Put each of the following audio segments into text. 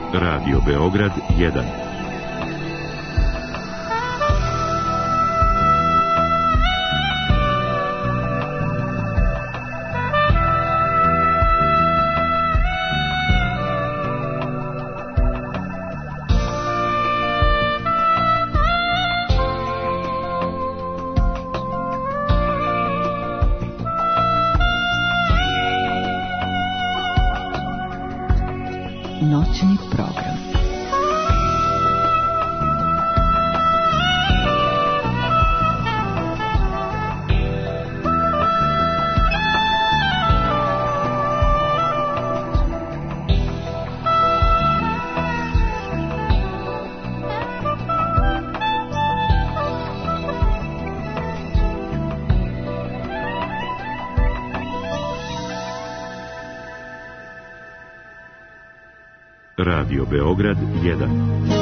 Radio Beograd 1. Noćni program. Radio Beograd 1.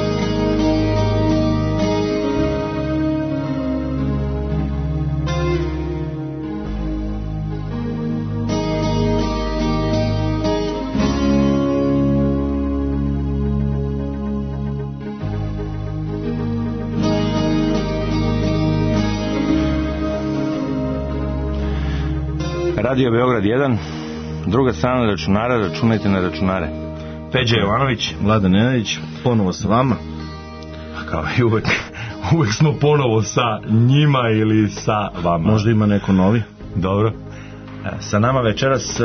Radio Beograd 1, druga strana računara, računajte na računare. Peđa Jovanović, Vladan Nenadić, ponovo sa vama. Kao i uvek smo ponovo sa njima ili sa vama. Možda ima neko novi. Dobro. Sa nama večeras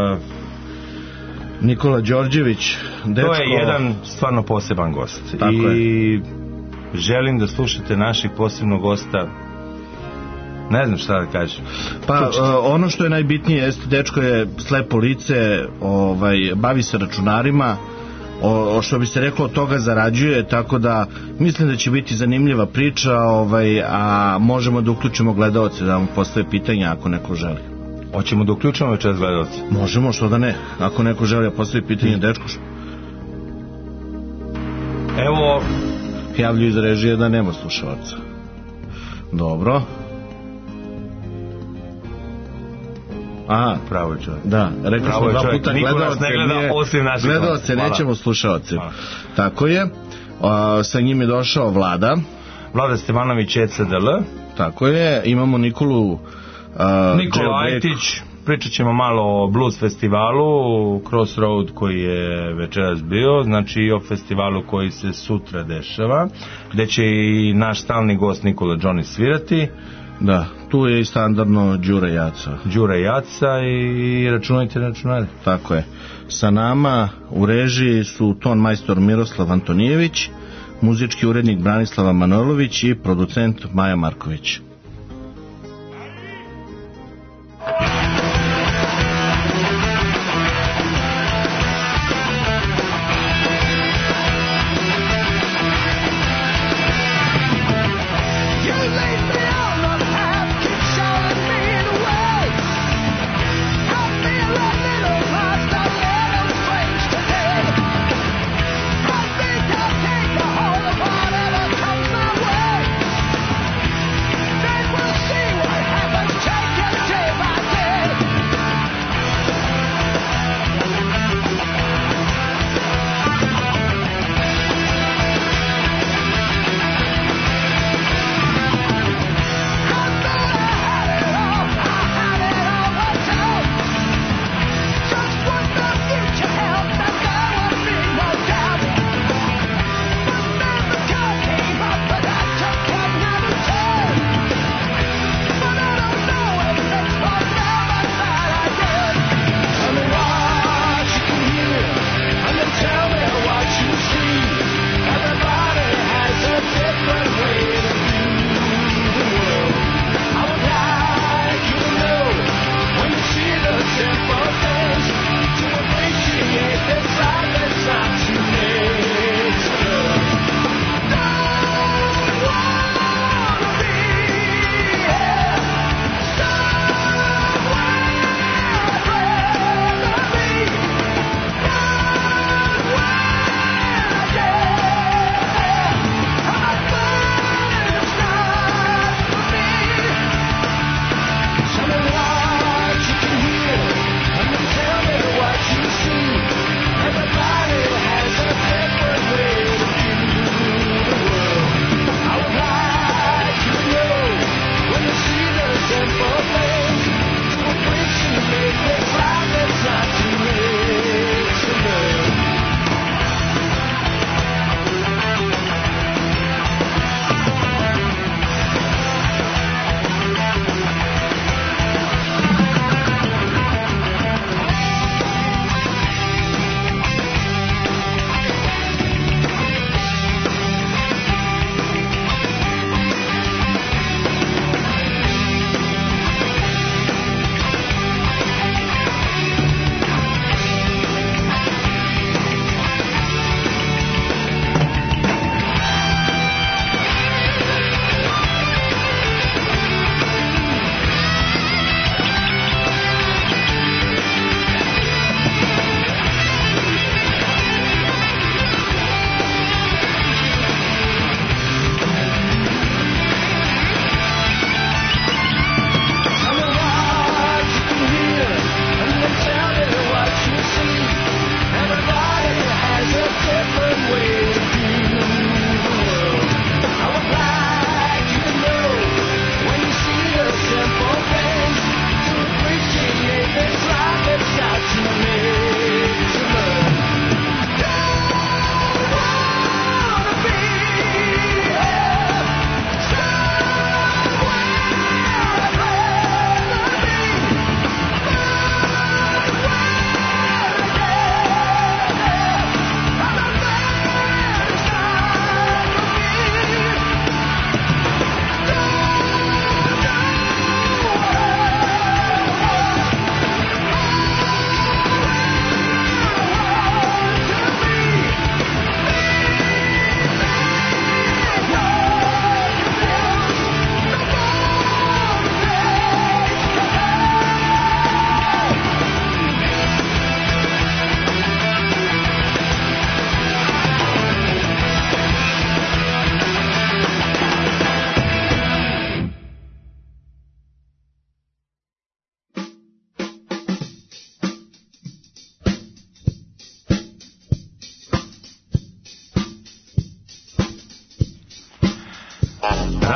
Nikola Đorđević, dečko. To je jedan stvarno poseban gost. Tako i je. Želim da slušate naših posebnog gosta. Ne znam šta da kažem. Pa ono što je najbitnije jeste, dečko je slepo lice, bavi se računarima, što bi se reklo, od toga zarađuje, tako da mislim da će biti zanimljiva priča, a možemo da uključimo gledaoce da vam postave pitanja ako neko želi. Hoćemo da uključimo večeras gledaoce? Možemo, što da ne. Ako neko želi da postavi pitanje, dečko. Evo, javlju iz režije da nema slušalaca. Dobro. Aha, pravo je čovjek. Da, rekli smo dva puta gledaoce, nećemo slušaoce. Tako je. Sa njim je došao Vlada Stevanović ECDL. Tako je. Imamo Nikola Ajtić. Pričat ćemo malo o blues festivalu Crossroad koji je večeras bio, znači i o festivalu koji se sutra dešava, gde će i naš stalni gost Nikola Johnny svirati. Da, tu je i standardno Đure Jaca i računajte na računare. Tako je. Sa nama u režiji su ton majstor Miroslav Antonijević, muzički urednik Branislava Manojlović i producent Maja Marković.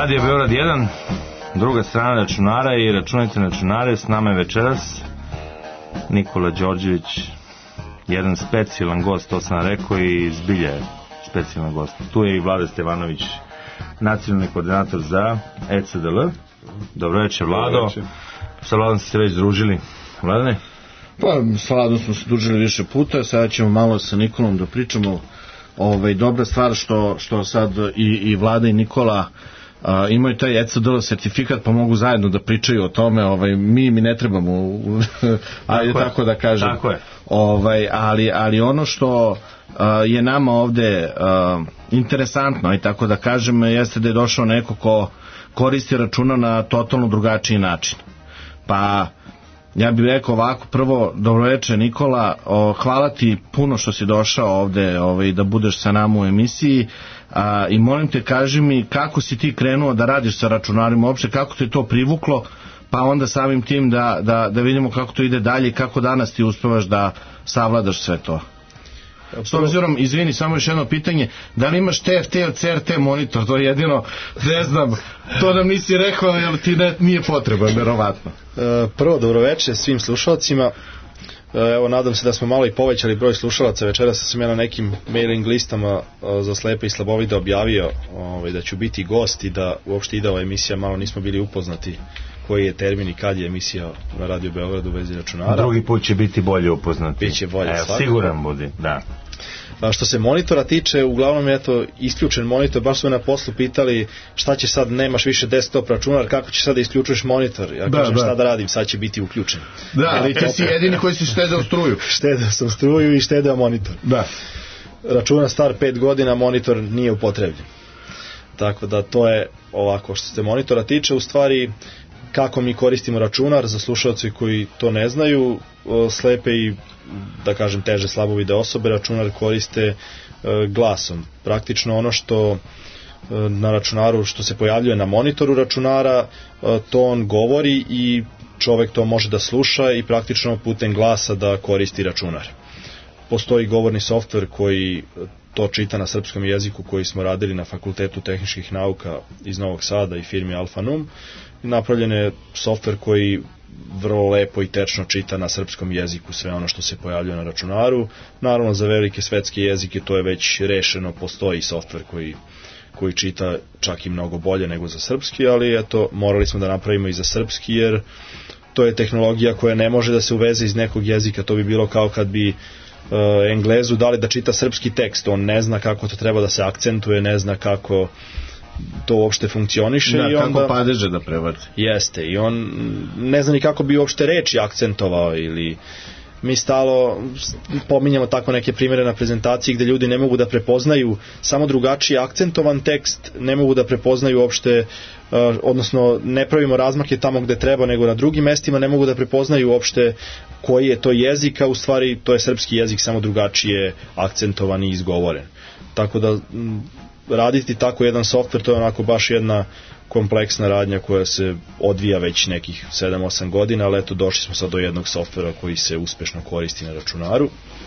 Radio Beograd 1, druga strana računara i računajte na računare. S nama je večeras Nikola Đorđević, jedan specijalan gost, to sam rekao, i zbilja je specijalan gost. Tu je i Vlada Stevanović, nacionalni koordinator za ECDL. Dobro večer, Vlado. Sa Vladom ste se već družili. Vladane? Pa, s Vladom smo se družili više puta, sada ćemo malo sa Nikolom da pričamo. Dobra stvar što sad i Vlada i Nikola imaju taj ECDL sertifikat, pa mogu zajedno da pričaju o tome. Mi ne trebamo, ajde tako da kažem. Tako je. Ali ono što je nama ovde interesantno, aj tako da kažem, jeste da je došao neko ko koristi računar na totalno drugačiji način. Pa ja bih rekao ovako, prvo, dobroveče Nikola, hvala ti puno što si došao ovde da budeš sa nama u emisiji, i molim te, kaži mi kako si ti krenuo da radiš sa računarima uopšte, kako te to privuklo, pa onda samim tim da vidimo kako to ide dalje i kako danas ti uspevaš da savladaš sve to. S obzirom, izvini, samo još jedno pitanje, da li imaš TFT ili CRT monitor? To je jedino, ne znam, to nam nisi rekao, jer ti nije potreban, verovatno. Prvo, dobroveče svim slušalcima. Evo, nadam se da smo malo i povećali broj slušalaca. Večeras sam ja na nekim mailing listama za slepe i slabovide objavio da ću biti gost i da uopšte ide ova emisija, malo nismo bili upoznati koji je termin i kad je emisija na Radio Beogradu u vezi računara. Drugi put će biti bolje upoznati. Biće bolje, svakako. Siguran budi, da. Što se monitora tiče, uglavnom je to isključen monitor. Baš su me na poslu pitali šta će sad, nemaš više desktop računar, kako će sad da isključuješ monitor? Ja kažem šta da radim, sad će biti uključen. Da, ali ti si jedini koji si štedeo struju. Štedeo sam struju i štedeo monitor. Da. Računar star 5 godina, monitor nije upotrebljen. Tako da to je ovako što se monitora tiče. U stvari, kako mi koristimo računar, za slušalce koji to ne znaju, slepe i, da kažem, teže slabovide osobe računar koriste glasom. Praktično ono što na računaru, što se pojavljuje na monitoru računara, to on govori i čovek to može da sluša i praktično putem glasa da koristi računar. Postoji govorni softver koji to čita na srpskom jeziku, koji smo radili na Fakultetu tehničkih nauka iz Novog Sada i firmi Alfa Num. Napravljen je softver koji vrlo lepo i tečno čita na srpskom jeziku sve ono što se pojavljuje na računaru. Naravno, za velike svetske jezike to je već rešeno, postoji softver koji čita čak i mnogo bolje nego za srpski, ali eto, morali smo da napravimo i za srpski, jer to je tehnologija koja ne može da se uveze iz nekog jezika. To bi bilo kao kad bi Englezu dali da čita srpski tekst, on ne zna kako to treba da se akcentuje, ne zna kako to uopšte funkcioniše. Da, i onda, kako padeže da prebaci. Jeste, i on ne zna ni kako bi uopšte reči akcentovao, ili mi stalo pominjamo tako neke primjere na prezentaciji gde ljudi ne mogu da prepoznaju samo drugačiji akcentovan tekst, ne mogu da prepoznaju uopšte, odnosno ne pravimo razmake tamo gde treba, nego na drugim mestima ne mogu da prepoznaju uopšte koji je to jezik, a u stvari to je srpski jezik, samo drugačije akcentovan i izgovoren. Tako da raditi tako jedan softver, to je onako baš jedna kompleksna radnja koja se odvija već nekih 7-8 godina, ali eto, došli smo sad do jednog softvera koji se uspešno koristi na računaru.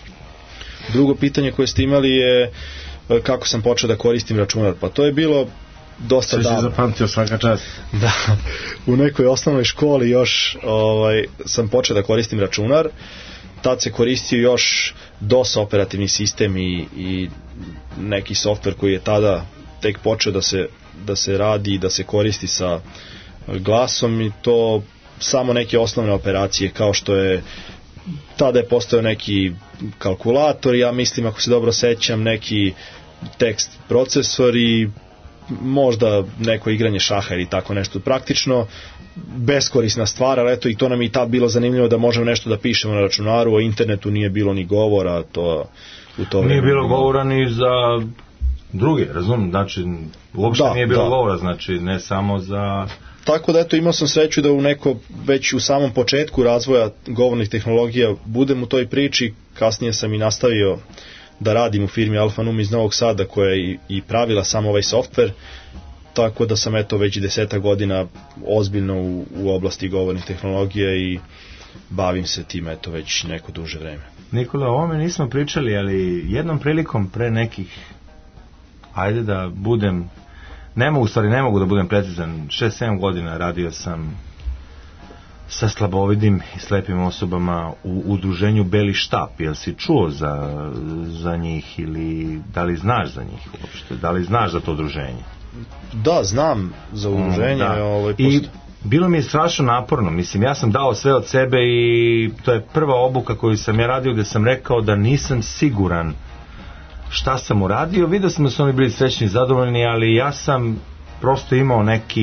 Drugo pitanje koje ste imali je kako sam počeo da koristim računar. Pa to je bilo dosta davno. Sve si zapamtio, svaka čast. Da, u nekoj osnovnoj školi još sam počeo da koristim računar. Tad se koristio još DOS operativni sistem i neki softver koji je tada tek počeo da se radi i da se koristi sa glasom, i to samo neke osnovne operacije, kao što je tada je postojao neki kalkulator, ja mislim, ako se dobro sećam, neki tekst procesor i možda neko igranje šaha ili tako nešto. Praktično beskorisna stvar, ali eto, i to nam je i tad bilo zanimljivo da možemo nešto da pišemo na računaru. O internetu nije bilo ni govora, to u to nije bilo govora ni za druge, razumim, znači uopšte nije bilo govora, znači ne samo za... Tako da eto, imao sam sreću da već u samom početku razvoja govornih tehnologija budem u toj priči. Kasnije sam i nastavio da radim u firmi Alfa Num iz Novog Sada, koja je i pravila sam ovaj softver, tako da sam eto već 10 godina ozbiljno u oblasti govornih tehnologija i bavim se tim eto već neko duže vreme. Nikola, o ovome nismo pričali, ali jednom prilikom pre nekih, ajde da budem ne mogu da budem precizan. 6-7 godina radio sam sa slabovidim i slepim osobama u udruženju Beli štap. Jel si čuo za njih ili da li znaš za njih uopšte? Da li znaš za to udruženje? Da, znam za udruženje. I bilo mi je strašno naporno. Mislim, ja sam dao sve od sebe i to je prva obuka koju sam ja radio, gde sam rekao da nisam siguran šta sam uradio. Vidio sam da su oni bili srećni i zadovoljni, ali ja sam prosto imao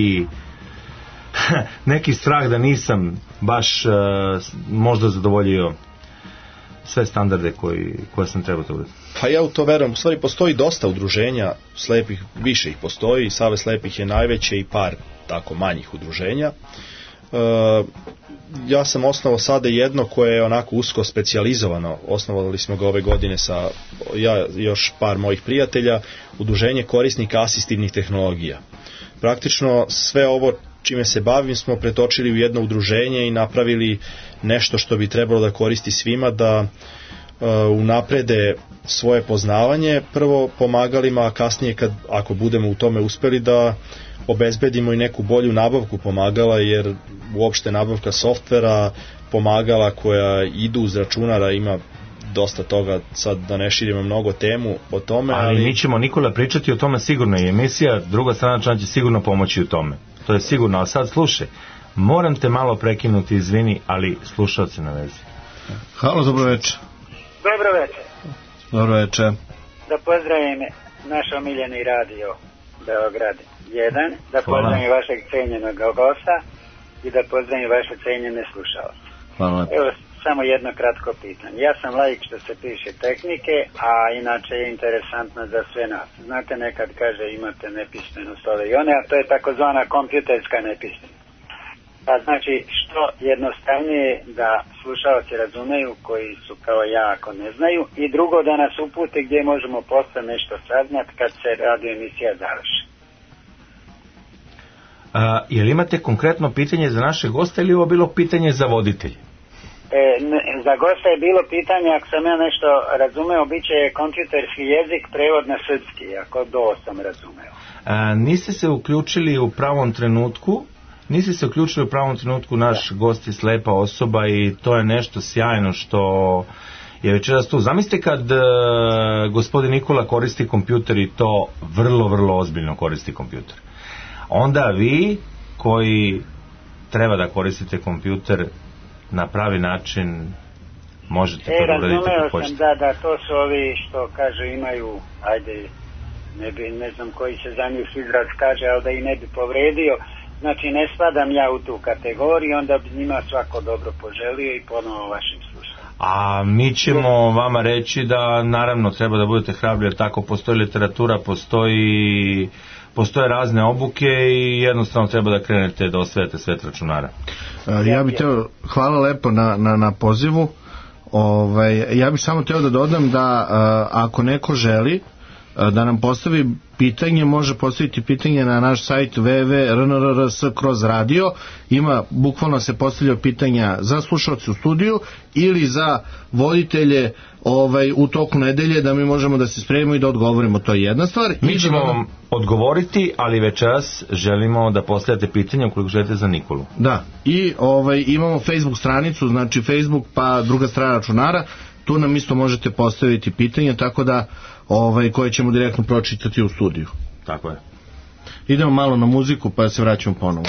neki strah da nisam baš možda zadovoljio sve standarde koje sam trebao da uradim. Pa ja u to verujem. U stvari postoji dosta udruženja slepih, više ih postoji. Savez slepih je najveće i par tako manjih udruženja. Ja sam osnovao sada jedno koje je onako usko specijalizovano. Osnovali smo ga ove godine sa još par mojih prijatelja, udruženje korisnika asistivnih tehnologija. Praktično sve ovo čime se bavim smo pretočili u jedno udruženje i napravili nešto što bi trebalo da koristi svima, da unaprede svoje poznavanje prvo pomagalima, a kasnije ako budemo u tome uspeli da obezbedimo i neku bolju nabavku pomagala, jer uopšte nabavka softvera, pomagala koja idu uz računara, ima dosta toga, sad da ne širimo mnogo temu o tome. Ali mi ćemo, Nikola, pričati o tome sigurno i emisija, druga strana će sigurno pomoći u tome. To je sigurno, a sad slušaj, moram te malo prekinuti, izvini, ali slušalci na vezi. Halo, dobro večer. Dobro večer. Dobro večer. Da pozdravim naš omiljeni radio Beograd 1, da pozdravim vašeg cenjenog gosta i da pozdravim vaše cenjene slušalce. Hvala. Evo, samo jedno kratko pitanje. Ja sam laik što se piše tehnike, a inače je interesantno za sve nas. Znate, nekad kaže imate nepismenost ove i one, a to je takozvana kompjuterska nepismenost. Pa znači, što jednostavnije da slušalci razumeju koji su kao ja ako ne znaju, i drugo da nas upute gdje možemo posle nešto saznat kad se radio emisija završi. Jel imate konkretno pitanje za naše goste ili je ovo bilo pitanje za voditelje? Za gosta je bilo pitanje, ako sam ja nešto razumeo, bit će kompjuterski jezik, prevod na srpski, ako sam razumeo. Niste se uključili u pravom trenutku, naš gost je slepa osoba i to je nešto sjajno što je večeras tu. Zamislite kad gospodin Nikola koristi kompjuter i to vrlo, vrlo ozbiljno koristi kompjuter. Onda vi koji treba da koristite kompjuter na pravi način možete to da uradite kako hoćete. Da, to su ovi što kažu imaju, ajde, ne znam koji se za njih izraz kaže, ali da i ne bi povredio. Znači, ne spadam ja u tu kategoriju, onda bi njima svako dobro poželio i ponovo vašim slušanjem. A mi ćemo vama reći da naravno treba da budete hrabri, jer tako postoji literatura, postoje razne obuke i jednostavno treba da krenete da osvajate svet računara. Ja bih teo, hvala lepo na pozivu. Ja bih samo teo da dodam da ako neko želi da nam postavi pitanje, može postaviti pitanje na naš sajt www.rnrs/radio. Bukvalno se postavljaju pitanja za slušalce u studiju ili za voditelje u toku nedelje, da mi možemo da se spremimo i da odgovorimo. To je jedna stvar. Mi ćemo vam odgovoriti, ali večeras želimo da postavljate pitanje ukoliko želite za Nikolu. Da, i imamo Facebook stranicu, znači Facebook pa druga strana računara, tu nam isto možete postaviti pitanje, tako da koje ćemo direktno pročitati u studiju. Tako je. Idemo malo na muziku pa se vraćamo ponovo.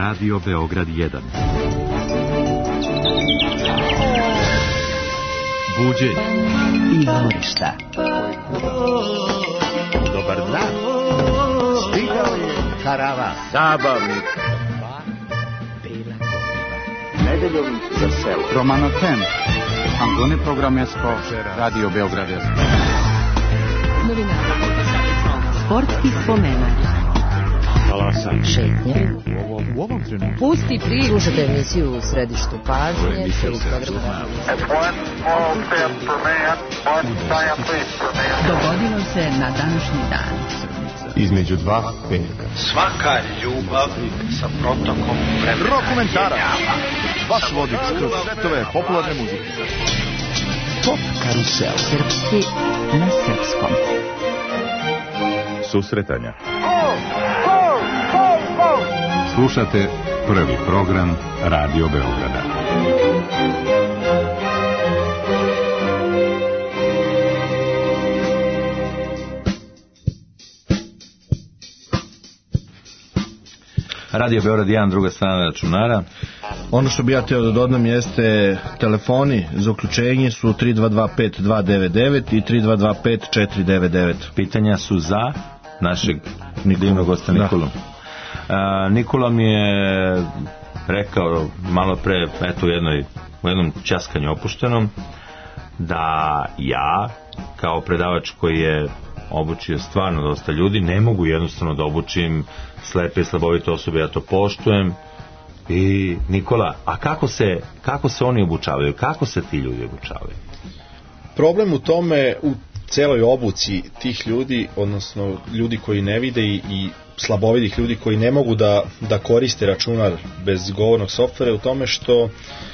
Radio Beograd 1. Buđenje i dvorišta. Dobar dan. Stigao je karavan. Zabavnik. Nedeljom za selo. Romano Ten. Antone Programesko. Radio Beograd 1. Novinari. Sportski spomenak. Šetnje. U ovom trenutku. Pusti prije. Slušajte emisiju u središtu pažnje. Dogodilo se na današnji dan. Između dva petka. Svaka ljubav sa protokom vremena. Rock komentara. Vaš vodič kroz svetove popularne muzike. Top karusel. Srpski na srpskom. Susretanja. Slušate prvi program Radio Beograda. Radio Beograd 1, druga strana računara. Ono što bi ja htio da dodam jeste telefoni za uključenje su 3225-299 i 3225-499. Pitanja su za našeg divnog gosta Nikolu. Nikola mi je rekao malo pre, eto u jednom ćaskanju opuštenom, da ja kao predavač koji je obučio stvarno dosta ljudi, ne mogu jednostavno da obučim slepe i slabovite osobe, ja to poštujem. I Nikola, a kako se oni obučavaju, kako se ti ljudi obučavaju? Problem u tome, u celoj obuci tih ljudi, odnosno ljudi koji ne vide i slabovidih ljudi koji ne mogu da koriste računar bez govornog softvera, u tome što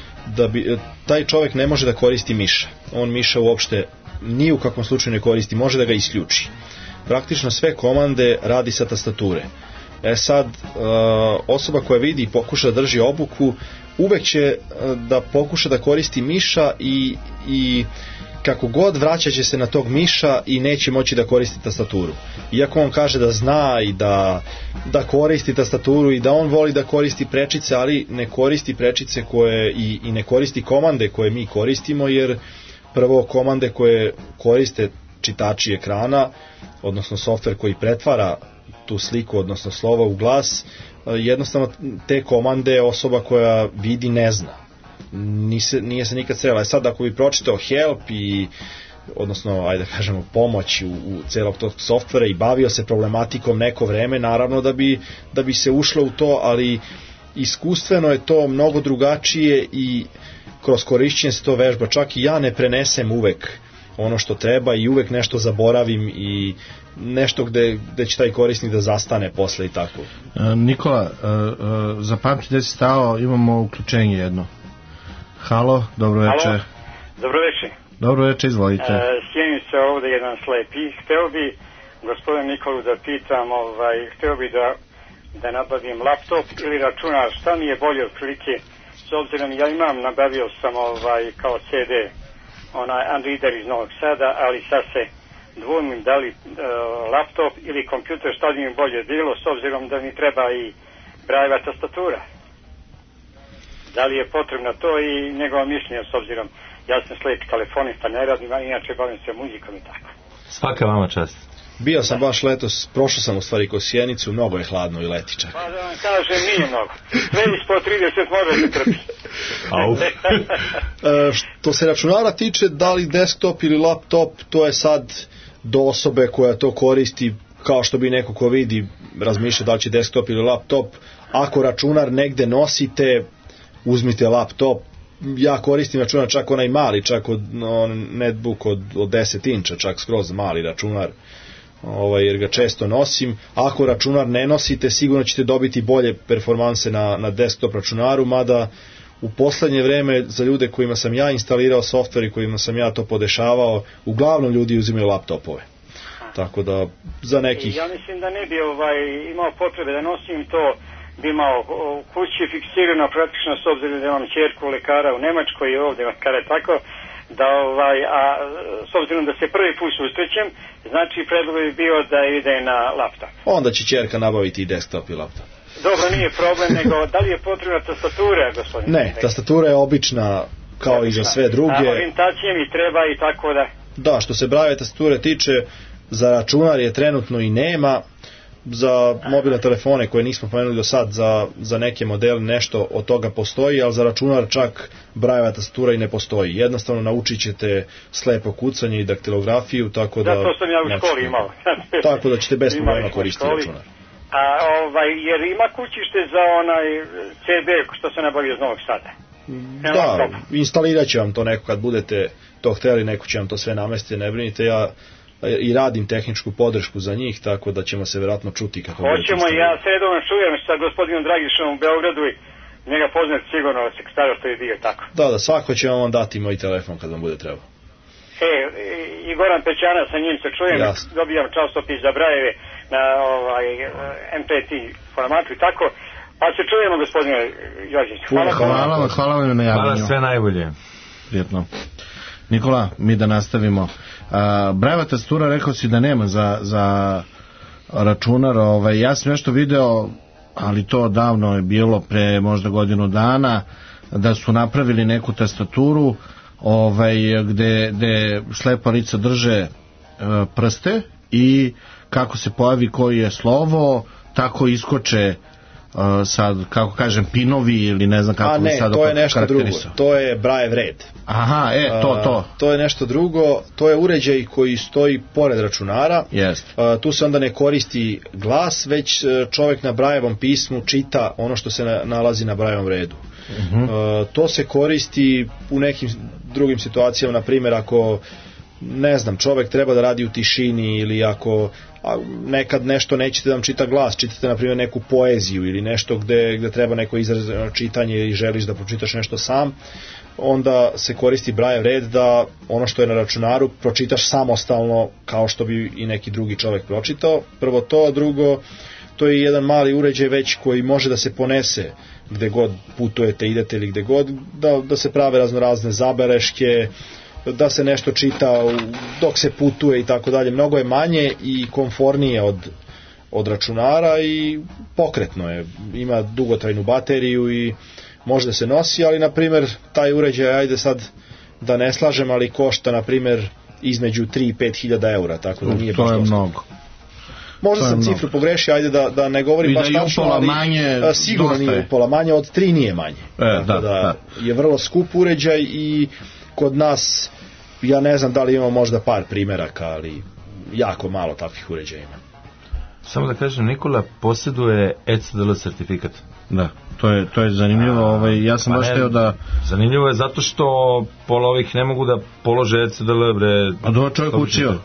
taj čovjek ne može da koristi miša. On miša uopšte ni u kakvom slučaju ne koristi, može da ga isključi. Praktično sve komande radi sa tastature. Sad, osoba koja vidi i pokuša da drži obuku, uvek će da pokuša da koristi miša i kako god vraćat će se na tog miša i neće moći da koristi tastaturu. Iako on kaže da zna i da koristi tastaturu i da on voli da koristi prečice, ali ne koristi prečice koje i ne koristi komande koje mi koristimo, jer prvo komande koje koriste čitači ekrana, odnosno softver koji pretvara tu sliku, odnosno slova u glas, jednostavno te komande osoba koja vidi ne zna. Nije se nikad srela. Sad ako bi pročitao help odnosno, ajde kažemo, pomoć u celog tog softvera i bavio se problematikom neko vreme, naravno da bi se ušlo u to, ali iskustveno je to mnogo drugačije i kroz korišćenje se to vežba. Čak i ja ne prenesem uvek ono što treba i uvek nešto zaboravim i nešto gde će taj korisnik da zastane posle i tako. Nikola, zapamti gde si stao, imamo uključenje jedno. Halo, dobro večer. Dobro večer. Dobro večer, izvolite. Sjenica ovdje jedan slepi. Hteo bi gospodin Nikolu da pitam, hteo bi da nabavim laptop ili računar, šta mi je bolje otprilike, s obzirom ja nabavio sam kao CD Unreader iz Novog Sada, ali sad se dvojim da li laptop ili kompjuter, šta bi mi bolje bilo, s obzirom da mi treba i brajeva tastatura. Da li je potrebno to i njegova mišljenja, s obzirom ja sam slep telefonista, ne radim, a inače bavim se muzikom i tako. Svaka vama čast. Bio sam baš letos, prošao sam u stvari kroz Sjenicu, mnogo je hladno i leti čak. Pa da vam kažem, nije mnogo. Sve ispod 30 može se trpi. Što se računara tiče, da li desktop ili laptop, to je sad do osobe koja to koristi, kao što bi neko ko vidi razmišlja da li će desktop ili laptop. Ako računar negde nosite, uzmite laptop. Ja koristim računar čak onaj mali, čak netbook od 10 inča, čak skroz mali računar, jer ga često nosim. Ako računar ne nosite, sigurno ćete dobiti bolje performanse na desktop računaru, mada u poslednje vreme za ljude kojima sam ja instalirao softver i kojima sam ja to podešavao, uglavnom ljudi uzimaju laptopove. Tako da za nekih... Ja mislim da ne bi imao potrebe da nosim to, bi imao kući fiksirano praktično, s obzirom da imam ćerku lekara u Nemačkoj i ovdje kada je tako, da a s obzirom da se prvi put susrećem, znači predlog bi bio da ide na laptop. Onda će ćerka nabaviti i desktop i laptop. Dobro, nije problem, nego da li je potrebna tastatura, gospodine? Ne, tastatura je obična kao i za sve druge. A orijentacije mi treba i tako da... Da, što se brave tastature tiče, za računar je trenutno i nema, za mobilne telefone koje nismo pomenuli do sad, za neke modele nešto od toga postoji, ali za računar čak brajeva tastatura i ne postoji. Jednostavno naučit ćete slepo kucanje i daktilografiju, tako da... Da, to sam ja u školi imao. Tako da ćete bez problema koristiti računar. Jer ima kućište za onaj CD što se nabavio iz Novog Sada? Da, instalirat će vam to neko kad budete to hteli, neko će vam to sve namestiti, ne brinite, ja i radim tehničku podršku za njih, tako da ćemo se vjerojatno čuti kako budete instalirati. Hoćemo, ja se redovno čujem sa gospodinom Dragišom u Beogradu i njega poznat sigurno sekretara što je bio tako. Da, svako će vam dati moj telefon kad vam bude trebao. I Goran Pećana, sa njim se čujem, dobijam časopis za brajeve na MPT formatu i tako. Pa se čujemo, gospodine Đorđević. Hvala vam na javljanju. Hvala, sve najbolje. Prijetno. Nikola, mi da nastavimo. Brajeva tastatura, rekao si da nema za računar. Ja sam nešto video, ali to davno je bilo, pre možda godinu dana, da su napravili neku tastaturu gde slepa lica drže prste i kako se pojavi koji je slovo, tako iskoče sad, kako kažem, pinovi ili ne znam kako bi sad to je nešto drugo, to je Brajev red. Aha, to je nešto drugo, to je uređaj koji stoji pored računara. Tu se onda ne koristi glas, već čovjek na Brajevom pismu čita ono što se nalazi na Brajevom redu. To se koristi u nekim drugim situacijama, na primjer ako ne znam, čovjek treba da radi u tišini ili ako nekad nešto nećete da vam čita glas, čitate na primjer neku poeziju ili nešto gde treba neko izrazno čitanje ili želiš da pročitaš nešto sam, onda se koristi Brajev red da ono što je na računaru pročitaš samostalno kao što bi i neki drugi čovjek pročitao. Prvo to, drugo, to je jedan mali uređaj već koji može da se ponese gde god putujete, idete ili gde god, da se prave raznorazne zabeleške, da se nešto čita dok se putuje i tako dalje. Mnogo je manje i komfornije od računara i pokretno je. Ima dugotrajnu bateriju i može da se nosi, ali na primjer taj uređaj, ajde sad da ne slažem, ali košta na primjer između 3 i 5 hiljada eura, tako da nije baš dosta. To je mnogo. Možda sam cifru pogrešio, ajde da ne govorim baš tačno, ali sigurno nije upola manje, od 3 nije manje. Da. Je vrlo skup uređaj i kod nas, ja ne znam da li imamo možda par primjeraka, ali jako malo takvih uređaja ima. Samo da kažem, Nikola posjeduje ECDL sertifikat. Da, to je zanimljivo. Ja sam baš teo da... Zanimljivo je zato što pola ovih ne mogu da polože ECDL, bre... A da čovjek učio.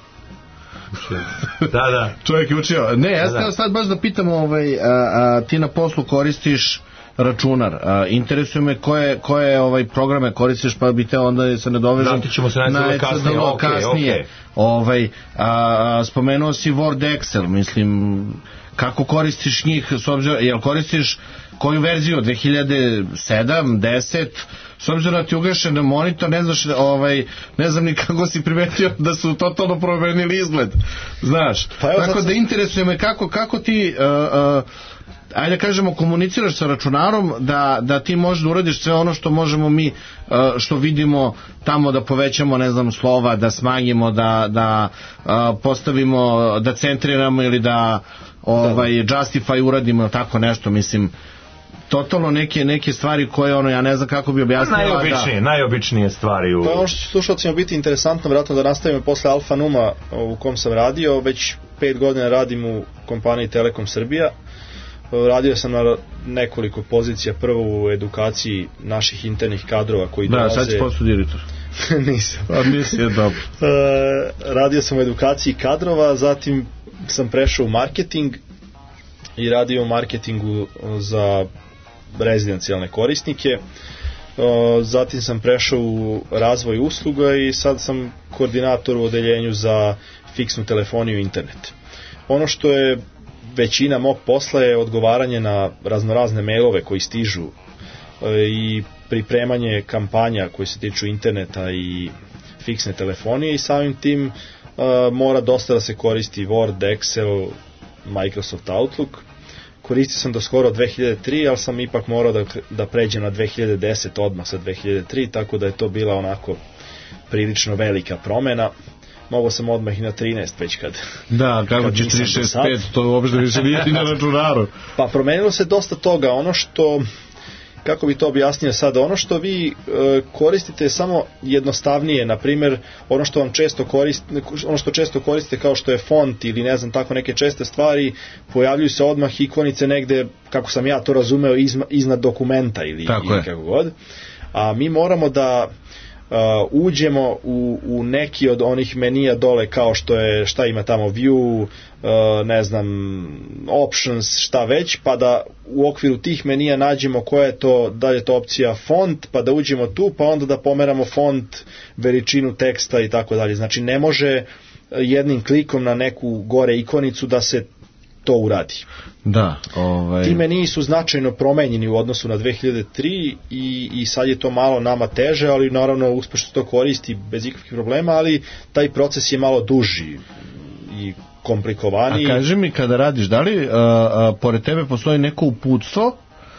Da. Čovjek je učio. Ne, ja sam sad baš da pitam, ti na poslu koristiš računar. Interesuje me koje programe koristiš, pa bi te onda se nadovežem na kasnije. Spomenuo si Word, Excel, mislim, kako koristiš njih, jel koristiš koju verziju, 2007, 10, s obzirom da ti ugašen na monitor, ne znam ni kako si primetio da su totalno promenili izgled, znaš, tako da interesuje me kako ti ajde kažemo komuniciraš sa računarom da ti možeš da uradiš sve ono što možemo mi, što vidimo tamo, da povećamo, ne znam, slova, da smanjimo, da postavimo, da centriramo ili da justify uradimo, tako nešto, mislim, totalno neke stvari koje ja ne znam kako bi objasnila. Najobičnije stvari. To je ono što će slušalcima biti interesantno, vjerojatno da nastavimo posle Alfa Numa u kom sam radio, već 5 godina radim u kompaniji Telekom Srbija. Radio sam na nekoliko pozicija, prvo u edukaciji naših internih kadrova koji dolaze... Da, sad si postao direktor. Nisam. Mislim, dobro. Radio sam u edukaciji kadrova, zatim sam prešao u marketing i radio u marketingu za rezidencijalne korisnike. Zatim sam prešao u razvoj usluga i sad sam koordinator u odeljenju za fiksnu telefoniju i internet. Ono što je većina mog posla je odgovaranje na raznorazne mailove koji stižu i pripremanje kampanja koji se tiču interneta i fiksne telefonije i samim tim mora dosta da se koristi Word, Excel, Microsoft Outlook koristio sam do skoro 2003, ali sam ipak morao da pređem na 2010 odmah sa 2003, tako da je to bila onako prilično velika promena. Mogao sam odmah i na 13 već kad... Da, kako će 365, to uopšte više nije ti na računaru. Pa promenilo se dosta toga, ono što... Kako bi to objasnio sada, ono što vi koristite je samo jednostavnije, na primjer ono što vam često koristite kao što je font ili ne znam tako neke česte stvari, pojavljuju se odmah ikonice negde, kako sam ja to razumeo, iznad dokumenta ili kako god. A mi moramo da uđemo u neki od onih menija dole, kao što je, šta ima tamo, view, ne znam, options, šta već, pa da u okviru tih menija nađemo koja je to, da li je to opcija font, pa da uđemo tu, pa onda da pomeramo font, veličinu teksta i tako dalje. Znači ne može jednim klikom na neku gore ikonicu da se to uradi. Da, Ti meniji su značajno promenjeni u odnosu na 2003 i sad je to malo nama teže, ali naravno uspešno to koristi bez ikakvih problema, ali taj proces je malo duži i komplikovaniji. A kaži mi, kada radiš, da li pored tebe postoji neko uputstvo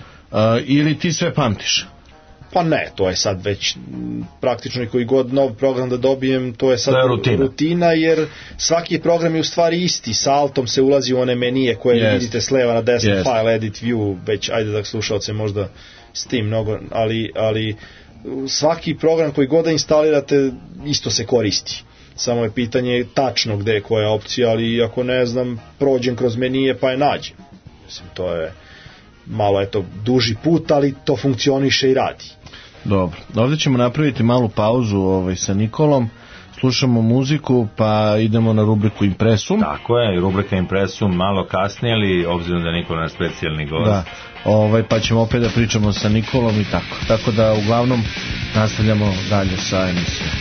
ili ti sve pamtiš? Pa ne, to je sad već praktično i koji god nov program da dobijem, to je sad rutina, jer svaki program je u stvari isti, sa altom se ulazi u one menije koje vidite s leva na desno, file, edit, view, već ajde da slušalce možda s tim mnogo, ali svaki program koji god da instalirate isto se koristi. Samo je pitanje tačno gde je koja opcija, ali ako ne znam, prođem kroz menije pa je nađem. Mislim, to je malo duži put, ali to funkcioniše i radi. Dobro, ovdje ćemo napraviti malu pauzu sa Nikolom, slušamo muziku pa idemo na rubriku Impresum. Tako je, rubrika Impresum malo kasnije, ali obzirom da Nikola je specijalni gost. Da, pa ćemo opet da pričamo sa Nikolom i tako da uglavnom nastavljamo dalje sa emisijom.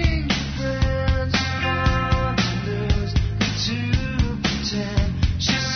She's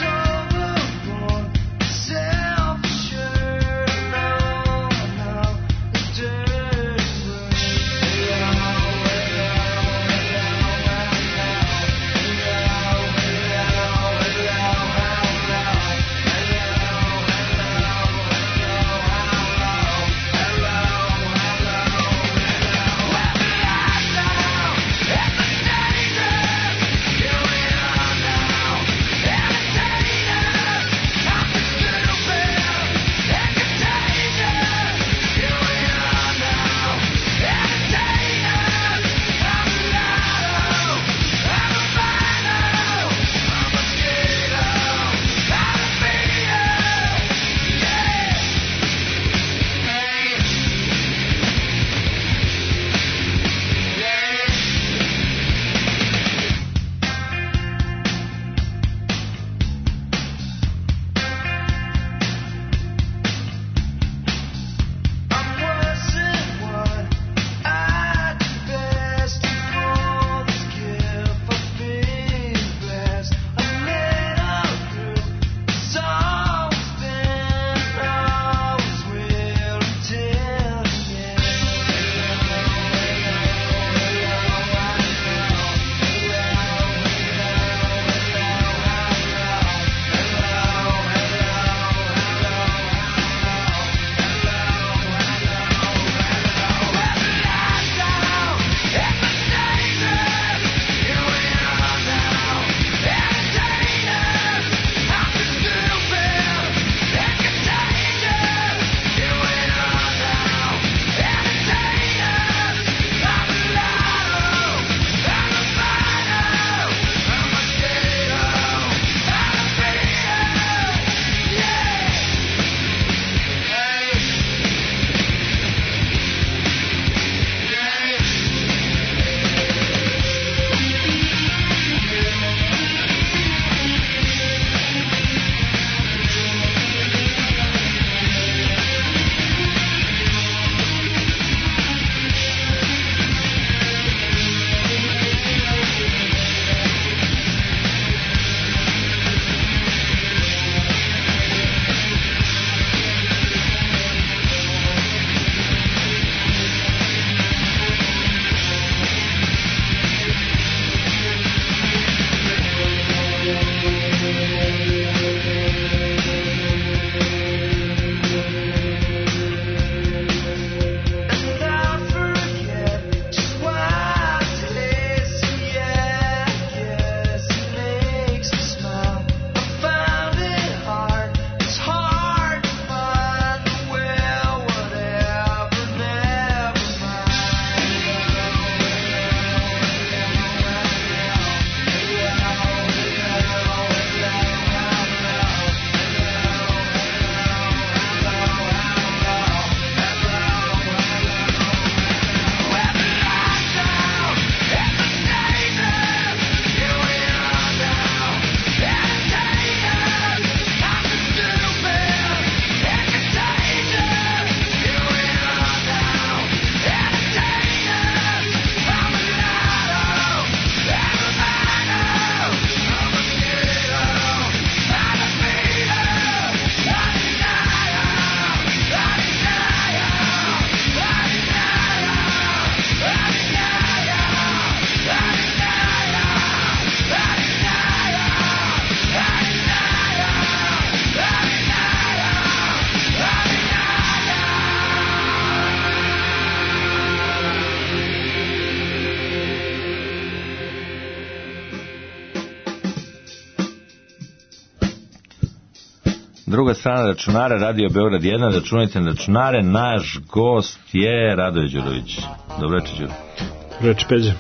Druga strana računara, Radio Beograd 1, računajte na računare. Naš gost je Radoje Đurović. Dobro večer, Đuro. Reč Peđa.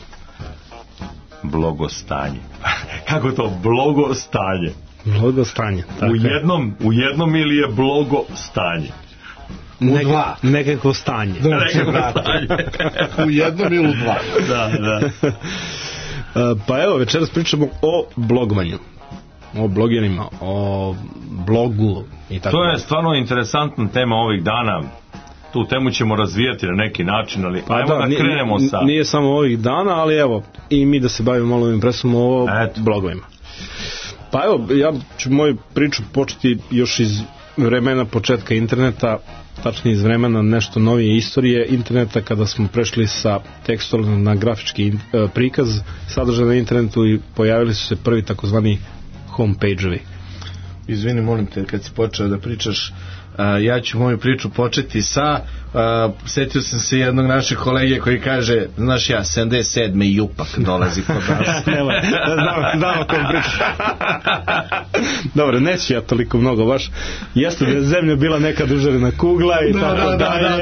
Blagostanje. Kako to? Blagostanje. Blagostanje. U jednom ili je blagostanje? Nekako stanje. U jednom ili u dva. Da. Pa evo, večeras pričamo o blogmanju, o blogerima, o blogu i tako. To je stvarno interesantna tema ovih dana. Tu temu ćemo razvijati na neki način, ali pa ajmo da krenemo sa... Nije samo ovih dana, ali evo, i mi da se bavimo malo ovim presom o blogovima. Pa evo, ja ću moju priču početi još iz vremena početka interneta, tačnije iz vremena nešto novije istorije interneta, kada smo prešli sa tekstualnog na grafički prikaz sadržaja na internetu i pojavili su se prvi takozvani homepage-ovi. Izvini, molim te, kad si počeo da pričaš, ja ću moju priču početi sa setio sam se jednog našeg kolege koji kaže, znaš, ja 77. i upak dolazi kod nas. Znam o kom pričaš. Dobro, neću ja toliko mnogo baš. Jeste da je zemlja bila nekad užarena kugla i tako dalje.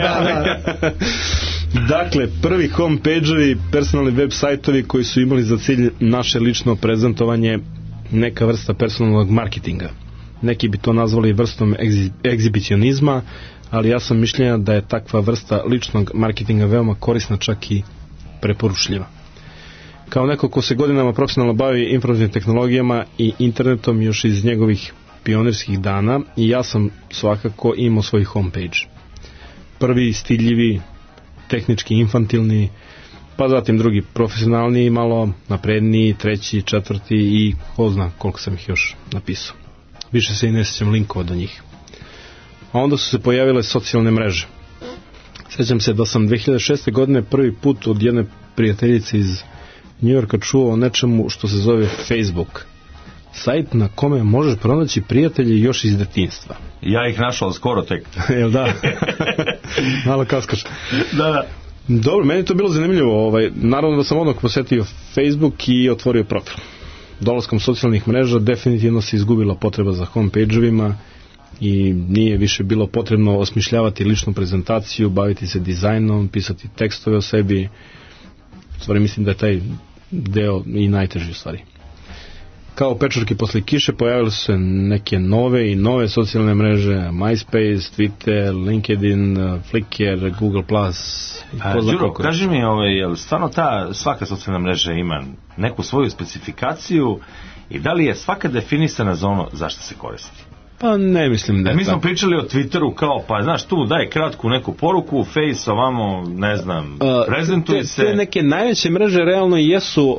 Dakle, prvi homepage-ovi, personalni web sajtovi koji su imali za cilj naše lično prezentovanje, neka vrsta personalnog marketinga. Neki bi to nazvali vrstom egzibicionizma, ali ja sam mišljenja da je takva vrsta ličnog marketinga veoma korisna, čak i preporučljiva. Kao neko ko se godinama profesionalno bavi informativnim tehnologijama i internetom još iz njegovih pionirskih dana, i ja sam svakako imao svoj homepage. Prvi stiljivi, tehnički infantilni, pa zatim drugi profesionalni, malo napredniji, treći, četvrti i ko zna koliko sam ih još napisao. Više se i ne sjećam linkova do njih. A onda su se pojavile socijalne mreže. Sjećam se da sam 2006. godine prvi put od jedne prijateljice iz Njujorka čuo o nečemu što se zove Facebook. Sajt na kome možeš pronaći prijatelje još iz detinjstva. Ja ih našao skoro tek. Jel da? Malo kaskaš. Da. Dobro, meni je to bilo zanimljivo. Naravno da sam odmah posetio Facebook i otvorio profil. Dolaskom socijalnih mreža definitivno se izgubila potreba za homepage-ovima i nije više bilo potrebno osmišljavati ličnu prezentaciju, baviti se dizajnom, pisati tekstove o sebi. U stvari mislim da je taj deo i najteži u stvari. Kao pečurke posle kiše pojavile su se neke nove socijalne mreže, MySpace, Twitter, LinkedIn, Flickr, Google+. Đuro, kaži mi, jel stvarno ta svaka socijalna mreža ima neku svoju specifikaciju i da li je svaka definisana za ono zašto se koristi? Pa ne mislim da je mi smo pričali o Twitteru kao, pa znaš, tu daj kratku neku poruku, Face ovamo, ne znam, prezentuj se. Te neke najveće mreže realno jesu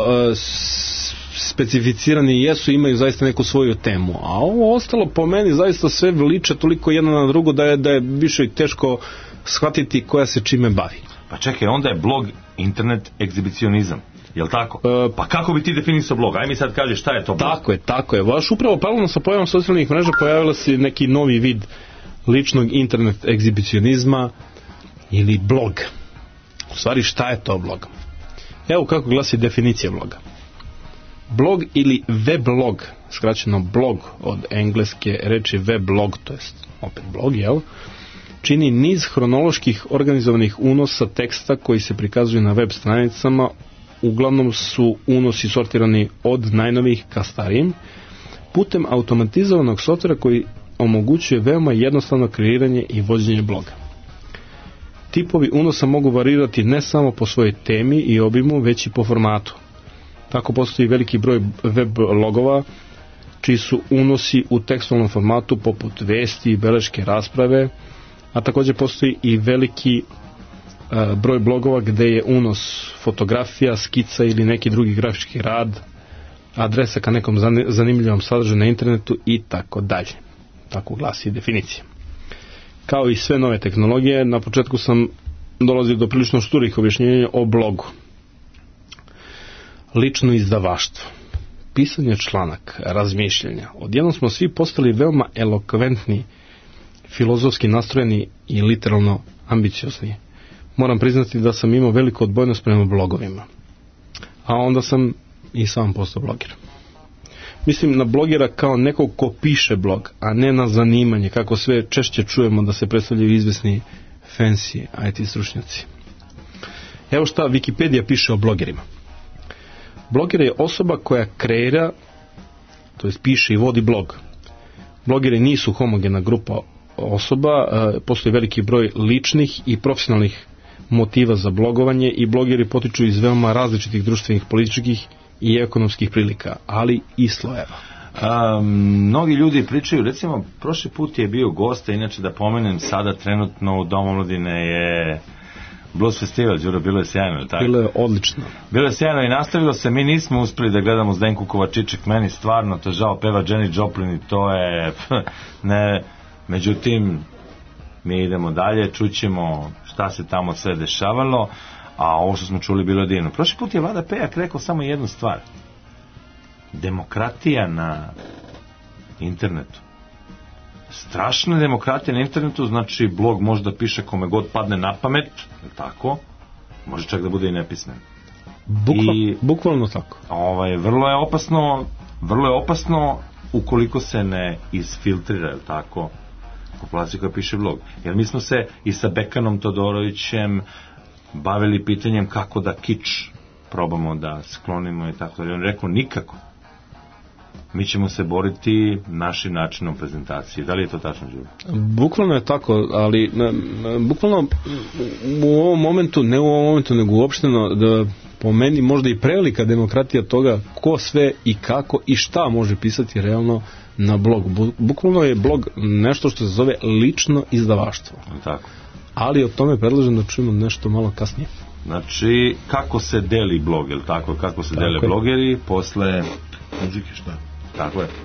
specificirani, imaju zaista neku svoju temu, a ovo ostalo po meni zaista sve liče toliko jedno na drugo da je više teško shvatiti koja se čime bavi. Pa čekaj, onda je blog internet egzibicionizam, jel tako? Pa kako bi ti definisao blog? Aj mi sad kaži šta je to blog? Tako je. Baš upravo paralelno sa pojavom socijalnih mreža pojavila se neki novi vid ličnog internet egzibicionizma ili blog. U stvari, šta je to blog? Evo kako glasi definicija bloga. Blog ili weblog, skraćeno blog od engleske reči weblog, to jest opet blog, čini niz hronoloških organizovanih unosa teksta koji se prikazuju na web stranicama. Uglavnom su unosi sortirani od najnovijih ka starijim putem automatizovanog softvera koji omogućuje veoma jednostavno kreiranje i vođenje bloga. Tipovi unosa mogu varirati ne samo po svojoj temi i obimu, već i po formatu. Tako postoji veliki broj web logova čiji su unosi u tekstualnom formatu poput vesti i beleške rasprave, a također postoji i veliki broj blogova gde je unos fotografija, skica ili neki drugi grafički rad, adresa ka nekom zanimljivom sadržaju na internetu i tako dalje. Tako glasi definicija. Kao i sve nove tehnologije, na početku sam dolazio do prilično šturih objašnjenja o blogu. Lično izdavaštvo, pisanje članaka, razmišljanja. Odjednom smo svi postali veoma elokventni, filozofski nastrojeni i literalno ambiciozni. Moram priznati da sam imao veliku odbojnost prema blogovima. A onda sam i sam postao bloger. mislim na blogera kao nekog ko piše blog, a ne na zanimanje, kako sve češće čujemo da se predstavljaju izvesni fancy IT stručnjaci. Evo šta Wikipedia piše o blogerima. Bloger je osoba koja kreira, to jest piše i vodi blog. Blogeri nisu homogena grupa osoba, postoji veliki broj ličnih i profesionalnih motiva za blogovanje i blogeri potiču iz veoma različitih društvenih, političkih i ekonomskih prilika, ali i slojeva. Mnogi ljudi pričaju, recimo, prošli put je bio gosta, inače da pomenem sada trenutno u Domu omladine je Blues festival, Đuro, bilo je sjajno, tako? Bilo je odlično. Bilo je sjajno i nastavilo se, mi nismo uspeli da gledamo Zdenku Kovačiček, meni stvarno to žao, peva Jenny Joplin i to je, ne, međutim, mi idemo dalje, čućemo šta se tamo sve dešavalo, a ovo što smo čuli bilo je divno. Prošli put je Vlada Pejak rekao samo jednu stvar. Demokratija na internetu. Strašna demokratija na internetu, znači blog može da piše kome god padne na pamet, tako, može čak da bude i nepismen. Bukvalno tako. Vrlo je opasno ukoliko se ne isfiltrira, tako, populacija koja piše blog. Jer mi smo se i sa Bekanom Todorovićem bavili pitanjem kako da kič probamo da sklonimo i tako da. On rekao nikako. Mi ćemo se boriti našim načinom prezentacije. Da li je to tačno, Đuro? Bukvalno je tako, ali bukvalno u ovom momentu, ne u ovom momentu, nego uopšteno, da po meni možda i prevelika demokratija toga ko sve i kako i šta može pisati realno na blogu. Bukvalno je blog nešto što se zove lično izdavaštvo. Tako. Ali o tome predlažem da čujemo nešto malo kasnije. Znači, kako se deli blog, je li tako? Kako se dele blogeri posle muzike, šta? Tako je.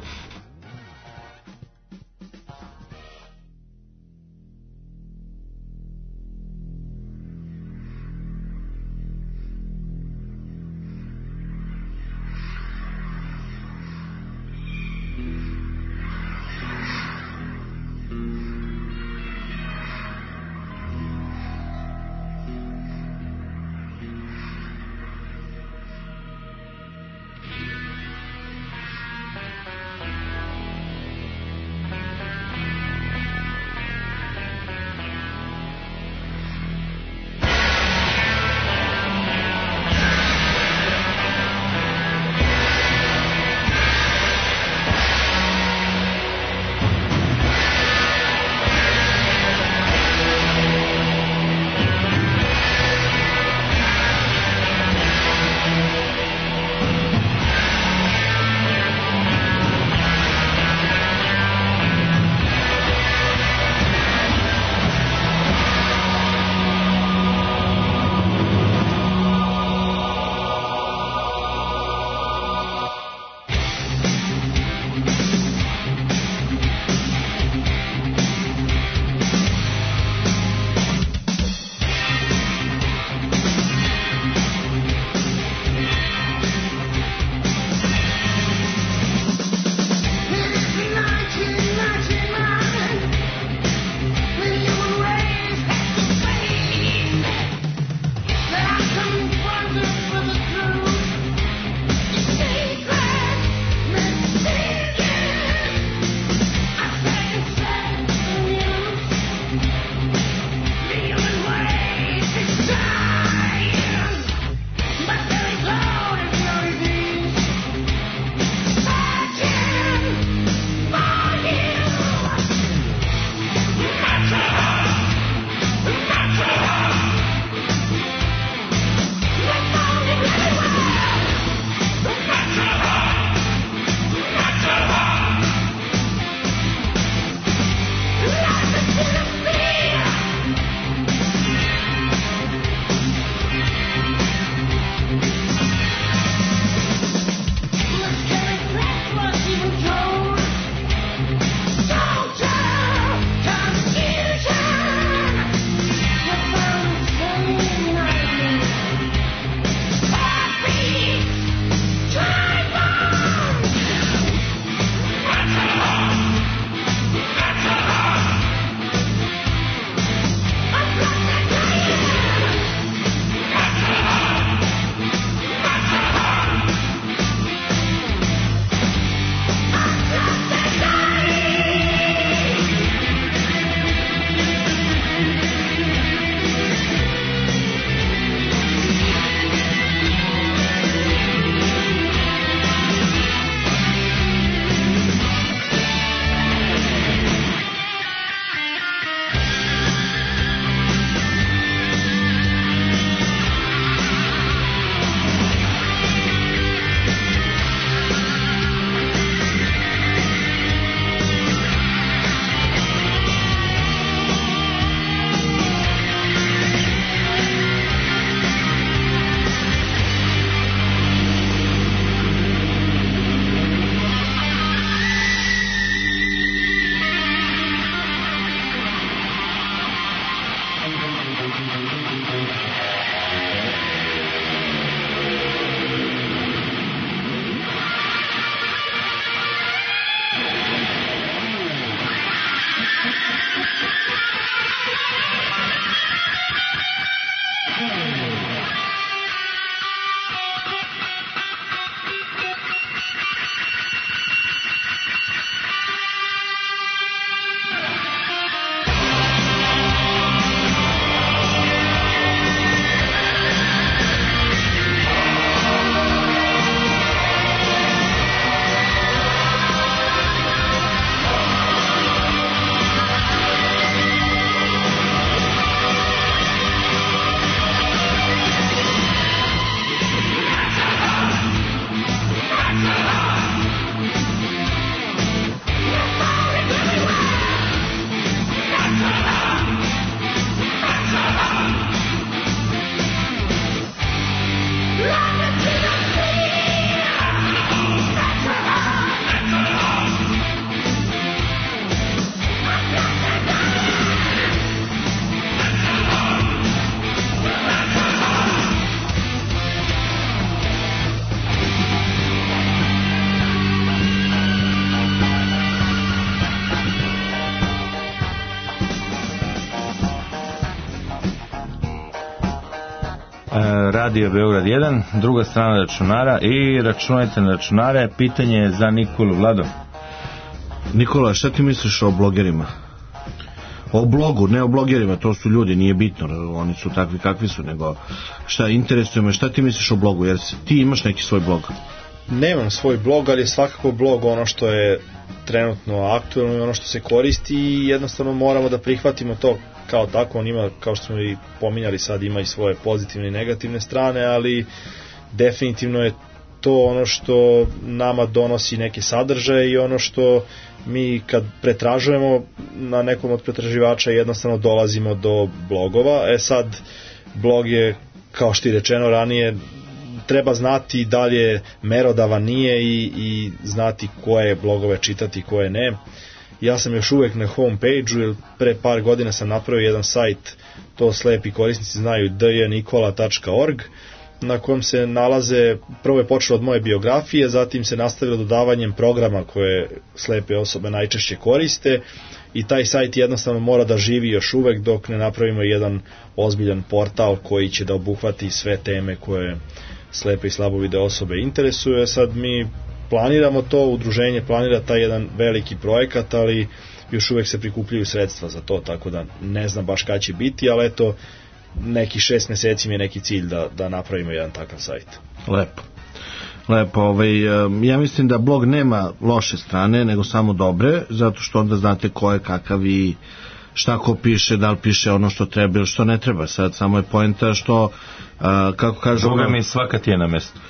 Radio Beograd 1, druga strana računara i računajte na računare. Pitanje je za Nikolu. Vlado. Nikola, šta ti misliš o blogerima? O blogu, ne o blogerima, to su ljudi, nije bitno, oni su takvi kakvi su, nego šta interesuje me, šta ti misliš o blogu, jer ti imaš neki svoj blog? Nemam svoj blog, ali je svakako blog ono što je trenutno aktualno i ono što se koristi i jednostavno moramo da prihvatimo to kao tako. On ima, kao što smo i pominjali sad, ima i svoje pozitivne i negativne strane, ali definitivno je to ono što nama donosi neke sadržaje i ono što mi kad pretražujemo na nekom od pretraživača jednostavno dolazimo do blogova. Sad, blog je, kao što je rečeno ranije, treba znati da li je merodavan, nije i znati koje blogove čitati, koje ne. Ja sam još uvek na homepage-u, jer pre par godina sam napravio jedan sajt, to slepi korisnici znaju, djnikola.org, na kojem se nalaze, prvo je počelo od moje biografije, zatim se nastavilo dodavanjem programa koje slepe osobe najčešće koriste i taj sajt jednostavno mora da živi još uvek dok ne napravimo jedan ozbiljan portal koji će da obuhvati sve teme koje slepe i slabovide osobe interesuje. Sad mi planiramo to, udruženje planira taj jedan veliki projekat, ali još uvek se prikupljaju sredstva za to, tako da ne znam baš kada će biti, ali eto, neki 6 meseci mi je neki cilj da napravimo jedan takav sajt. Lepo, ja mislim da blog nema loše strane, nego samo dobre, zato što onda znate ko je kakav i šta ko piše, da li piše ono što treba ili što ne treba. Sad samo je poenta što, kako kažu... Boga mi svaka ti je na mestu.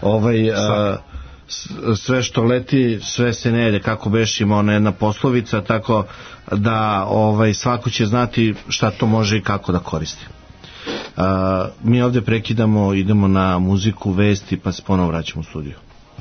Sve što leti, sve se ne jede, kako beš, ima ona jedna poslovica, tako da svako će znati šta to može i kako da koristi. Mi ovdje prekidamo, idemo na muziku, vesti, pa se ponovo vraćamo u studiju.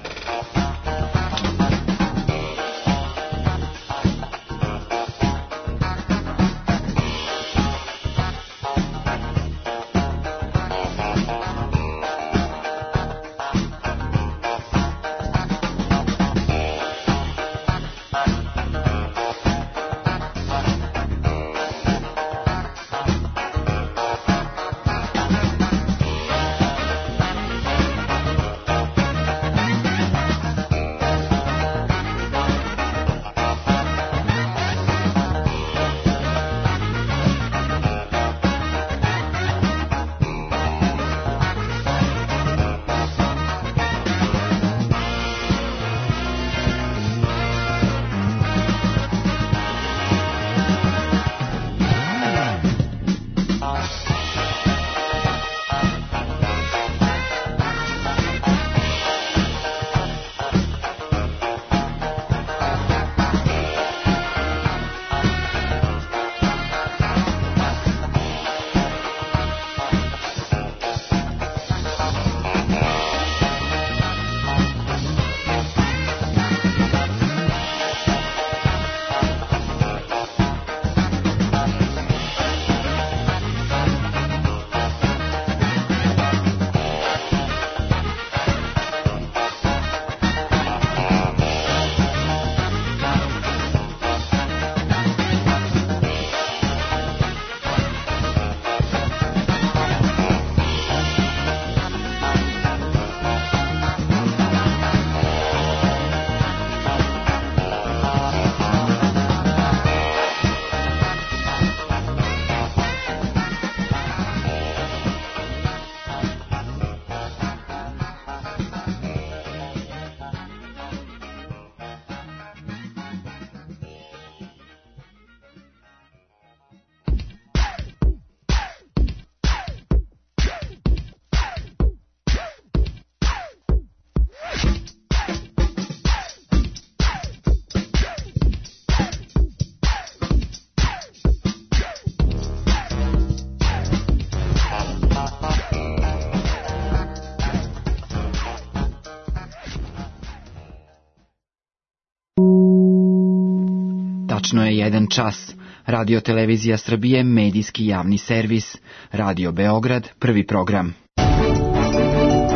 Tačno je 1 čas. Radio Televizija Srbije, medijski javni servis. Radio Beograd, prvi program.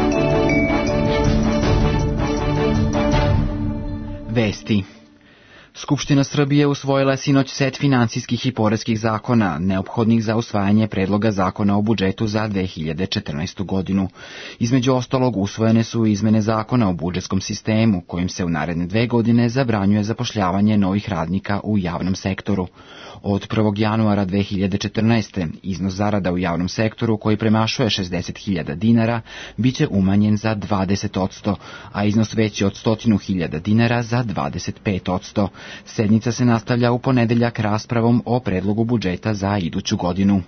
Vesti. Skupština Srbije usvojila je sinoć set finansijskih i poreskih zakona, neophodnih za usvajanje predloga zakona o budžetu za 2014. godinu. Između ostalog, usvojene su izmene zakona o budžetskom sistemu, kojim se u naredne 2 godine zabranjuje zapošljavanje novih radnika u javnom sektoru. Od 1. januara 2014. iznos zarada u javnom sektoru, koji premašuje 60.000 dinara, biće umanjen za 20%, a iznos veći od 100.000 dinara za 25%. Sednica se nastavlja u ponedeljak raspravom o predlogu budžeta za iduću godinu.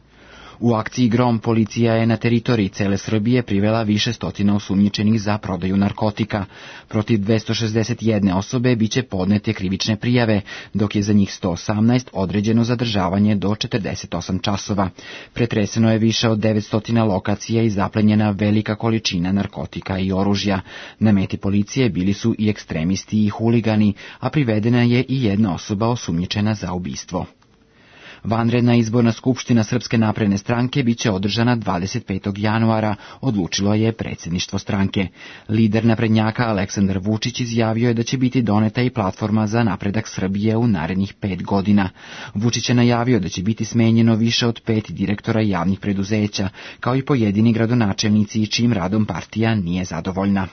U akciji Grom policija je na teritoriji cele Srbije privela više stotina osumnjičenih za prodaju narkotika. Protiv 261 osobe biće podnete krivične prijave, dok je za njih 118 određeno zadržavanje do 48 časova. Pretreseno je više od 900 lokacija i zaplenjena velika količina narkotika i oružja. Na meti policije bili su i ekstremisti i huligani, a privedena je i jedna osoba osumnjičena za ubistvo. Vanredna izborna skupština Srpske napredne stranke biće održana 25. januara, odlučilo je predsjedništvo stranke. Lider naprednjaka Aleksandar Vučić izjavio je da će biti doneta i platforma za napredak Srbije u narednih 5 godina. Vučić je najavio da će biti smenjeno više od 5 direktora javnih preduzeća, kao i pojedini gradonačelnici čijim radom partija nije zadovoljna.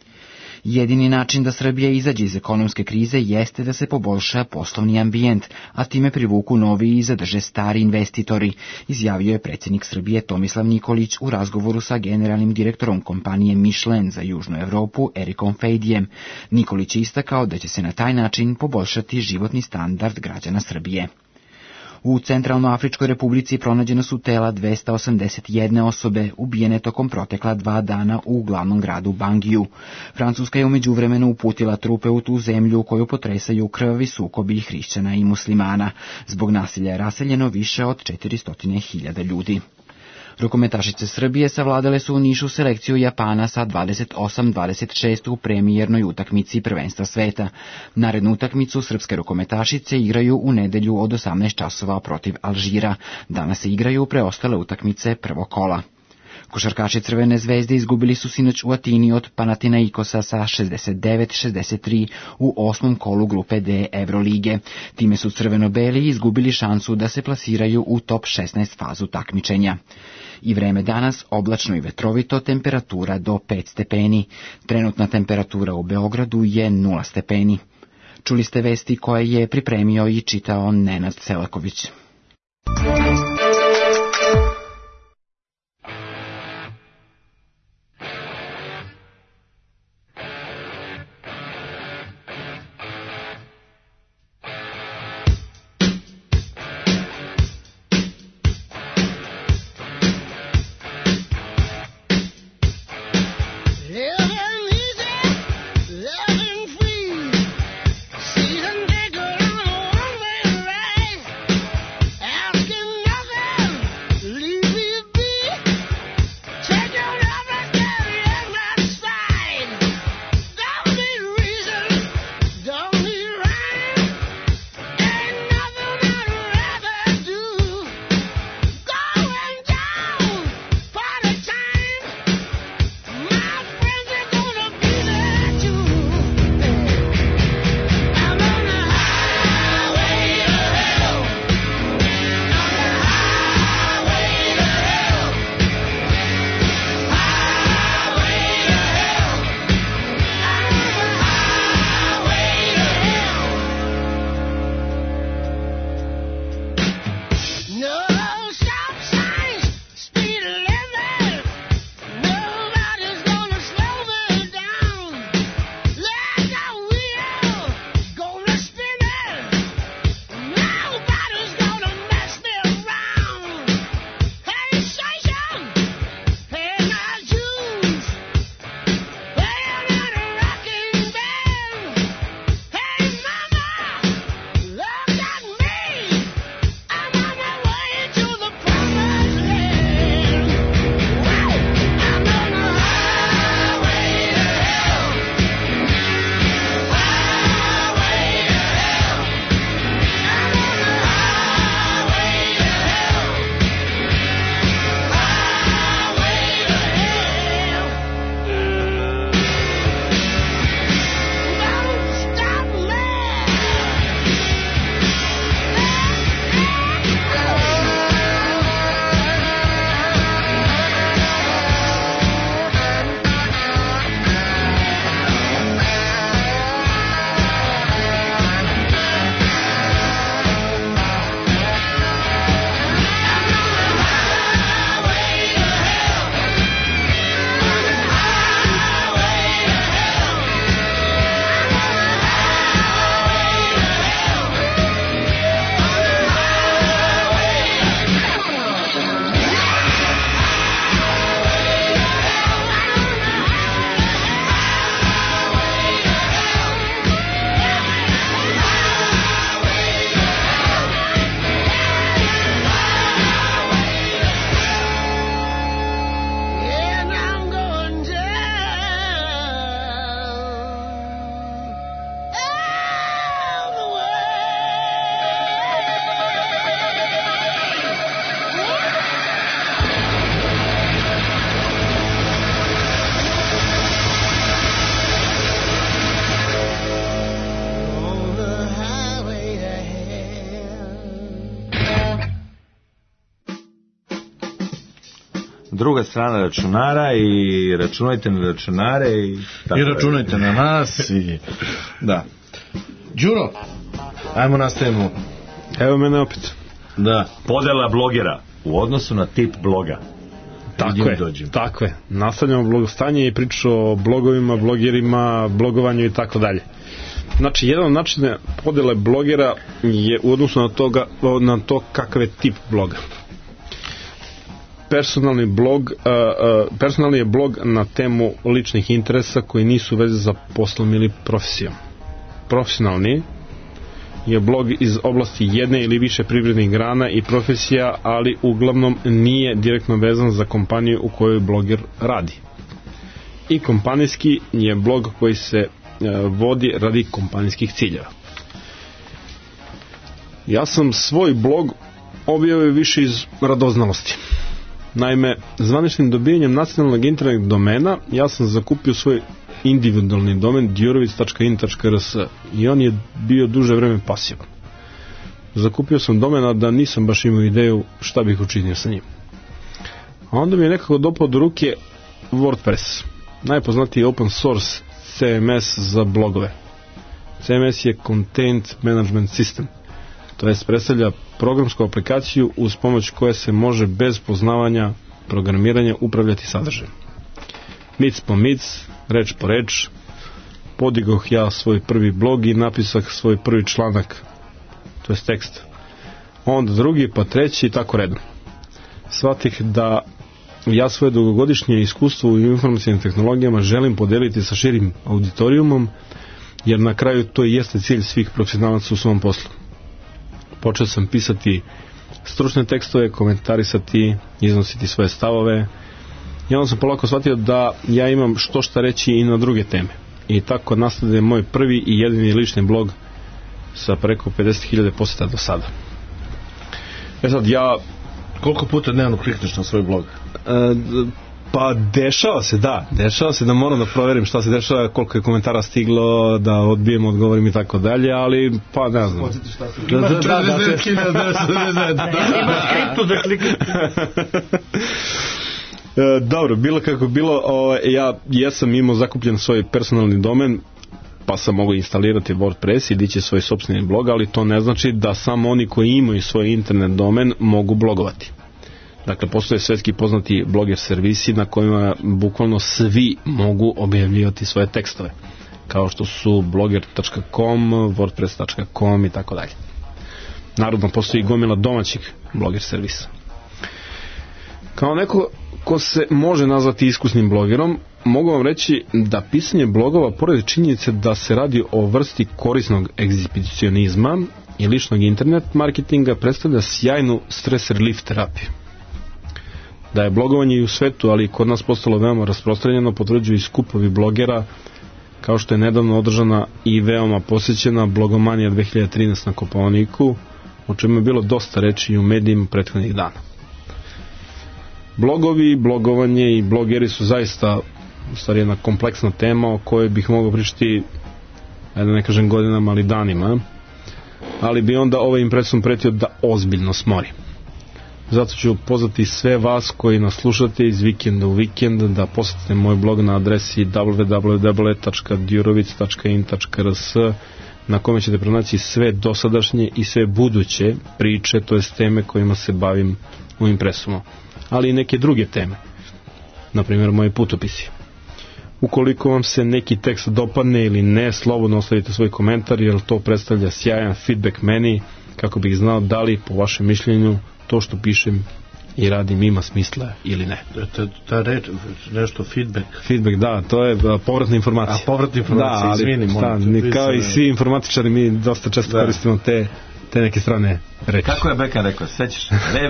Jedini način da Srbija izađe iz ekonomske krize jeste da se poboljša poslovni ambijent, a time privuku novi i zadrže stari investitori, izjavio je predsjednik Srbije Tomislav Nikolić u razgovoru sa generalnim direktorom kompanije Michelin za Južnu Evropu Erikom Fejdijem. Nikolić je istakao da će se na taj način poboljšati životni standard građana Srbije. U Centralnoafričkoj republici pronađena su tela 281 osobe ubijene tokom protekla 2 dana u glavnom gradu Bangiju. Francuska je umeđu vremenu uputila trupe u tu zemlju koju potresaju krvavi sukobi hrišćana i muslimana. Zbog nasilja je raseljeno više od 400.000 ljudi. Rukometašice Srbije savladale su u Nišu selekciju Japana sa 28-26 u premijernoj utakmici prvenstva sveta. Narednu utakmicu srpske rukometašice igraju u nedelju od 18 časova protiv Alžira. Danas se igraju preostale utakmice prvog kola. Košarkaši Crvene zvezde izgubili su sinoć u Atini od Panathinaikosa sa 69-63 u 8. kolu grupe D Evrolige. Time su crveno-beli izgubili šansu da se plasiraju u top 16 fazu takmičenja. I vreme danas oblačno i vetrovito, temperatura do 5 stepeni. Trenutna temperatura u Beogradu je 0 stepeni. Čuli ste vesti koje je pripremio i čitao Nenad Selaković. Asking druga strana računara i računajte na računare i računajte na nas i da. Đuro, ajmo nastavimo. Evo mene opet. Da. Podela blogera u odnosu na tip bloga. Tako je. Nastavljamo blogostanje i priču o blogovima, blogerima, blogovanju i tako dalje. Znači, jedan od načina podele blogera je u odnosu na to kakav je tip bloga. Personalni je blog na temu ličnih interesa koji nisu veze za poslom ili profesijom. Profesionalni je blog iz oblasti jedne ili više privrednih grana i profesija, ali uglavnom nije direktno vezan za kompaniju u kojoj bloger radi. I kompanijski je blog koji se vodi radi kompanijskih ciljeva. Ja sam svoj blog objavio više iz radoznalosti. Naime, zvaničnim dobijanjem nacionalnog internet domena ja sam zakupio svoj individualni domen djurovic.in.rs i on je bio duže vreme pasivan. Zakupio sam domena da nisam baš imao ideju šta bih učinio sa njim. A onda mi je nekako dopao do ruke WordPress, najpoznatiji open source CMS za blogove. CMS je Content Management System, to jest predstavlja programsku aplikaciju uz pomoć koje se može bez poznavanja programiranja upravljati sadržajem. Mic po mic, reč po reč, podigoh ja svoj prvi blog i napisah svoj prvi članak, to jest tekst. Onda drugi, pa treći i tako redom. Shvatih da ja svoje dugogodišnje iskustvo u informacijnim tehnologijama želim podeliti sa širim auditorijumom, jer na kraju to i jeste cilj svih profesionalaca u svom poslu. Počeo sam pisati stručne tekstove, komentarisati, iznositi svoje stavove i onda sam polako shvatio da ja imam što šta reći i na druge teme. I tako nastaje moj prvi i jedini lični blog sa preko 50.000 poseta do sada. Sad ja... Koliko puta dnevno klikneš na svoj blog? Pa dešava se da moram da proverim šta se dešava, koliko je komentara stiglo, da odbijem, odgovorim i tako dalje, ali pa ne znam. Ima 40.000 da klikneš. Dobro, bilo kako bilo, ja jesam imao zakupljen svoj personalni domen, pa sam mogu instalirati WordPress i dići svoj sopstveni blog, ali to ne znači da samo oni koji imaju svoj internet domen mogu blogovati. Dakle, postoje svetski poznati bloger servisi na kojima bukvalno svi mogu objavljivati svoje tekstove, kao što su blogger.com, wordpress.com i tako dalje. Naravno, postoji gomila domaćih bloger servisa. Kao neko ko se može nazvati iskusnim blogerom, mogu vam reći da pisanje blogova, pored činjenice da se radi o vrsti korisnog egzibicionizma i ličnog internet marketinga, predstavlja sjajnu stres relief terapiju. Da je blogovanje i u svetu, ali i kod nas postalo veoma rasprostranjeno, potvrđuju i skupovi blogera, kao što je nedavno održana i veoma posjećena Blogomanija 2013 na Kopaoniku, o čemu je bilo dosta reči i u medijima prethodnih dana. Blogovi, blogovanje i blogeri su zaista u stvari jedna kompleksna tema o kojoj bih mogao pričati, da ne kažem godinama, ali danima, ali bi onda ovaj impresom pretio da ozbiljno smori. Zato ću pozvati sve vas koji nas slušate iz vikenda u vikend da posetite moj blog na adresi www.djurovic.in.rs, na kome ćete pronaći sve dosadašnje i sve buduće priče, to jest teme kojima se bavim u impresumu, ali i neke druge teme, na primjer moje putopisi. Ukoliko vam se neki tekst dopadne ili ne, slobodno ostavite svoj komentar, jer to predstavlja sjajan feedback meni, kako bih znao da li po vašem mišljenju to što pišem i radim ima smisla ili ne. Ta reč, nešto feedback. Feedback, da, to je povratna informacija. A povratna informacija, izvini. Kao i svi informatičari, mi dosta često koristimo te neke strane reči. Kako je Beka rekao, sećaš?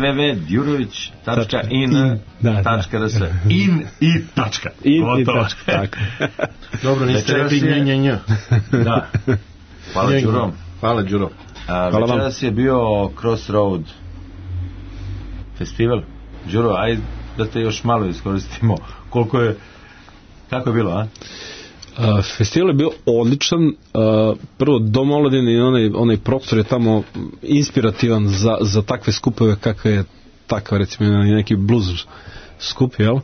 www.djurović.in.rs In i tačka. Tako. Dobro, niste rekli njenjenja. Da. Hvala Đuro. Hvala Đuro. Večeras je bio Crossroad festival. Đuro, ajde da te još malo iskoristimo. Kako je bilo, a? Festival je bio odličan. Prvo, Dom omladine i onaj prostor je tamo inspirativan za takve skupove kakve je takav, recimo, neki blues skup, jel?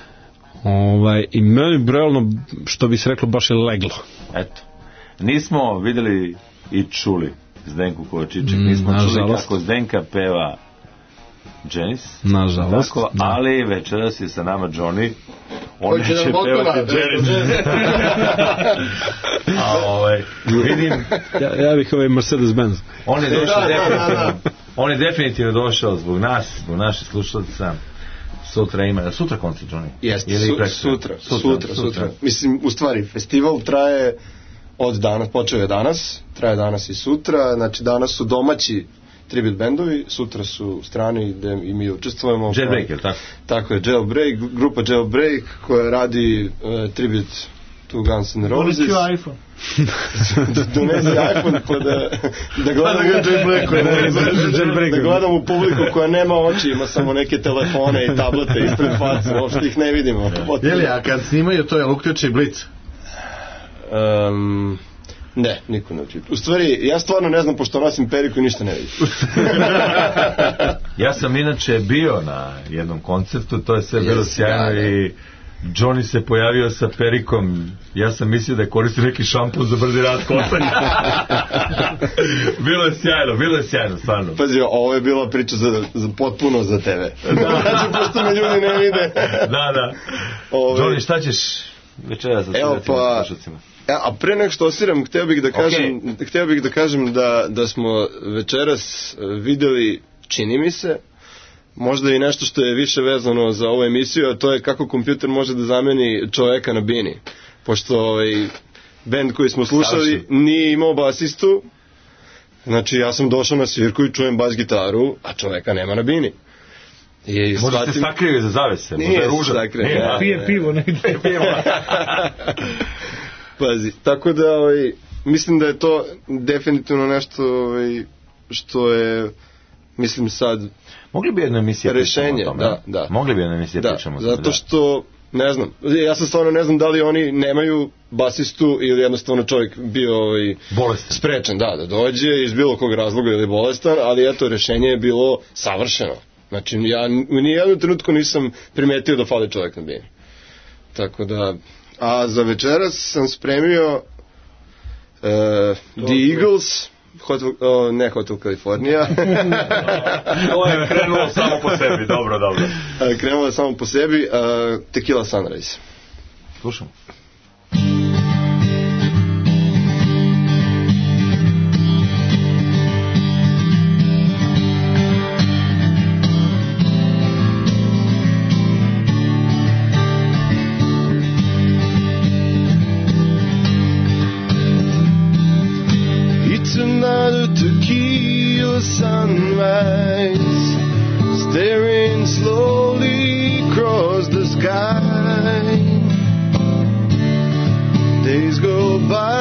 I meni realno, što bi se reklo, baš je leglo. Eto. Nismo videli i čuli Zdenku Kovačiček, nismo čuli kako Zdenka peva Janis, nažalost, tako, ali večeras je sa nama Johnny, on će pevati Janis. Vidim, ja bih Mercedes-Benz. On je definitivno došao zbog nas, zbog naših slušalaca. Sutra koncert, Johnny? Jeste, sutra. Mislim, u stvari, festival traje od danas, počeo je danas, traje danas i sutra, znači danas su domaći tribute bendovi, sutra su strani gde i mi učestvujemo. Jailbreak, je li tako? Tako je, Jailbreak, grupa Jailbreak koja radi tribute to Guns N' Roses. Donesi iPhone. Donesi iPhone pa da gledam u publiku koja nema oči, ima samo neke telefone i tablete ispred face, uopšte ih ne vidimo. Jeli, a kad snimaju to je uključi Blic? Ne, niko ne uključi. U stvari, ja stvarno ne znam, pošto nosim periku i ništa ne vidim. Ja sam inače bio na jednom koncertu, to je sve bilo sjajno i Johnny se pojavio sa perikom. Ja sam mislio da je koristio neki šampun za brzi rad kosanja. Bilo je sjajno, stvarno. Pazi, ovo je bila priča potpuno za tebe. Znači, pošto me ljudi ne vide. Da. Johnny, šta ćeš večeras sa slušacima? A pre nek što osiram, hteo bih da kažem da smo večeras videli, čini mi se, možda i nešto što je više vezano za ovu emisiju, a to je kako kompjuter može da zameni čoveka na bini. Pošto bend koji smo slušali nije imao basistu, znači ja sam došao na svirku i čujem bas gitaru, a čoveka nema na bini. Možda ste sakrili za zavese, možda je ružan. Pije pivo, ne ide pivo. Pazi, tako da mislim da je to definitivno nešto što je, mislim sad, mogli bi jedna emisija rešenje, pričamo o tome. Da. Mogli bi jedna emisija pričamo o tome. Zato što, ne znam, ja sam stvarno ne znam da li oni nemaju basistu ili jednostavno čovjek bio bolestan, sprečen, da dođe iz bilo kog razloga ili bolestan, ali eto, rešenje je bilo savršeno. Znači, ja u nijednom trenutku nisam primetio da fali čovjek na bini. Tako da, a za večeras sam spremio The Eagles, ne Hotel California. To je krenulo samo po sebi, dobro. Krenulo je samo po sebi, Tequila Sunrise. Slušamo. Tequila sunrise, staring slowly across the sky. Days go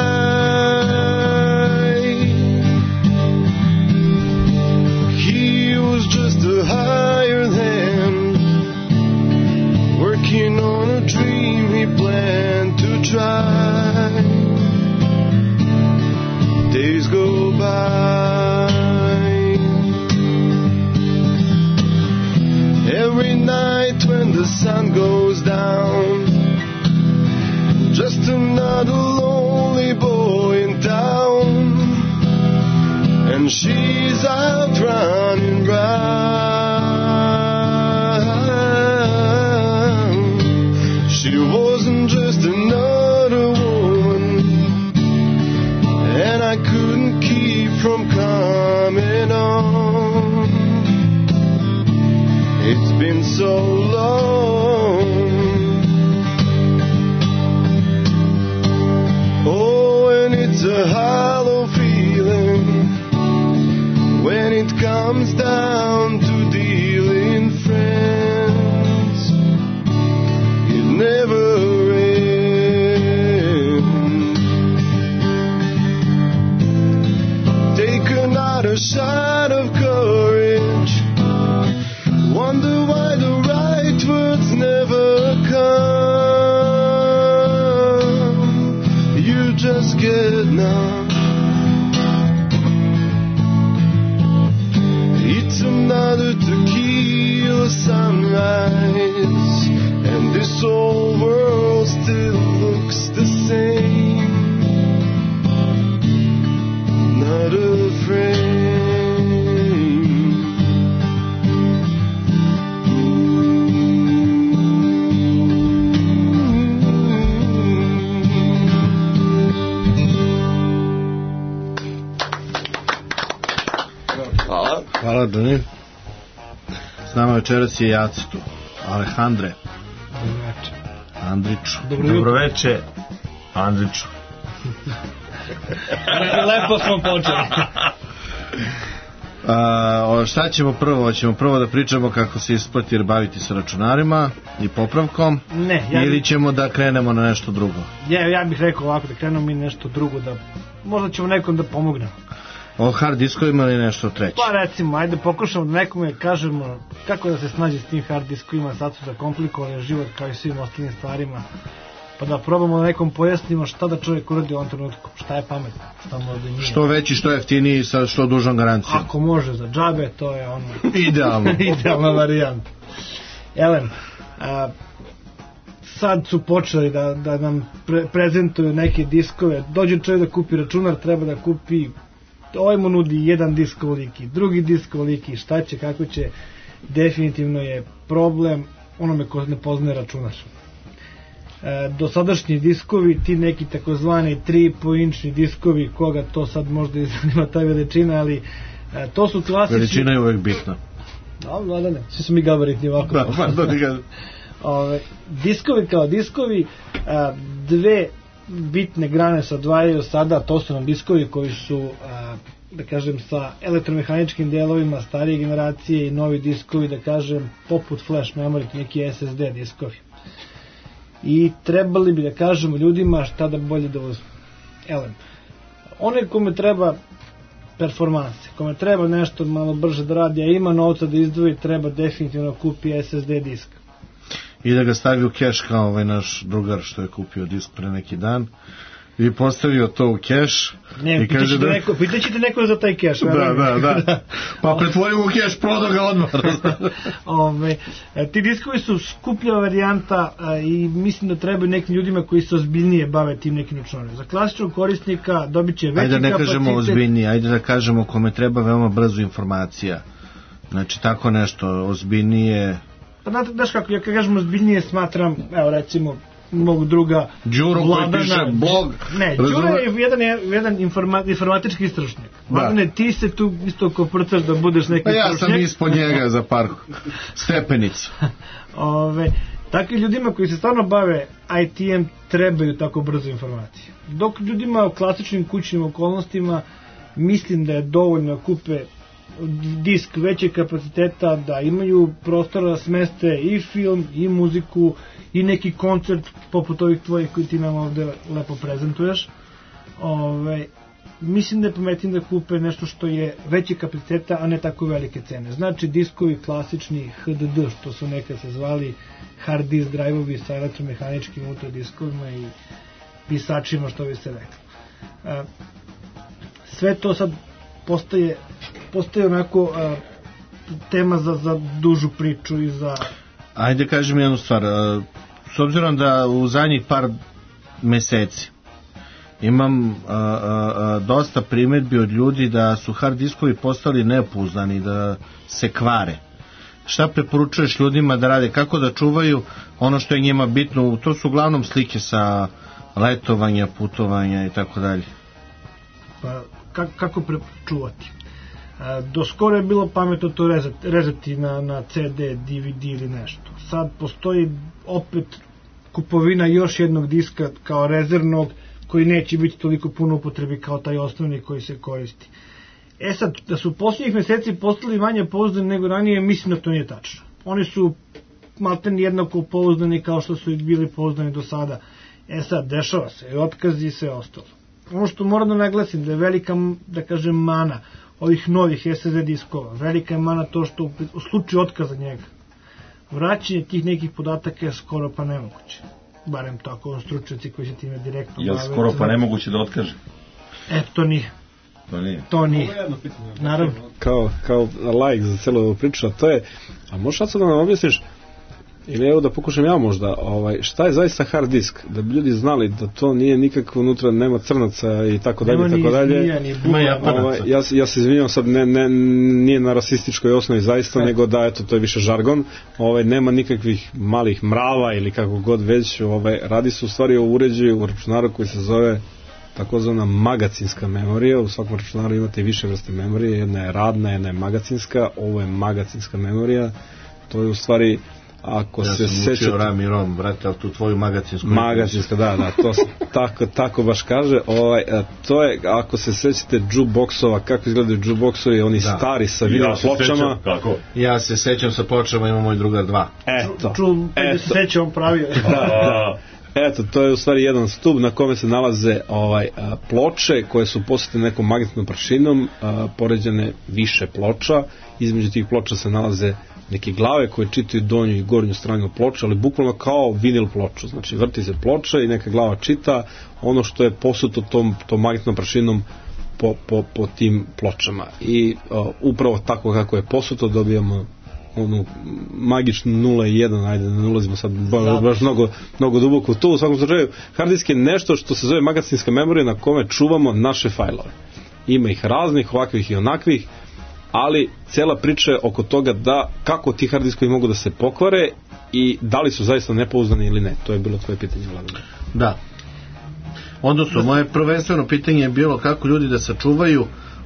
by. He was just a hired hand, working on a dream he planned to try. Days go by. Every night when the sun goes down, just another lonely boy in town, and she's out running round. She wasn't just another woman, and I couldn't keep from coming on. It's been so long. Oh, and it's a hollow feeling when it comes down to dealing friends. It never ends. Take another shot of courage. Wonder why the right words never come. You just get numb. It's another tequila sunrise. Hvala. Hvala, Dani. S nama večeras je Jacitu. Alejandre. Dobroveče. Andriću. Dobroveče, Andriću. Lepo smo počeli. Šta ćemo prvo? Hoćemo prvo da pričamo kako se isplati baviti sa računarima i popravkom? Ne. Ili ćemo da krenemo na nešto drugo? Ja bih rekao ovako, da krenemo mi nešto drugo, da možda ćemo nekom da pomognemo. O hard diskovima ili nešto treće? Pa recimo, ajde pokušamo da nekome kažemo kako da se snađe s tim hard diskovima, sad su zakomplikovali život kao i svim ostalim stvarima, pa da probamo da nekom pojasnimo šta da čovjek uradi u ovom trenutku, šta je pametno, šta možda nije. Što veći, što jeftiniji, sa što dužom garancijom. Ako može za džabe, to je ono idealna varijanta. Elem, sad su počeli da nam prezentuju neke diskove, dođe čovjek da kupi računar, treba da kupi, ovaj mu nudi jedan disk ovoliki, drugi disk ovoliki, šta će, kako će, definitivno je problem onome ko ne poznaje računar. Dosadašnji diskovi, ti neki takozvani 3,5-inčni diskovi, koga to sad možda izanima ta veličina, ali to su klasični... Veličina je uvek bitna. Ne, svi su mi gabaritni ovako. Diskovi kao diskovi, dve bitne grane se odvajaju sada, to su nam diskovi koji su, da kažem, sa elektromehaničkim delovima starije generacije i novi diskovi, da kažem, poput flash memory, neki SSD diskovi. I trebali bi da kažemo ljudima šta da bolje da uzme. Onaj kome treba performanse, kome treba nešto malo brže da radi, a ima novca da izdvoji, treba definitivno kupi SSD disk. I da ga stavi u keš kao naš drugar što je kupio disk pre neki dan i postavio to u keš. Ne, pitaćete neko za taj keš. Da. Pa pretvorimo u keš, prodao ga odmah. Ti diskovi su skuplja varijanta i mislim da trebaju nekim ljudima koji se ozbiljnije bave tim nekim računarima. Za klasičnog korisnika dobit će veći kapacitet. Ajde da ne kažemo ozbiljnije, ajde da kažemo kome treba veoma brzo informacija. Znači tako nešto ozbiljnije. Pa znaš kako, ja kad kažem ozbiljnije smatram, evo recimo mog druga Đuro koji piše blog. Ne, Đuro je jedan informatički stručnjak. Vladane, ti se tu isto koprcaš da budeš neki stručnjak. Ja sam ispod njega za par stepenica. Takvi ljudima koji se stvarno bave IT-em trebaju tako brzo informacije. Dok ljudima u klasičnim kućnim okolnostima mislim da je dovoljno kupe disk većeg kapaciteta, da imaju prostora da smeste i film, i muziku, i neki koncert poput ovih tvojih koji ti nam ovde lepo prezentuješ. Mislim da je pametnije da kupe nešto što je veće kapaciteta, a ne tako velike cene. Znači diskovi klasični HDD, što su nekad se zvali hard disk drive-ovi sa elektromehaničkim diskovima i pisačima, što bi se rekli. Sve to sad postaje onako tema za dužu priču i za... Ajde kažem jednu stvar, s obzirom da u zadnjih par meseci imam dosta primedbi od ljudi da su hard diskovi postali nepouzdani, da se kvare. Šta preporučuješ ljudima da rade, kako da čuvaju ono što je njima bitno? To su uglavnom slike sa letovanja, putovanja i tako dalje. Pa kako prečuvati? Do skoro je bilo pametno to rezati na CD, DVD ili nešto. Sad postoji opet kupovina još jednog diska kao rezervnog koji neće biti toliko puno upotrebi kao taj osnovni koji se koristi. Sad, da su posljednjih meseci postali manje pouzdani nego ranije, mislim da to nije tačno. Oni su maltene jednako pouzdani kao što su i bili pouzdani do sada. Sad, dešava se i otkazi i sve ostalo. Ono što moram da naglasim da je velika, da kažem, mana ovih novih SSD diskova, velika je mana to što u slučaju otkaza njega vraćanje tih nekih podataka je skoro pa nemoguće. Barem tako stručnjaci koji se time direktno bave. Je skoro pa nemoguće da otkaže? To nije. To nije. Naravno. Kao like za celu ovu priču, a to je, a možeš sad da nam objasniš, ili evo da pokušam ja možda, šta je zaista hard disk, da bi ljudi znali da to nije nikako unutra, nema crnaca i tako dalje, tako dalje. Ja se izvinjam sad, nije na rasističkoj osnovi zaista, nego da eto to je više žargon. Nema nikakvih malih mrava ili kako god već, radi se u stvari o uređaju u računaru koji se zove takozvana magacinska memorija. U svakom računaru imate više vrste memorije, jedna je radna, jedna je magacinska. Ovo je magacinska memorija. To je u stvari, ako se sećate... Ja sam učio Ramirom, brate, ali tu tvoju magacinsku... Magacinska, da, to se tako baš kaže. To je, ako se sećate jukeboxova, kako izgledaju jukeboxovi, oni stari sa video pločama. Ja se sećam sa pločama, ima moj drugar 2. Eto. Se sećam, pravio. Da. Eto, to je u stvari jedan stub na kome se nalaze ploče koje su posute nekom magnetnom prašinom, poređane više ploča. Između tih ploča se nalaze neke glave koje čitaju donju i gornju stranu ploča, ali bukvalno kao vinil ploču. Znači, vrti se ploča i neka glava čita ono što je posuto tom magnetnom prašinom po tim pločama. I upravo tako kako je posuto dobijamo onu magičnu 0 i 1, ajde ne ulazimo sad baš mnogo duboko tu. U svakom slučaju, hard disk je nešto što se zove magacinska memorija na kome čuvamo naše fajlove. Ima ih raznih, ovakvih i onakvih, ali cijela priča je oko toga da kako ti hard diskovi mogu da se pokvare i da li su zaista nepouzdani ili ne. To je bilo tvoje pitanje, Vladimir. Da. Odnosno, moje prvenstveno pitanje je bilo kako ljudi da sačuvaju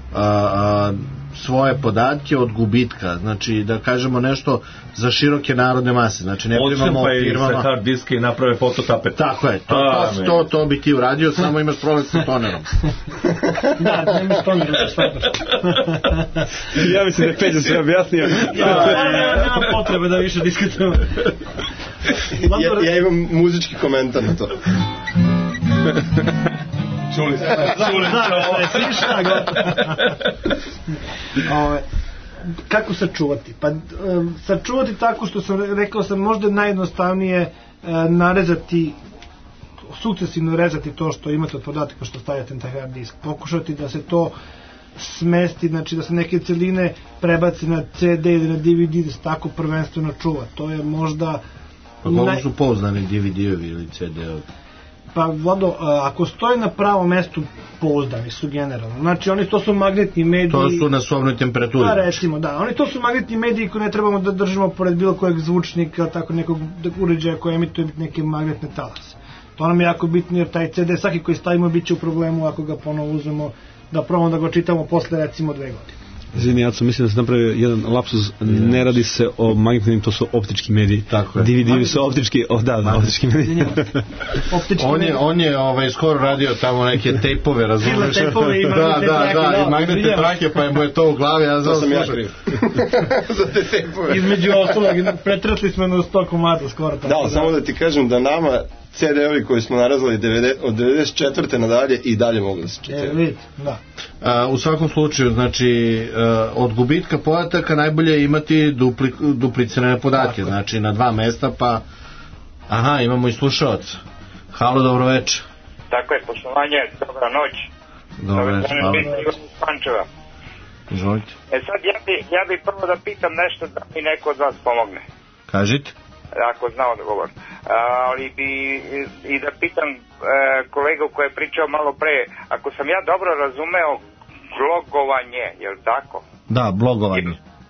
svoje podatke od gubitka, znači da kažemo nešto za široke narodne mase, znači ne primamo firmama sa hard diske i naprave fototapet. Tako je, to bi ti uradio, samo imaš problem sa tonerom. Da, nemaš tonerom. Ja mislim da je Peđa sve objasnio. Nema potrebe da više diskutujemo. Ja imam muzički komentar na to. Čuli se. Kako sačuvati? Pa sačuvati tako što rekao sam možda najjednostavnije narezati, sukcesivno rezati to što imate od podataka što stavljate na taj hard disk. Pokušati da se to smesti, znači da se neke celine prebaci na CD ili na DVD, da se tako prvenstveno čuva. To je možda... Pa koliko su pouzdani DVD-ovi ili CD-ovi? Pa Vlado, ako stoji na pravom mestu, pouzdani su generalno. Znači to su magnetni mediji. To su na sobnoj temperaturi. Pa recimo, da. To su magnetni mediji koje ne trebamo da držimo pored bilo kojeg zvučnika, tako nekog uređaja koji emituje neke magnetne talase. To nam je jako bitno jer taj CD svaki koji stavimo bit će u problemu ako ga ponovo uzmemo da probamo da ga čitamo posle recimo 2 godine. Izvini, Jaco, mislim da se napravio jedan lapsus, ne radi se o magnetnim, to su optički mediji. Tako je. DVD su optički, optički mediji. On je skoro radio tamo neke tejpove, razumiješ? Tejpove i magnetne trake. I magnetne trake, pa mu je to u glavi, ja znam sam ja kriv. Za te tejpove. Između ostalog, pretretli smo na 100 komada skoro. Da, samo da ti kažem da nama CD-ovi koji smo narazali od 94. nadalje i dalje mogu da se čitaju. U svakom slučaju, znači, od gubitka podataka najbolje je imati duplicirane podatke, znači na 2 mesta, pa... Aha, imamo i slušalac. Halo, dobro večer. Tako je, poštovanje, dobra noć. Dobro večer, hvala. Izvolite. Sad, ja bi prvo da pitam nešto da mi neko od vas pomogne. Kažite. Ako zna odgovor. Ali bi i da pitam kolegu koji je pričao malo pre, ako sam ja dobro razumeo blogovanje, je li tako? Da, blogovanje.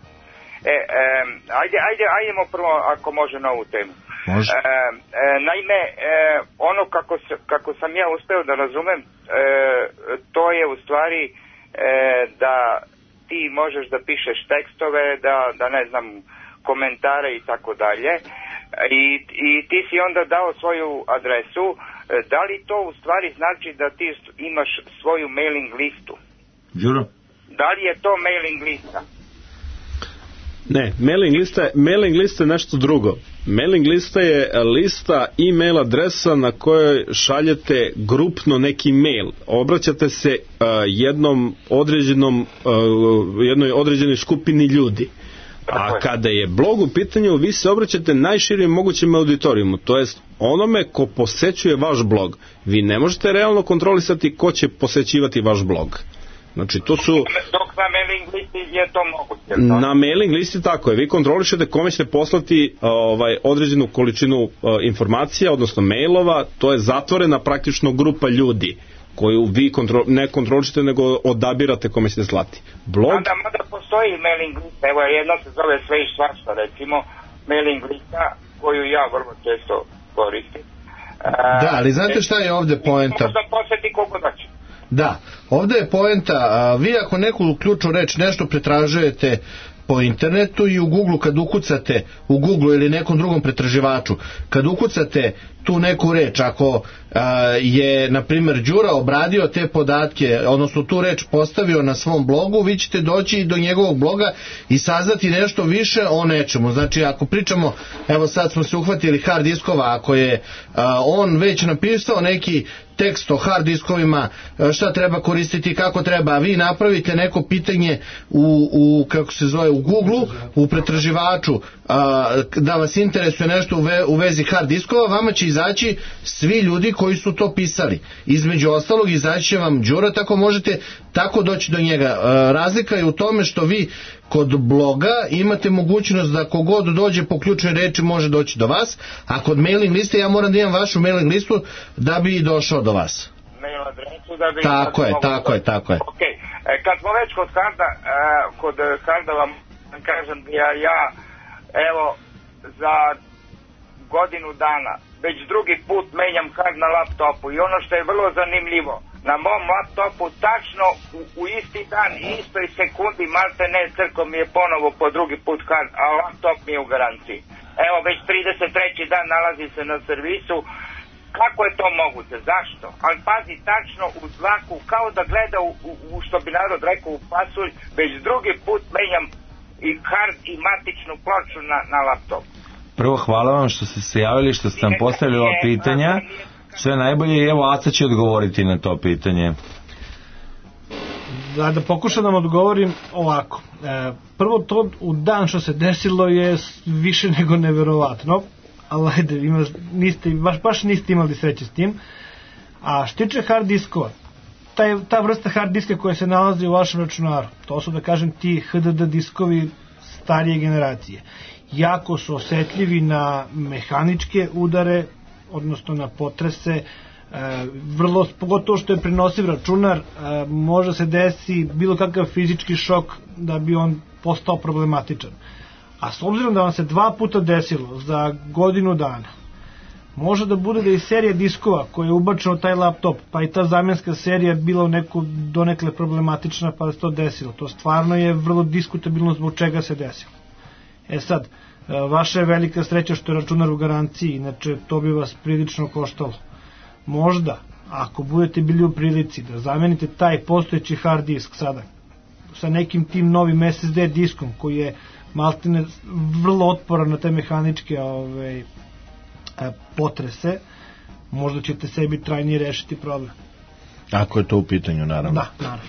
Ajdemo prvo ako može na ovu temu. Može. Naime, ono kako sam ja uspeo da razumem, to je u stvari da ti možeš da pišeš tekstove, da ne znam, komentare i tako dalje. I ti si onda dao svoju adresu. Da li to u stvari znači da ti imaš svoju mailing listu? Đuro? Da li je to mailing lista? Ne, mailing lista je nešto drugo. Mailing lista je lista e-mail adresa na kojoj šaljete grupno neki mail. Obraćate se jednoj određenoj skupini ljudi. A kada je blog u pitanju, vi se obraćate najširim mogućem auditorijumu, to jest onome ko posećuje vaš blog. Vi ne možete realno kontrolisati ko će posećivati vaš blog. Znači, to su... Dok na mailing listi je to moguće. Na mailing listi tako je. Vi kontrolišete kome ćete poslati određenu količinu informacija, odnosno mailova. To je zatvorena praktično grupa ljudi koju vi ne kontrolišete, nego odabirate kome ćete slati. Blog... Mada postoji mailing lista, evo jedna se zove Sve i svašta, recimo, mailing lista koju ja vrlo često koristim. Da, ali znate šta je ovde poenta? Možda posjeti kogo doći. Da, ovde je poenta, vi ako neku ključnu reč nešto pretražujete po internetu i u Google kad ukucate, u Google ili nekom drugom pretraživaču, kad ukucate tu neku reč, ako je na primjer Đura obradio te podatke, odnosno tu reč postavio na svom blogu, vi ćete doći do njegovog bloga i saznati nešto više o nečemu. Znači ako pričamo, evo sad smo se uhvatili hard diskova, ako je on već napisao neki tekst o hard diskovima, šta treba koristiti, kako treba, a vi napravite neko pitanje kako se zove, u Google, u pretraživaču, da vas interesuje nešto u vezi hard diskova, vama će izaći svi ljudi koji su to pisali. Između ostalog izaći će vam Đura, tako možete tako doći do njega. Razlika je u tome što vi kod bloga imate mogućnost da kogod dođe po ključnoj reči može doći do vas, a kod mailing liste ja moram da imam vašu mailing listu da bi došao do vas. Mail adresu da bi... Tako je. Ok, kad smo već kod harda vam kažem, ja evo za godinu dana već drugi put menjam hard na laptopu i ono što je vrlo zanimljivo, na mom laptopu tačno u isti dan i istoj sekundi malte ne crko mi je ponovo po drugi put hard, a laptop mi je u garanciji. Evo već 33. dan nalazi se na servisu. Kako je to moguće? Zašto? Ali pazi, tačno u dlaku, kao da gleda u što bi narod rekao u pasulj, već drugi put menjam i hard i matičnu ploču na laptop. Prvo hvala vam što ste se javili, što ste nam postavili ova pitanja. Sve najbolje i evo Aca će odgovoriti na to pitanje. Da pokušam da vam odgovorim ovako. Prvo to u dan što se desilo je više nego neverovatno, ali ajde, baš niste imali sreće s tim. A što tiče hard diskova, ta vrsta hard diska koja se nalazi u vašem računaru, to su da kažem ti HDD diskovi starije generacije. Jako su osetljivi na mehaničke udare, odnosno na potrese, pogotovo što je prenosiv računar, može se desi bilo kakav fizički šok da bi on postao problematičan. A s obzirom da vam se 2 puta desilo za godinu dana, može da bude da i serija diskova koja je ubačena u taj laptop, pa i ta zamjenska serija bila donekle problematična pa se to desilo. To stvarno je vrlo diskutabilno zbog čega se desilo. Sad, vaša je velika sreća što je računar u garanciji, inače to bi vas prilično koštalo. Možda, ako budete bili u prilici da zamenite taj postojeći hard disk sada sa nekim tim novim SSD diskom koji je maltene vrlo otporan na te mehaničke potrese, možda ćete sebi trajnije rešiti problem. Ako je to u pitanju, naravno. Da, naravno.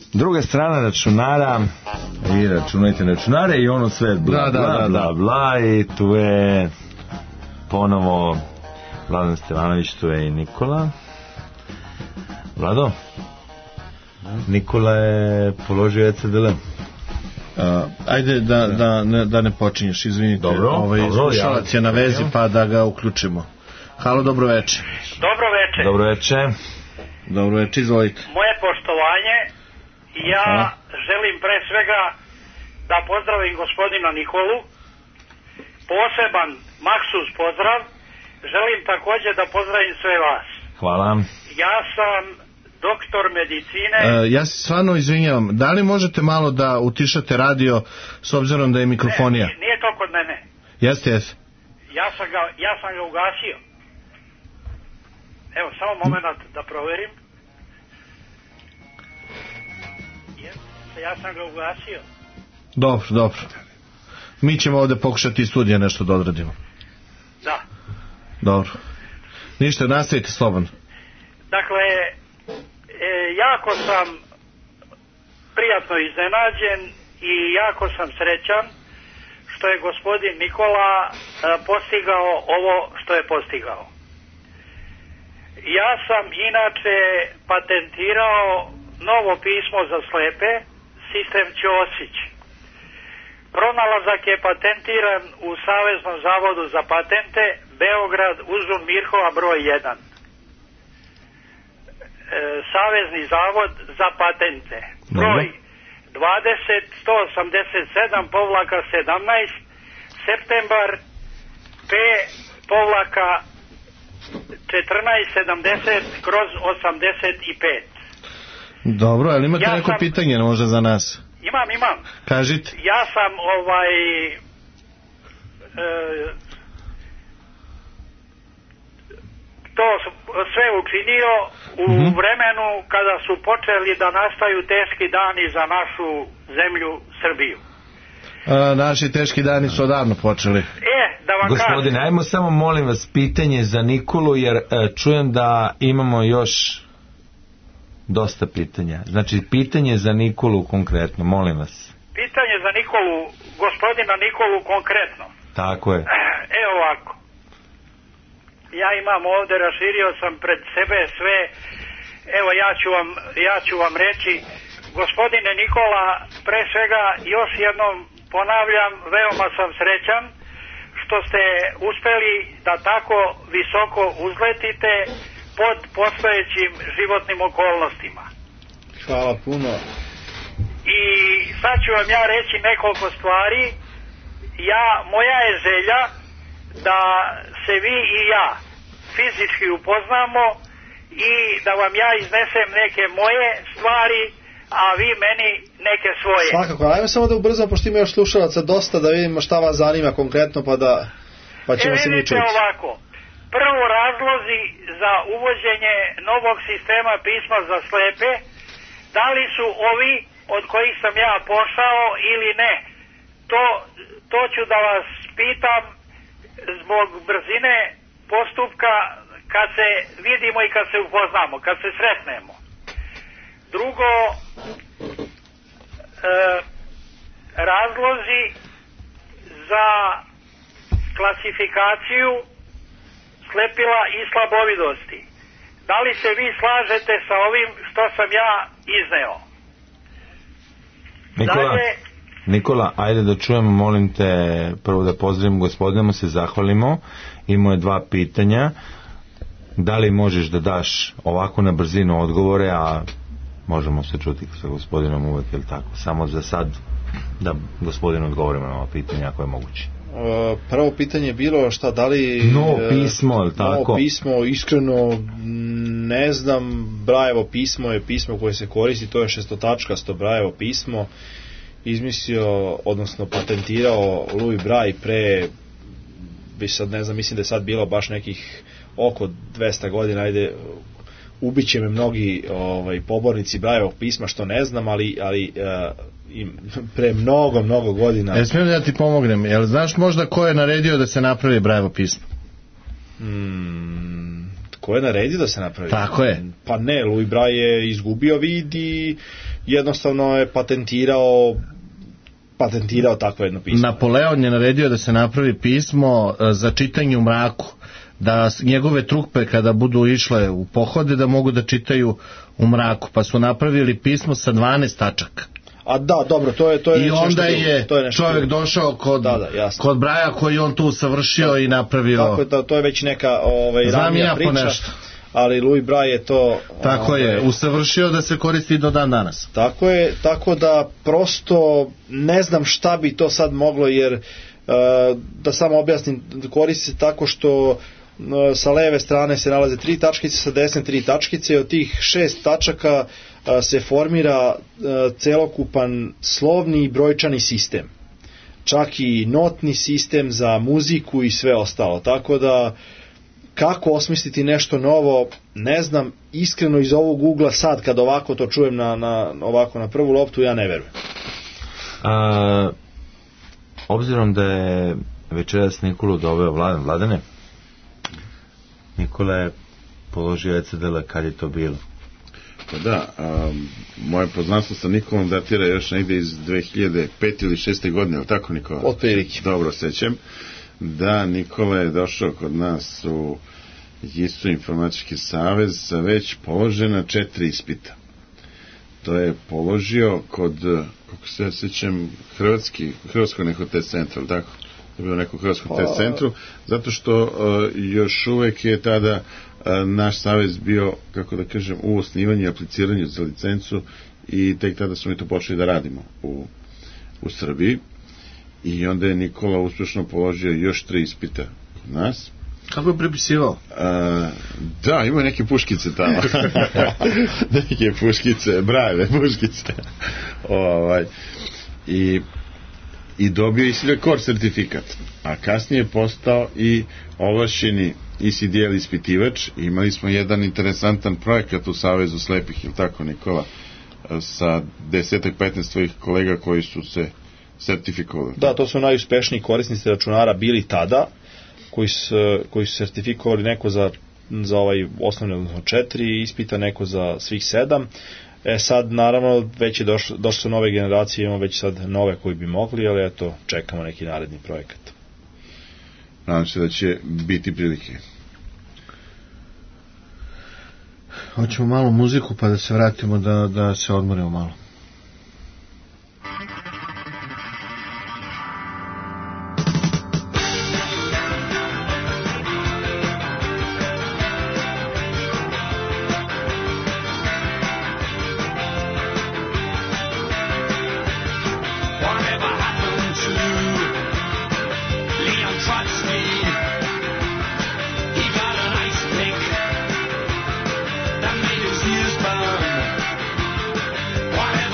Druga strana računara, vi računajte računare i ono sve bla i tu je ponovo Vladan Stevanović, tu je i Nikola. Vlado? Nikola je položio ECDL. Ajde da ne počinješ, izvinite. Dobro, slušalac je na vezi pa da ga uključimo. Halo, dobro veče. Dobro veče, izvolite. Moje poštovanje, ja želim pre svega da pozdravim gospodina Nikolu, poseban maksus pozdrav, želim također da pozdravim sve vas. Hvala. Ja sam doktor medicine. Ja se stvarno izvinjavam, da li možete malo da utišate radio s obzirom da je mikrofonija? Nije to kod mene. Jeste. Ja sam ga ugasio. Evo, samo moment da proverim. Ja sam ga ugasio. Dobro. Mi ćemo ovdje pokušati iz studija nešto da odradimo. Da. Dobro. Ništa, nastavite slobodno. Dakle, jako sam prijatno iznenađen i jako sam srećan što je gospodin Nikola postigao ovo što je postigao. Ja sam inače patentirao novo pismo za slepe, sistem Ćosić. Pronalazak je patentiran u Saveznom zavodu za patente, Beograd, Uzun Mirhova broj 1. Savezni zavod za patente. Broj 20-187-17, septembar P-1470/85. Dobro, ali imate neko pitanje možda za nas? Imam. Kažite. Ja sam to sve učinio u vremenu kada su počeli da nastaju teški dani za našu zemlju Srbiju. Naši teški dani su odavno počeli. Da vam Gospodine, ajmo samo molim vas pitanje za Nikolu, jer čujem da imamo još dosta pitanja. Znači, pitanje za Nikolu konkretno, molim vas. Pitanje za Nikolu, gospodina Nikolu konkretno. Tako je. Evo ovako. Ja imam ovdje, raširio sam pred sebe sve. Evo, ja ću vam reći, gospodine Nikola, pre svega još jednom ponavljam, veoma sam srećan što ste uspeli da tako visoko uzletite pod postojećim životnim okolnostima. Hvala puno. I sad ću vam ja reći nekoliko stvari. Moja je želja da se vi i ja fizički upoznamo i da vam ja iznesem neke moje stvari, a vi meni neke svoje. Svakako, ajme samo da ubrzamo, pošto ima još slušalaca dosta, da vidimo šta vas zanima konkretno, pa ćemo se mi čuti. Ovako, prvo, razlozi za uvođenje novog sistema pisma za slepe, da li su ovi od kojih sam ja pošao ili ne, to ću da vas pitam zbog brzine postupka kad se vidimo i kad se upoznamo, kad se sretnemo. Drugo, razlozi za klasifikaciju slepila i slabovidosti. Da li se vi slažete sa ovim što sam ja izneo? Nikola, ajde da čujemo, molim te, prvo da pozdravimo gospodina, se zahvalimo. Imao je 2 pitanja. Da li možeš da daš ovako na brzinu odgovore, a možemo se čuti sa gospodinom uvek, ili tako? Samo za sad da gospodinu odgovorimo na ova pitanja ako je moguće. Prvo pitanje je bilo šta, da li novo pismo, ili tako? Novo pismo, iskreno ne znam. Brajevo pismo je pismo koje se koristi, to je 6-tačkasto Brajevo pismo, izmislio, odnosno patentirao Louis Braille pre, sad ne znam, mislim da je sad bilo baš nekih oko 200 godina, ajde, ubiće me mnogi pobornici Braillevog pisma što ne znam, ali pre mnogo godina. Smijem da ti pomognem, jel znaš možda ko je naredio da se napravi Braillevo pismo? Ko je naredio da se napravi? Tako je. Pa ne, Louis Braille je izgubio vid i jednostavno je patentirao takvo jedno pismo. Napoleon je naredio da se napravi pismo za čitanje u mraku, da njegove trupe kada budu išle u pohode da mogu da čitaju u mraku, pa su napravili pismo sa 12 tačaka. A da, dobro, to je i onda je čovjek došao kod Braja koji on tu savršio i napravio. Tako da to je već neka ranija priča. Ali Louis Braille je to tako je usavršio da se koristi do dan danas. Tako je, tako da prosto ne znam šta bi to sad moglo, jer da samo objasnim, koristi se tako što sa leve strane se nalaze 3 tačkice, sa desne 3 tačkice, od tih 6 tačaka se formira celokupan slovni i brojčani sistem. Čak i notni sistem za muziku i sve ostalo. Tako da kako osmisliti nešto novo, ne znam, iskreno iz ovog ugla sad kad ovako to čujem ovako na prvu loptu, ja ne verujem. Obzirom da je večeras Nikolu doveo Vladane, Nikola je položio ECDL, kad je to bilo? Pa da, moje poznanstvo sa Nikolom datira još negdje iz 2005. ili 2006. godine, ali tako Nikola? Otprilike. Dobro sećam. Da, Nikola je došao kod nas u JISU Informatički savez sa već položena 4 ispita. To je položio kod, kako se ja sećam, Hrvatsko neko test centru, tako? Je bilo neko Hrvatsko test centru, zato što još uvek je tada naš savez bio, kako da kažem, u osnivanju i apliciranju za licencu i tek tada smo mi to počeli da radimo u Srbiji. I onda je Nikola uspješno položio još 3 ispita kod nas. Kako je prepisivao? Da, ima neke puškice tamo. Neke puškice, brave puškice. I dobio i core sertifikat. A kasnije je postao i ovlašćeni ECDL ispitivač. Imali smo jedan interesantan projekat u Savezu slepih, ili tako Nikola, sa 10-15 svojih kolega koji su se sertifikovali. Da, to su najuspešniji korisnici računara bili tada, koji su sertifikovali, neko za ovaj osnovne 4 ispita, neko za svih 7. Sad naravno već je došlo su nove generacije, imamo već sad nove koji bi mogli, ali eto, čekamo neki naredni projekat. Nadam se da će biti prilike. Hoćemo malo muziku pa da se vratimo da se odmorimo malo. Whatever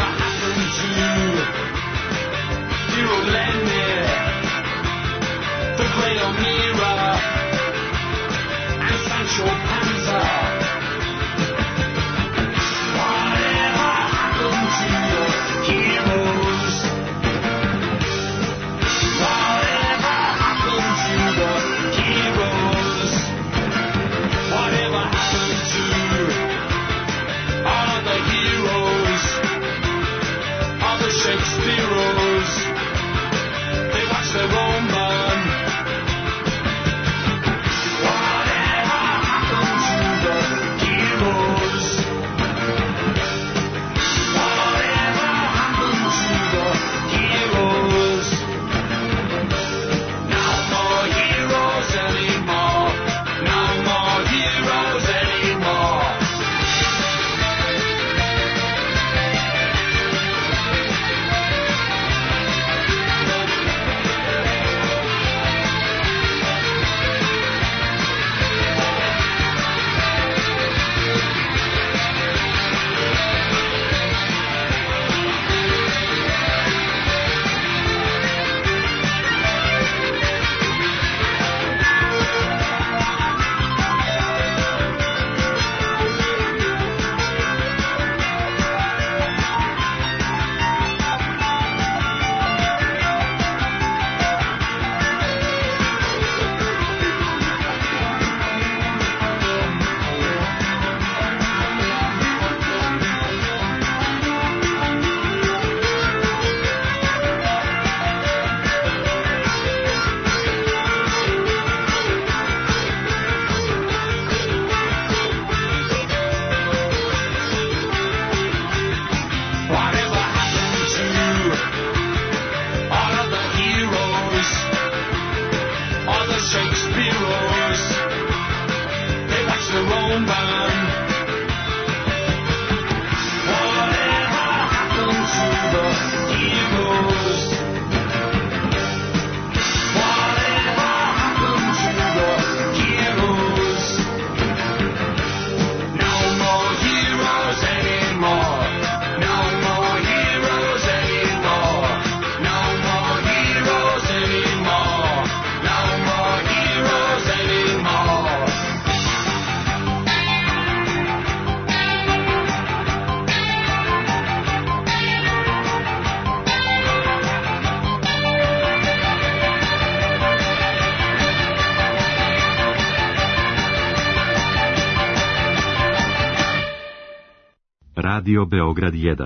Radio Beograd 1.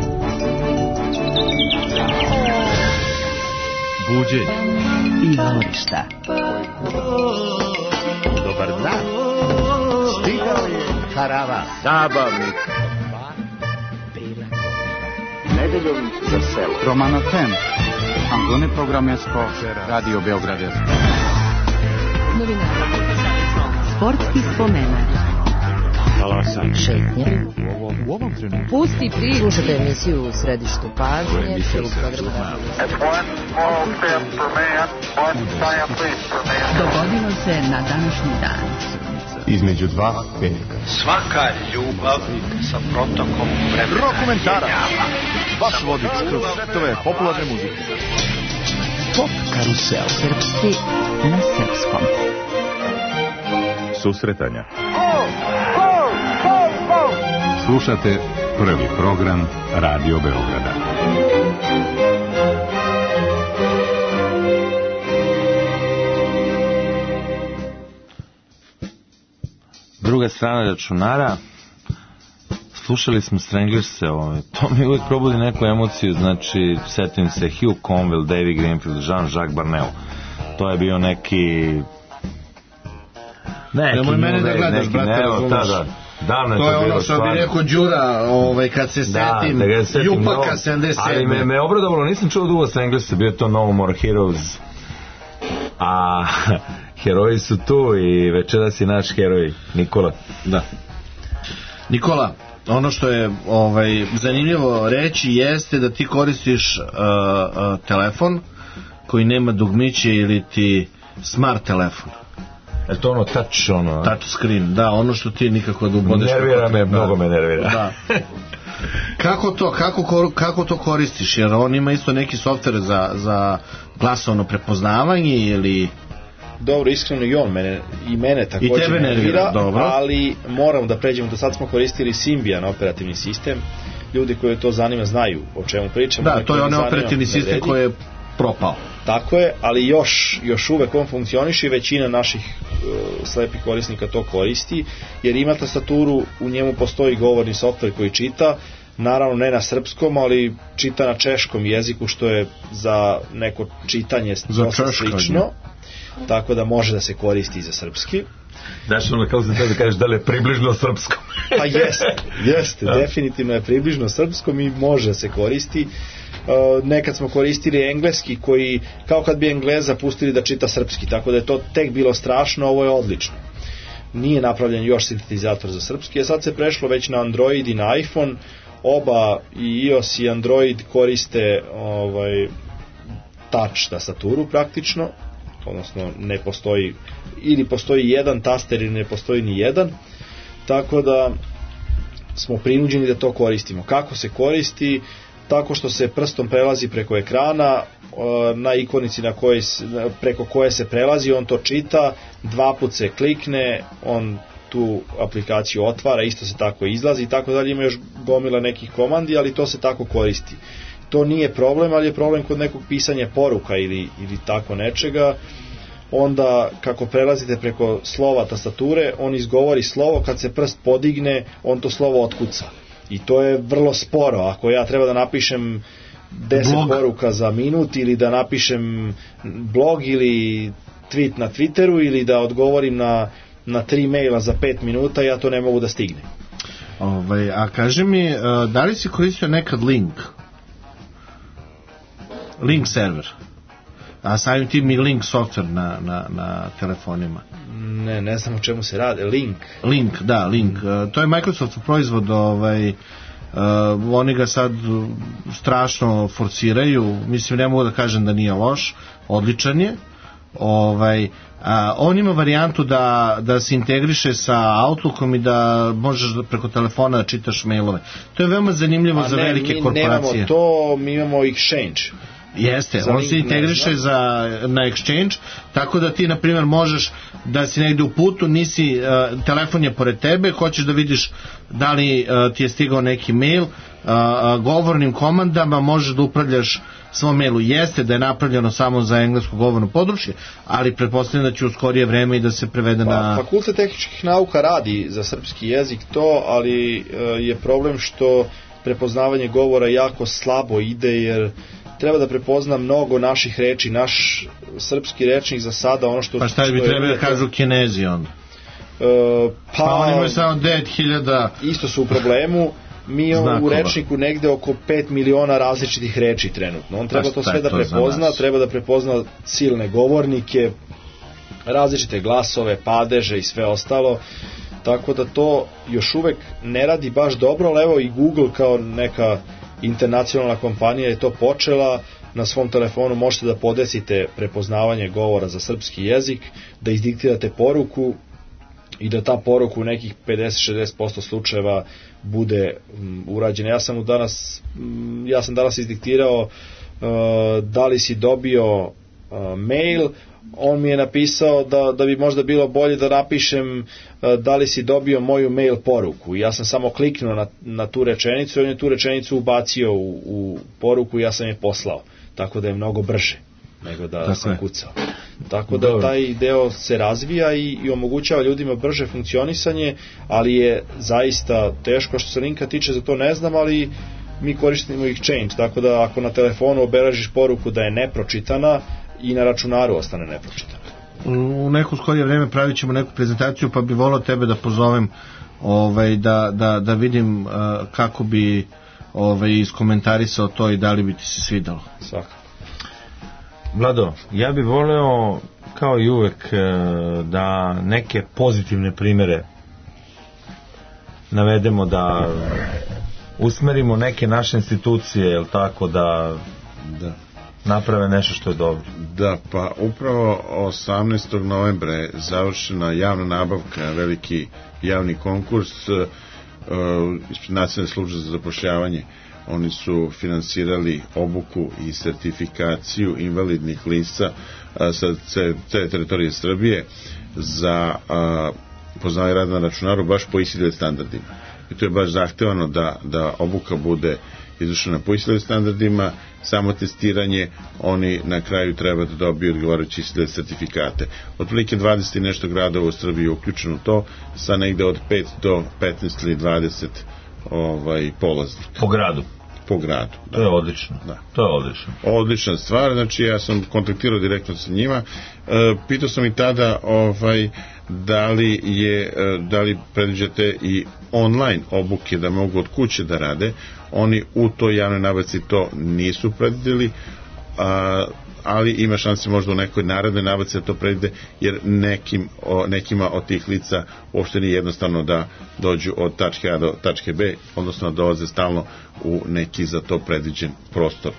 Buđenje i dvorišta. Dobar dan. Stigao je karava. Zabavnik. Nedeljom za selo. Romano Tem. Angone programersko Radio Beograd 1. Novinari. Sportski spomenak. Šetnje. U ovom trenutku. Pusti priču. Slušajte emisiju u središtu pažnje. Dogodilo se na današnji dan. Između dva petka. Svaka ljubav sa protokom vremena. Rok komentara. Vaš vodič kroz svetove popularne muzike. Pop karusel. Srpski na srpskom. Susretanja. Slušate prvi program Radio Beograda. Druga strana računara, slušali smo Stranglers-e, to mi uvijek probudi neku emociju, znači setim se Hugh Conwell, David Greenfield, Jean-Jacques Barnel, to je bio neki nemoj mene da gledaš, brate, razumeš. To je ono što bi rekao Đura, kad se setim Jupaka 77. Ali me obradovalo, nisam čuo dugo Stranglers-e, bio to No More Heroes, a heroji su tu i večeras je naš heroj Nikola. Da. Nikola, ono što je zanimljivo reći jeste da ti koristiš telefon koji nema dugmiće ili ti smart telefon. Je to ono touch, touch screen, da, ono što ti nikako da ubodeš. Nervira me, mnogo me nervira. Da. Kako to koristiš? Jer on ima isto neki softver za glasovno prepoznavanje ili... Dobro, iskreno i mene također nervira, ali moram da pređemo, do sad smo koristili Symbian operativni sistem, ljudi koji to zanima znaju o čemu pričamo. Da, to je onaj operativni sistem koji je propao. Tako je, ali još uvek on funkcioniše i većina naših slepih korisnika to koristi, jer ima tastaturu, u njemu postoji govorni softver koji čita, naravno ne na srpskom, ali čita na češkom jeziku, što je za neko čitanje dosta slično, tako da može da se koristi za srpski. Znaš ono kao da kažeš da li je približno srpskom. Pa jeste, definitivno je približno srpskom i može da se koristi. Nekad smo koristili engleski koji, kao kad bi Engleza pustili da čita srpski, tako da je to tek bilo strašno, ovo je odlično. Nije napravljen još sintetizator za srpski, a sad se prešlo već na Android i na iPhone, oba i iOS i Android koriste touch tastaturu praktično, odnosno ne postoji, ili postoji jedan taster ili ne postoji ni jedan, tako da smo prinuđeni da to koristimo. Kako se koristi? Tako što se prstom prelazi preko ekrana, na ikonici preko koje se prelazi, on to čita, dva put se klikne, on tu aplikaciju otvara, isto se tako izlazi i tako dalje, ima još gomila nekih komandi, ali to se tako koristi. To nije problem, ali je problem kod nekog pisanja poruka ili tako nečega. Onda kako prelazite preko slova tastature, on izgovori slovo, kad se prst podigne, on to slovo otkuca. I to je vrlo sporo. Ako ja treba da napišem 10 poruka za minut ili da napišem blog ili tweet na Twitteru ili da odgovorim na 3 maila za 5 minuta, ja to ne mogu da stignem. A kaži mi, da li si koristio nekad Link server? A samim tim i Link software na telefonima. Ne znam o čemu se radi. Link. To je Microsoft proizvod Oni ga sad strašno forsiraju, mislim ne mogu da kažem da nije loš, odličan je. On ima varijantu da se integriše sa Outlookom i da možeš preko telefona da čitaš mailove. To je veoma zanimljivo za velike korporacije. Mi nemamo to, mi imamo Exchange. Jeste, on se integriše na Exchange, tako da ti na primjer možeš da si negde u putu, telefon je pored tebe, hoćeš da vidiš da li ti je stigao neki mail, govornim komandama možeš da upravljaš svom mailu. Jeste da je napravljeno samo za englesko govorno područje, ali pretpostavljam da će u skorije vreme i da se prevede na... Fakultet tehničkih nauka radi za srpski jezik to, ali je problem što prepoznavanje govora jako slabo ide, jer treba da prepozna mnogo naših reči, naš srpski rečnik za sada, ono što... Pa šta bi trebali da kažu Kinezi onda? Pa oni imaju samo 9.000... Isto su u problemu. Mi imamo u rečniku negde oko 5 miliona različitih reči trenutno. On treba to sve da prepozna, treba da prepozna silne govornike, različite glasove, padeže i sve ostalo. Tako da to još uvek ne radi baš dobro, ali evo i Google kao neka internacionalna kompanija je to počela. Na svom telefonu možete da podesite prepoznavanje govora za srpski jezik, da izdiktirate poruku i da ta poruka u nekih 50-60% slučajeva bude urađena. Ja sam danas izdiktirao da li si dobio mail, on mi je napisao da bi možda bilo bolje da napišem da li si dobio moju mail poruku. Ja sam samo kliknuo na tu rečenicu i on je tu rečenicu ubacio u poruku i ja sam je poslao. Tako da je mnogo brže nego da sam kucao. Tako da taj deo se razvija i omogućava ljudima brže funkcionisanje, ali je zaista teško. Što se linka tiče, za to ne znam, ali mi koristimo Exchange, tako da ako na telefonu obeležiš poruku da je nepročitana, i na računaru ostane nepročitana. U neko skorije vreme pravit ćemo neku prezentaciju, pa bi volao tebe da pozovem da vidim kako bi iskomentarisao to i da li bi ti se svidalo. Svakako. Vlado, ja bih voleo kao i uvek da neke pozitivne primere navedemo, da usmerimo neke naše institucije, jel tako, da naprave nešto što je dobro. Da, pa upravo 18. novembra je završena javna nabavka, veliki javni konkurs ispred Nacionalne službe za zapošljavanje. Oni su finansirali obuku i sertifikaciju invalidnih lica sa cele teritorije Srbije za poznavanje rada na računaru baš po ISIL standardima. I to je baš zahtevano da obuka bude izvršena po ISIL standardima, samo testiranje, oni na kraju treba da dobiju odgovarajući ISIL sertifikate. Otprilike 20 i nešto gradova u Srbiji je uključeno u to, sa negde od 5 do 15 ili 20 polaznika. Po gradu? Po gradu, da. To je odlično. Da. To je odlično. Odlična stvar, znači ja sam kontaktirao direktno sa njima, pitao sam i tada da li predviđate i online obuke da mogu od kuće da rade. Oni u toj javnoj nabavci to nisu predvidjeli, ali ima šanse možda u nekoj narednoj nabavci da to predvide, jer nekima od tih lica uopšte nije jednostavno da dođu od tačke A do tačke B, odnosno da dolaze stalno u neki za to predviđen prostor.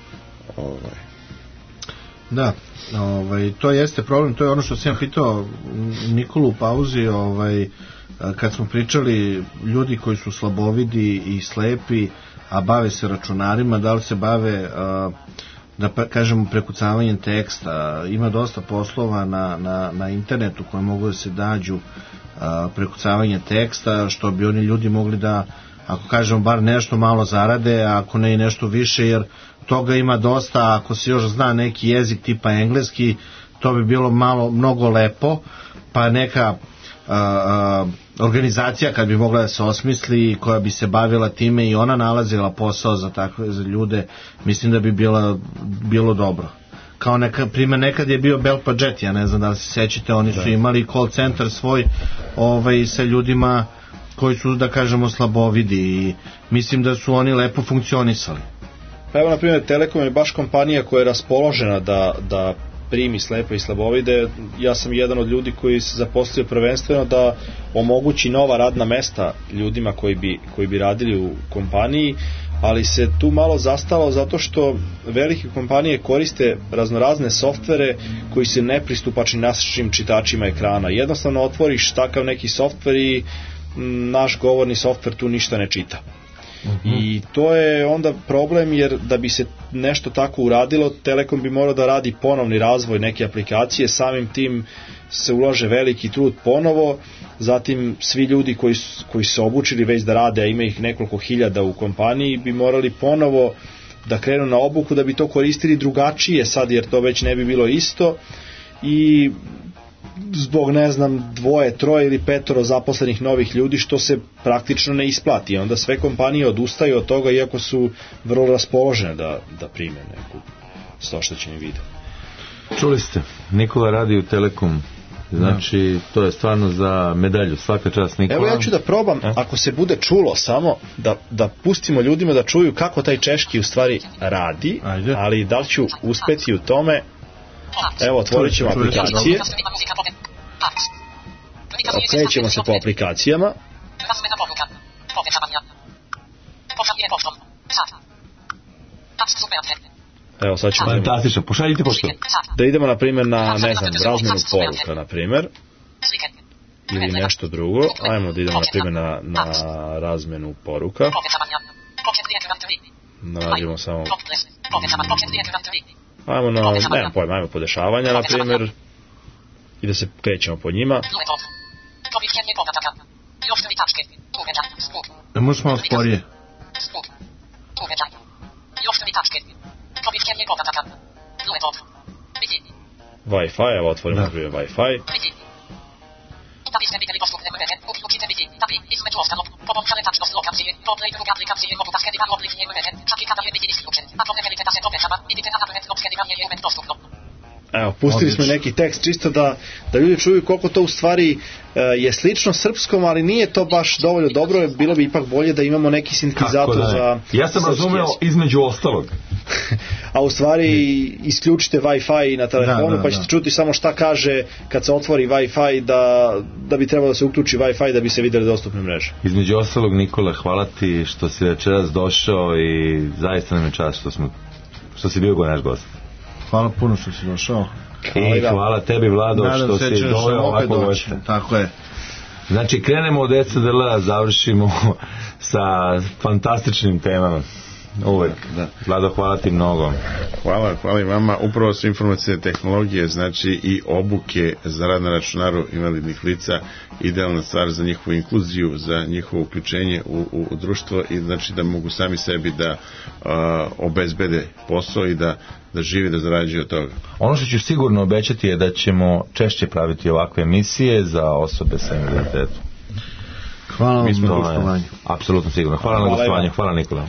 Da, to jeste problem, to je ono što sam pitao Nikolu u pauzi, kad smo pričali ljudi koji su slabovidi i slepi, a bave se računarima, da li se bave da kažemo prekucavanjem teksta. Ima dosta poslova na internetu koje mogu da se nađu prekucavanje teksta, što bi oni ljudi mogli da, ako kažemo, bar nešto malo zarade, a ako ne i nešto više, jer toga ima dosta. Ako se još zna neki jezik tipa engleski, to bi bilo mnogo lepo, pa neka organizacija kad bi mogla da se osmisli, koja bi se bavila time i ona nalazila posao za ljude, mislim da bi bilo dobro. Kao primjer, nekad je bio Belpajet, ja ne znam da li se sećate, oni su imali call center svoj sa ljudima koji su, da kažemo, slabovidi, i mislim da su oni lepo funkcionisali. Pa evo, na primjer, Telekom je baš kompanija koja je raspoložena da primi slepe i slabovide. Ja sam jedan od ljudi koji se zaposlio prvenstveno da omogući nova radna mesta ljudima koji bi radili u kompaniji, ali se tu malo zastalo zato što velike kompanije koriste raznorazne softvere koji su nepristupačni našim čitačima ekrana. Jednostavno otvoriš takav neki softver i naš govorni softver tu ništa ne čita. I to je onda problem, jer da bi se nešto tako uradilo, Telekom bi morao da radi ponovni razvoj neke aplikacije, samim tim se ulaže veliki trud ponovo, zatim svi ljudi koji se obučili već da rade, a ima ih nekoliko hiljada u kompaniji, bi morali ponovo da krenu na obuku da bi to koristili drugačije sad, jer to već ne bi bilo isto, i zbog 2, 3 ili 5 zaposlenih novih ljudi, što se praktično ne isplati. Onda sve kompanije odustaju od toga, iako su vrlo raspoložene da prime neku oštećeni video. Čuli ste, Nikola radi u Telekom. Znači, to je stvarno za medalju. Svaka čast, Nikola. Evo ja ću da probam, ako se bude čulo samo, da pustimo ljudima da čuju kako taj češki u stvari radi. Ajde. Ali da li ću uspeti u tome. Evo, otvorit ćemo aplikacije. Krećemo se po aplikacijama. Evo, sad ćemo... Fantastično, pošaljite pošto. Da idemo, na primjer, na, razmenu poruka, na primjer. Ili nešto drugo. Ajmo da idemo, na primjer, na razmenu poruka. Nađemo samo... Ajmo na, nemam pojma, ajmo podešavanja, na primjer, i da se krećemo po njima. Ne možeš malo sporije. Wi-Fi, evo otvorimo na primjer Wi-Fi. Da biste vidjeli dostupne mreže, uključite vidi, da bi, između ostalog, poboljšane tačnost lokacije, dobre i druge aplikacije mogu da skeniraju obližnje mreže, čak i kada je vidi isključen. Ako ne želite da se povećava, vidite na napored skeniranje je uvek dostupno. Evo, pustili smo neki tekst čisto da ljudi čuju koliko to u stvari je slično srpskom, ali nije to baš dovoljno dobro, bilo bi ipak bolje da imamo neki sintetizator za... Ja sam razumeo između ostalog. A u stvari isključite Wi-Fi na telefonu, pa ćete čuti samo šta kaže kad se otvori Wi-Fi, da bi trebalo da se uključi Wi-Fi da bi se vidjeli dostupne mreže. Između ostalog, Nikola, hvala ti što si večeras došao i zaista nam je čast što si bio naš gost. Hvala puno što si došao. I hvala tebi, Vlado, što si doveo ovako gošće. Tako je. Znači, krenemo od ECDL, završimo sa fantastičnim temama. Uvek. Vlado, hvala ti mnogo. Hvala i vama. Upravo su informacijne tehnologije, znači i obuke za rad na računaru invalidnih lica, idealna stvar za njihovu inkluziju, za njihovo uključenje u društvo, i znači da mogu sami sebi da obezbede posao i da živi, da zarađuju od toga. Ono što ću sigurno obećati je da ćemo češće praviti ovakve emisije za osobe sa invaliditetom. Hvala vam na gostovanju. Apsolutno sigurno. Hvala na gostovanju. Hvala, Nikola.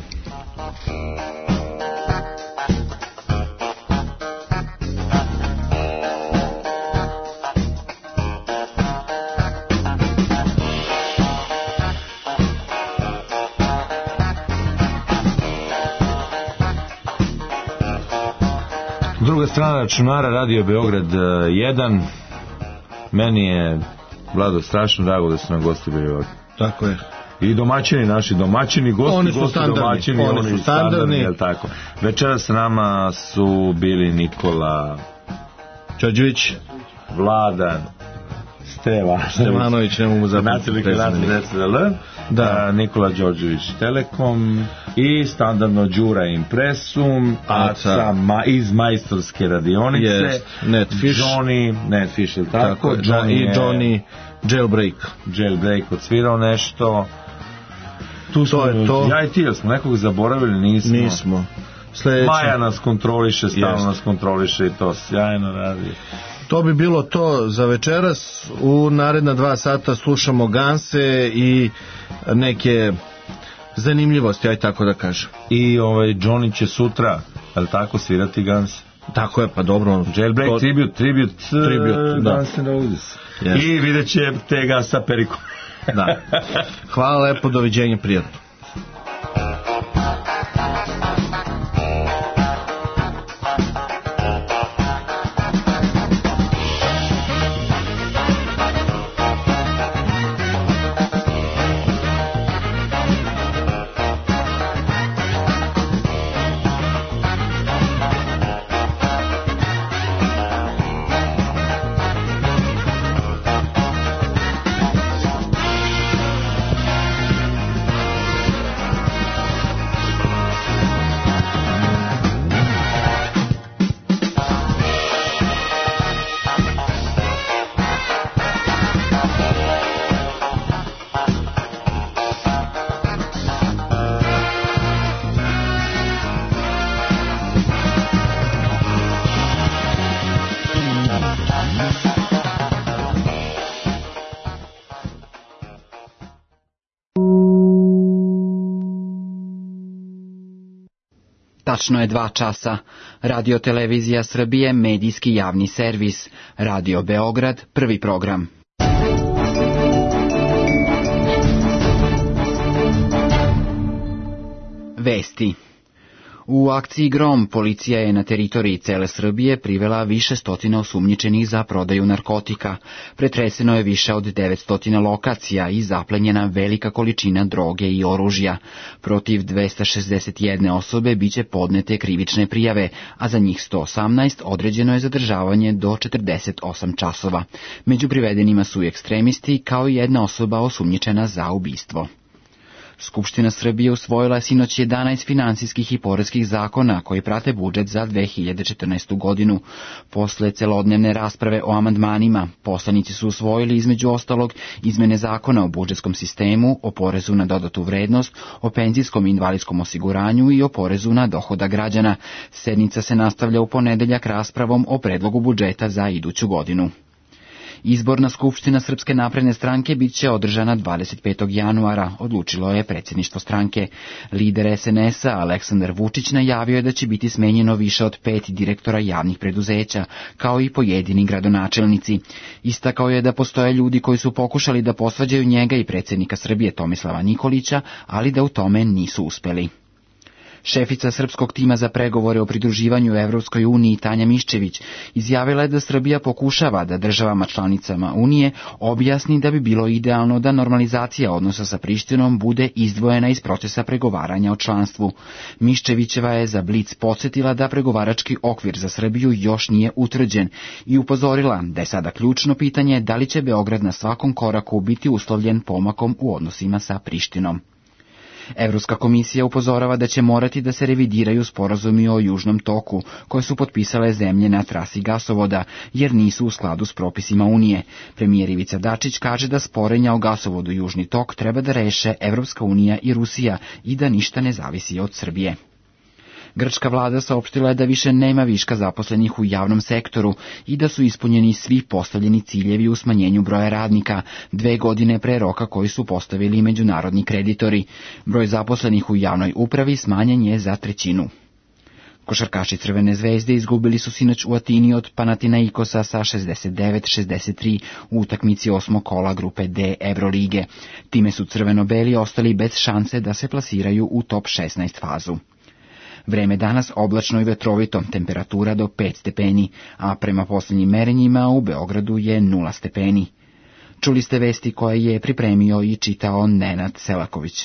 Druga strana računara, Radio Beograd 1. Meni je, Vlado, strašno drago da su nam gosti bili ovdje. Tako je. I domaćini, naši domaćini, gosti domaćini, oni su standardni, jel tako. Večeras s nama su bili Nikola Đorđević, Vladan Stevanović, ne mogu zapamtiti prezime. Da, Nikola Đorđević Telekom i standardno Đura Impresum, Aca iz majstorske radionice, Netfish, tako, i Johnny Jailbreak odsvirao nešto. Tu smo, ja i ti, jel smo nekog zaboravili? Nismo. Maja nas kontroliše, stalno nas kontroliše i to sjajno radi. To bi bilo to za večeras. U naredna 2 sata slušamo Ganse i neke zanimljivosti, aj tako da kažem. I Johnny će sutra, je li tako, svirati Ganse? Tako je, pa dobro. Jailbreak, tribute, da. Guns N' Roses. I vidjet će Tega sa Perikom. Da. Hvala lepo, doviđenje, prijatno. Tačno je 2 časa. Radio Televizija Srbije, medijski javni servis. Radio Beograd, prvi program. Vesti. U akciji Grom policija je na teritoriji cele Srbije privela više stotina osumnjičenih za prodaju narkotika. Pretreseno je više od 900 lokacija i zaplenjena velika količina droge i oružja. Protiv 261 osobe biće podnete krivične prijave, a za njih 118 određeno je zadržavanje do 48 časova. Među privedenima su i ekstremisti, kao i jedna osoba osumnjičena za ubistvo. Skupština Srbije usvojila je sinoć 11 finansijskih i poreskih zakona koji prate budžet za 2014. godinu. Posle celodnevne rasprave o amandmanima, poslanici su usvojili između ostalog izmene zakona o budžetskom sistemu, o porezu na dodatu vrednost, o penzijskom i invalidskom osiguranju i o porezu na dohodak građana. Sednica se nastavlja u ponedeljak raspravom o predlogu budžeta za iduću godinu. Izborna skupština Srpske napredne stranke bit će održana 25. januara, odlučilo je predsjedništvo stranke. Lider SNS-a Aleksandar Vučić najavio je da će biti smenjeno više od 5 direktora javnih preduzeća, kao i pojedini gradonačelnici. Istakao je da postoje ljudi koji su pokušali da posvađaju njega i predsjednika Srbije Tomislava Nikolića, ali da u tome nisu uspeli. Šefica srpskog tima za pregovore o pridruživanju Evropskoj uniji Tanja Miščević izjavila je da Srbija pokušava da državama članicama Unije objasni da bi bilo idealno da normalizacija odnosa sa Prištinom bude izdvojena iz procesa pregovaranja o članstvu. Miščevićeva je za Blic podsjetila da pregovarački okvir za Srbiju još nije utvrđen i upozorila da je sada ključno pitanje da li će Beograd na svakom koraku biti uslovljen pomakom u odnosima sa Prištinom. Evropska komisija upozorava da će morati da se revidiraju sporazumi o Južnom toku, koje su potpisale zemlje na trasi gasovoda, jer nisu u skladu s propisima Unije. Premijer Ivica Dačić kaže da sporenja o gasovodu Južni tok treba da reše Evropska unija i Rusija i da ništa ne zavisi od Srbije. Grčka vlada saopštila je da više nema viška zaposlenih u javnom sektoru i da su ispunjeni svi postavljeni ciljevi u smanjenju broja radnika 2 godine pre roka koji su postavili međunarodni kreditori. Broj zaposlenih u javnoj upravi smanjen je za 1/3. Košarkaši Crvene zvezde izgubili su sinoć u Atini od Panathinaikosa sa 69-63 u utakmici 8. kola grupe D Evrolige. Time su crveno-beli ostali bez šanse da se plasiraju u top 16 fazu. Vreme danas oblačno i vetrovito, temperatura do 5 stepeni, a prema posljednjim merenjima u Beogradu je 0 stepeni. Čuli ste vesti koje je pripremio i čitao Nenad Selaković.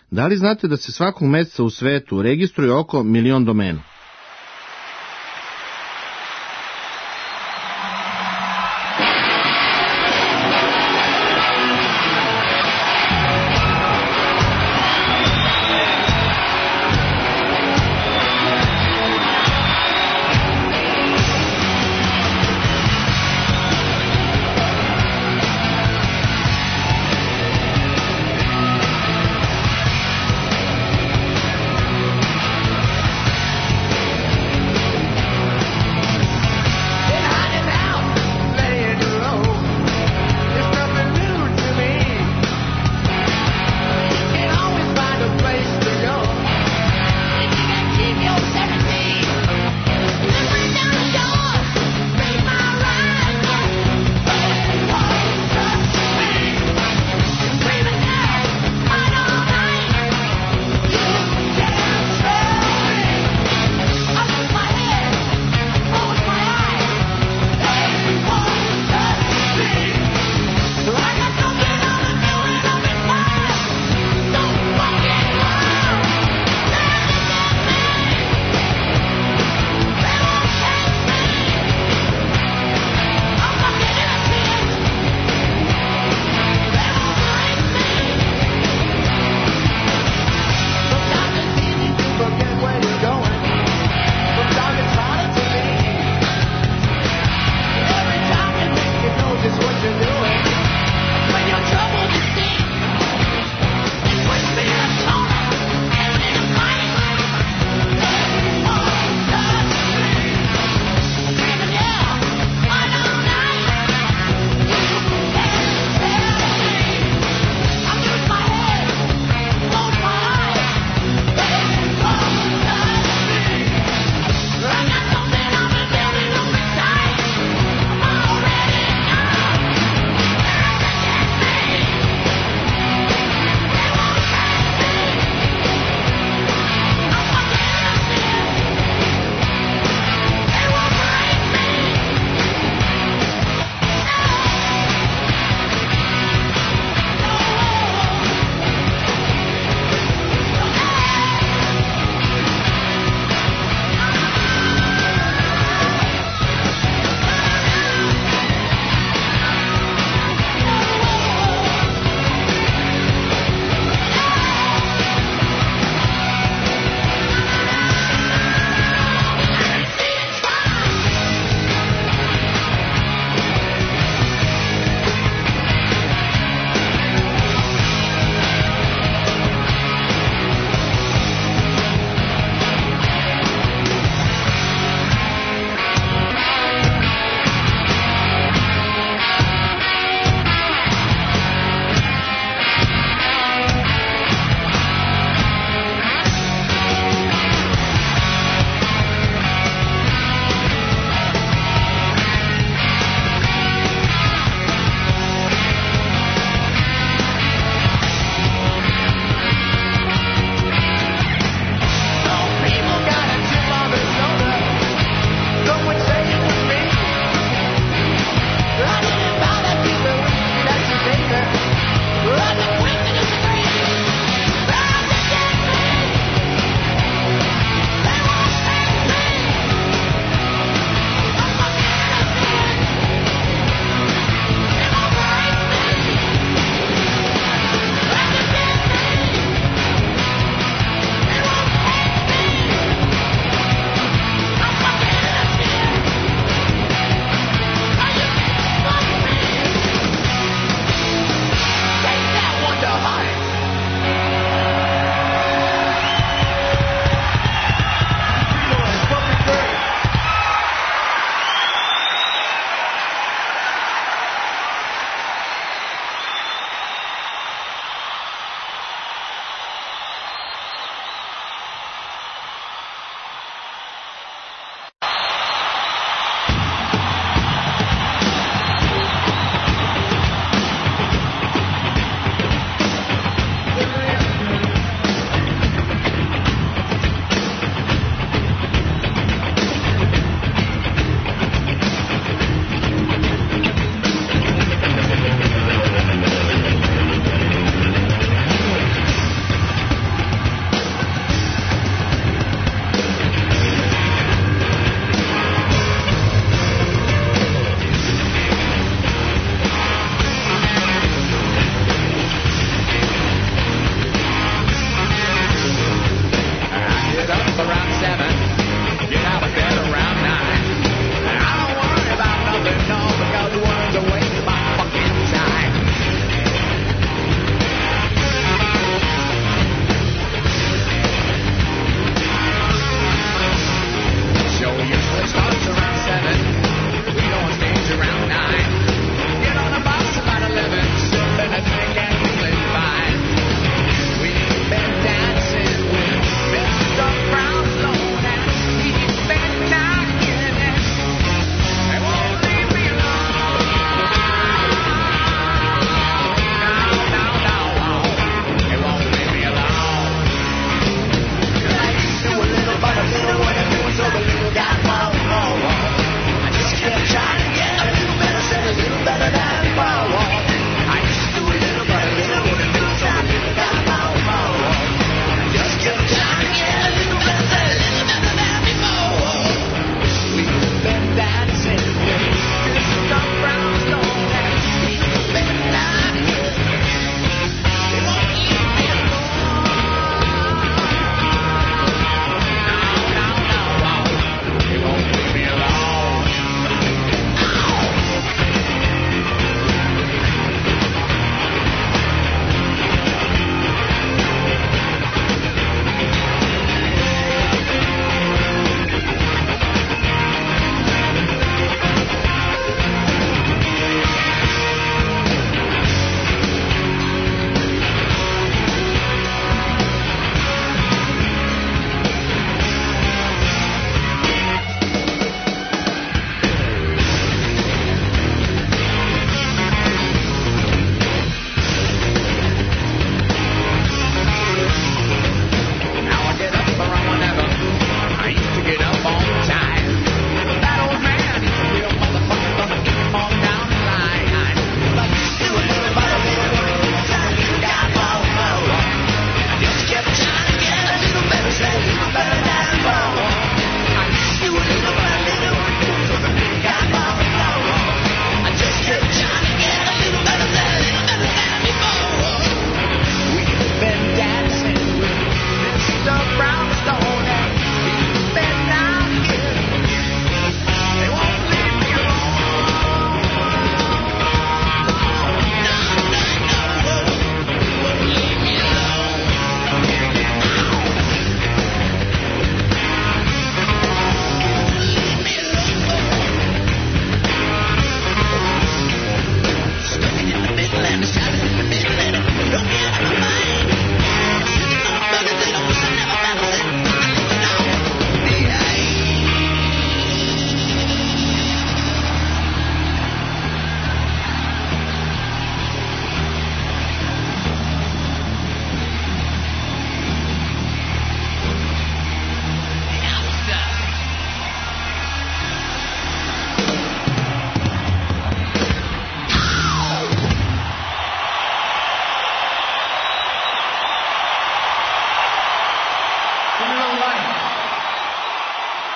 Da li znate da se svakog meseca u svetu registruje oko 1 milion domena?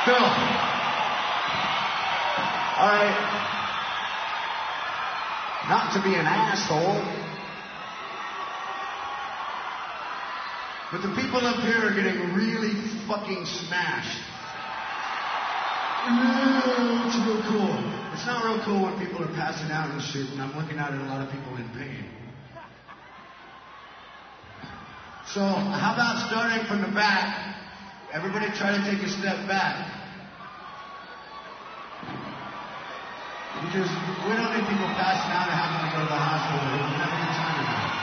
Phil. All right. Not to be an asshole, but the people up here are getting really fucking smashed. It's real cool. It's not real cool when people are passing out and shit, and I'm looking out at a lot of people in pain. So, how about starting from the back? Everybody try to take a step back. Because we don't need people passing out and having to go to the hospital. We don't have any time for that.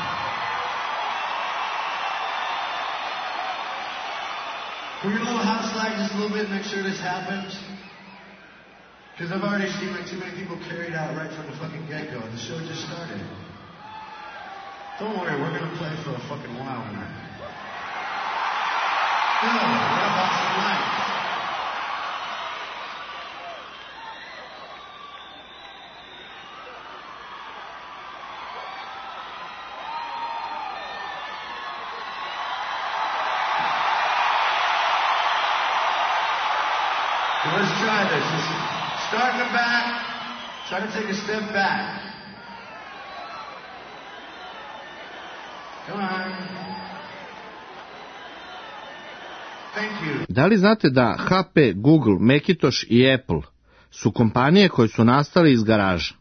Can we all house lag just a little bit and make sure this happens? Because I've already seen like too many people carried out right from the fucking get-go. The show just started. Don't worry, we're gonna play for a fucking while tonight. No, what about tonight? So let's try this. Just start in the back. Try to take a step back. Come on. Thank you. Da li znate da HP, Google, Macintosh i Apple su kompanije koje su nastale iz garaža?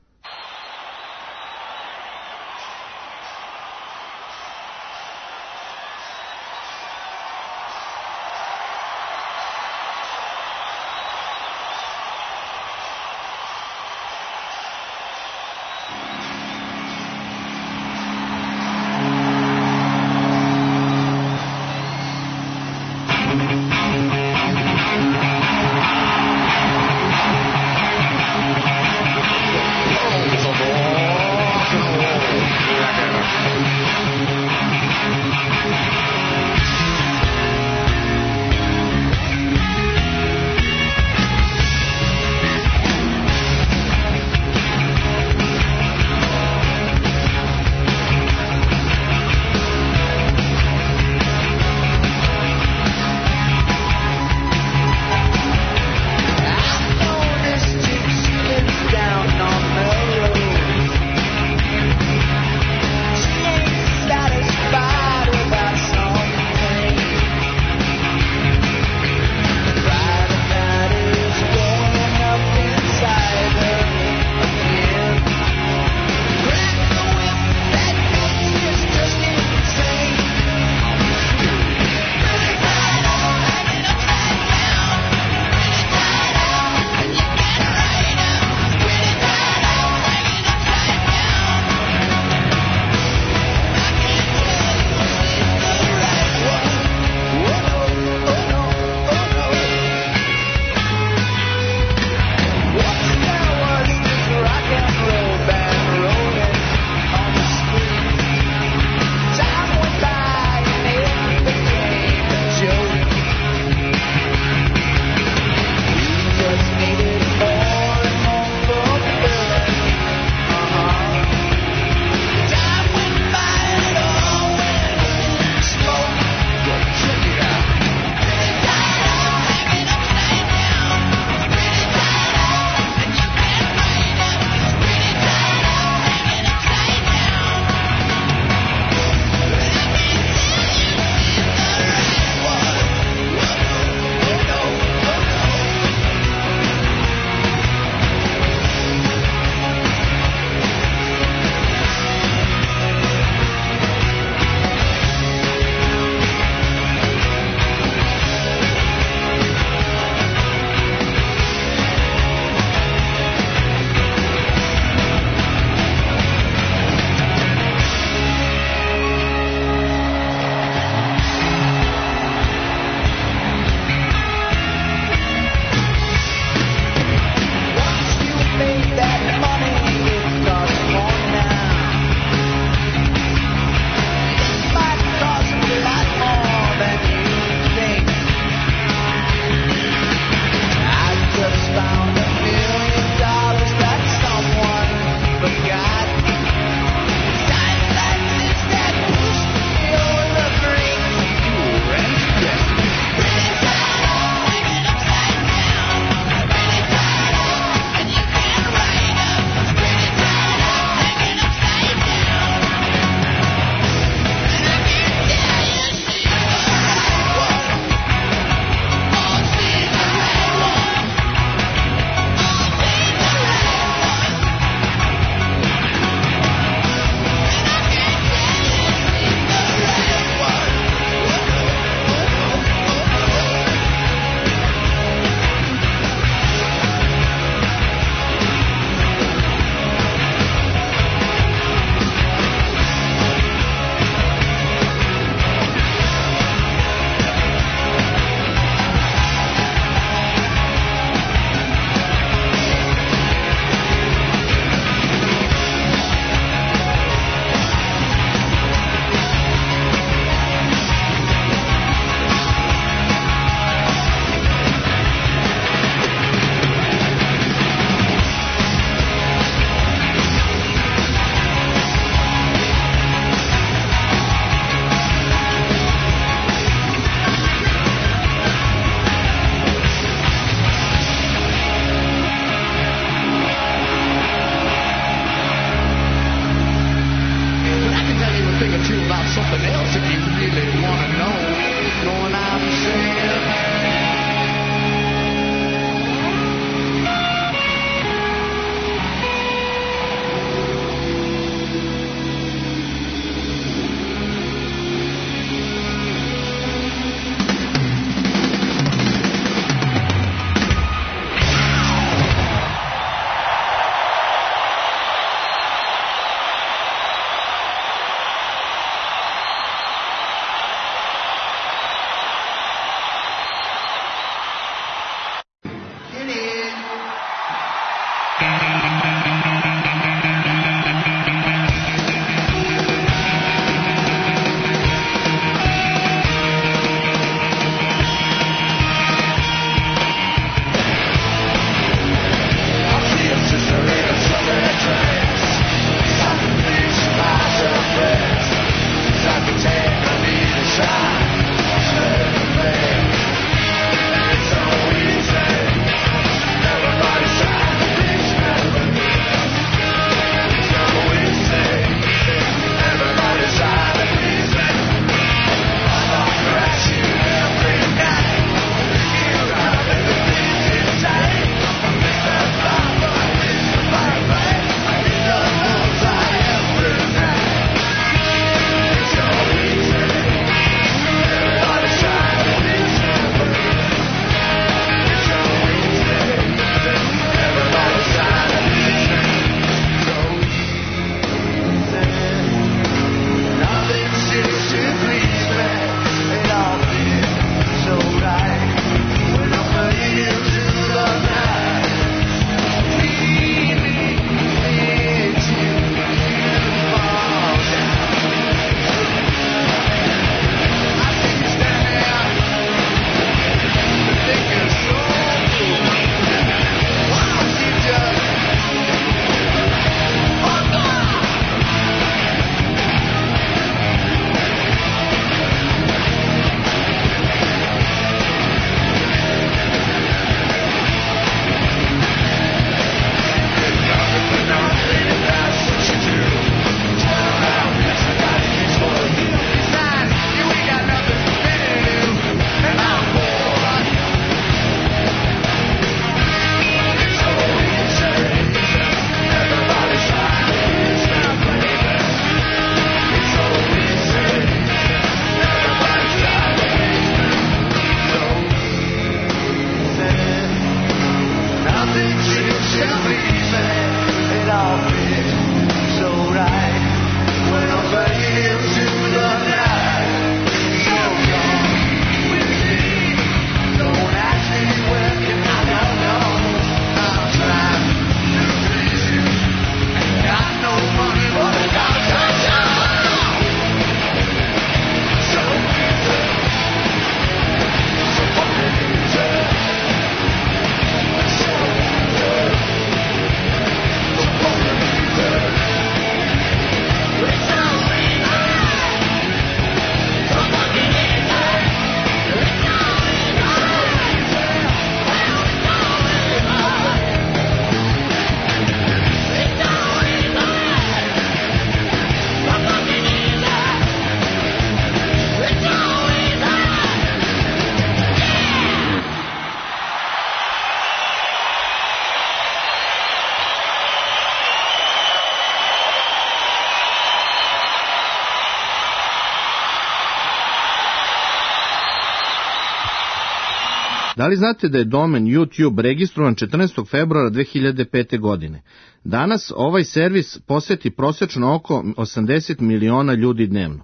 Da li znate da je domen YouTube registrovan 14. februara 2005. godine? Danas ovaj servis poseti prosečno oko 80 miliona ljudi dnevno.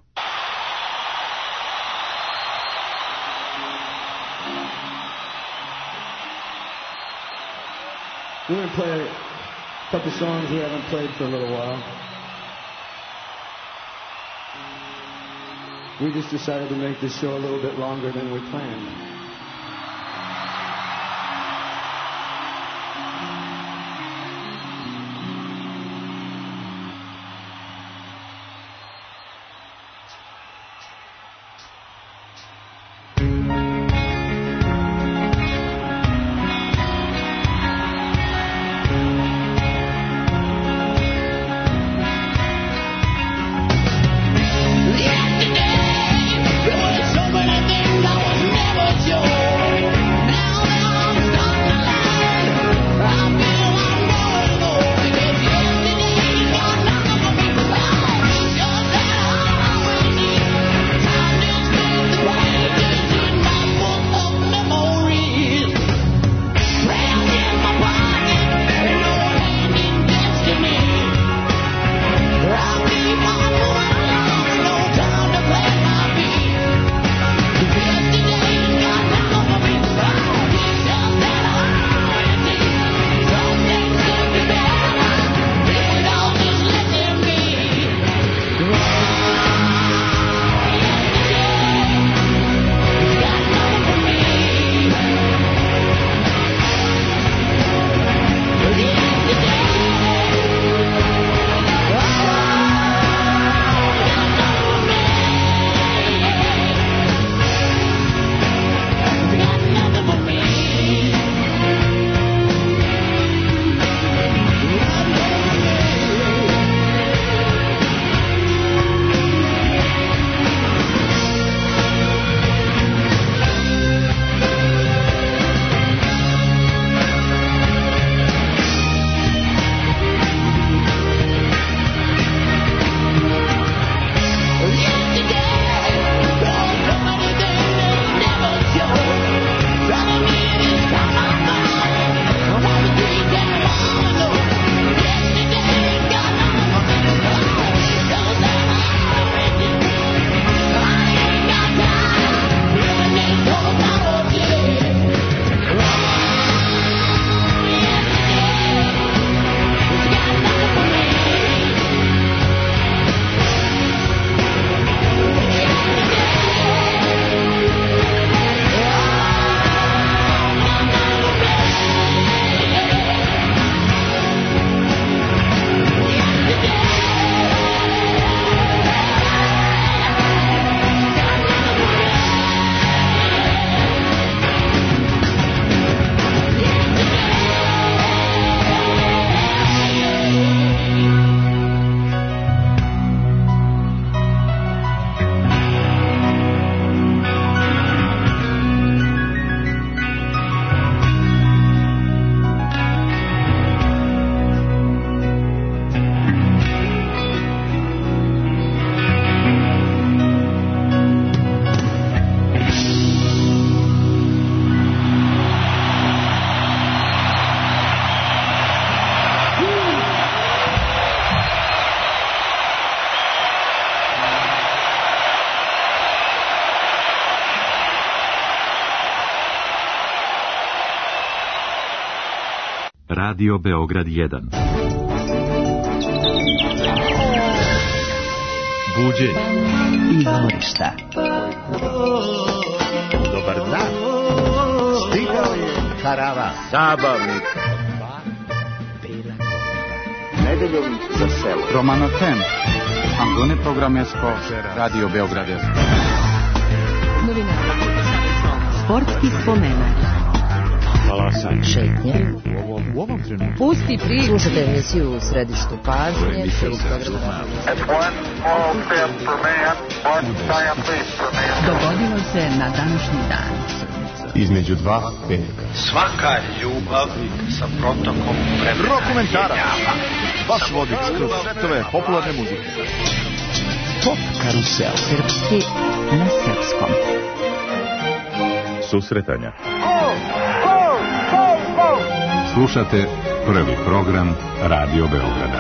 We're going to play a couple songs we haven't played for a little while. We just decided to make this show a little bit longer than we planned. Radio Beograd 1. Buđenje i dvorišta. Dobar dan. Stigao je karavan zabavnik. Nedeljom za selo. Romano FM. Angone programersko. Radio Beograd 1. Novinari. Sportski spomenak. Valasan. Šetnje. U ovom trenutku. Pusti priču. Slušajte emisiju u središtu pažnje. Dogodilo se na današnji dan. Između dva petka. Svaka ljubav sa protokom vremena. Rokomentara. Vaš vodič kroz svetove popularne muzike. Pop karusel. Srpski na srpskom. Susretanja. Slušate prvi program Radio Beograda.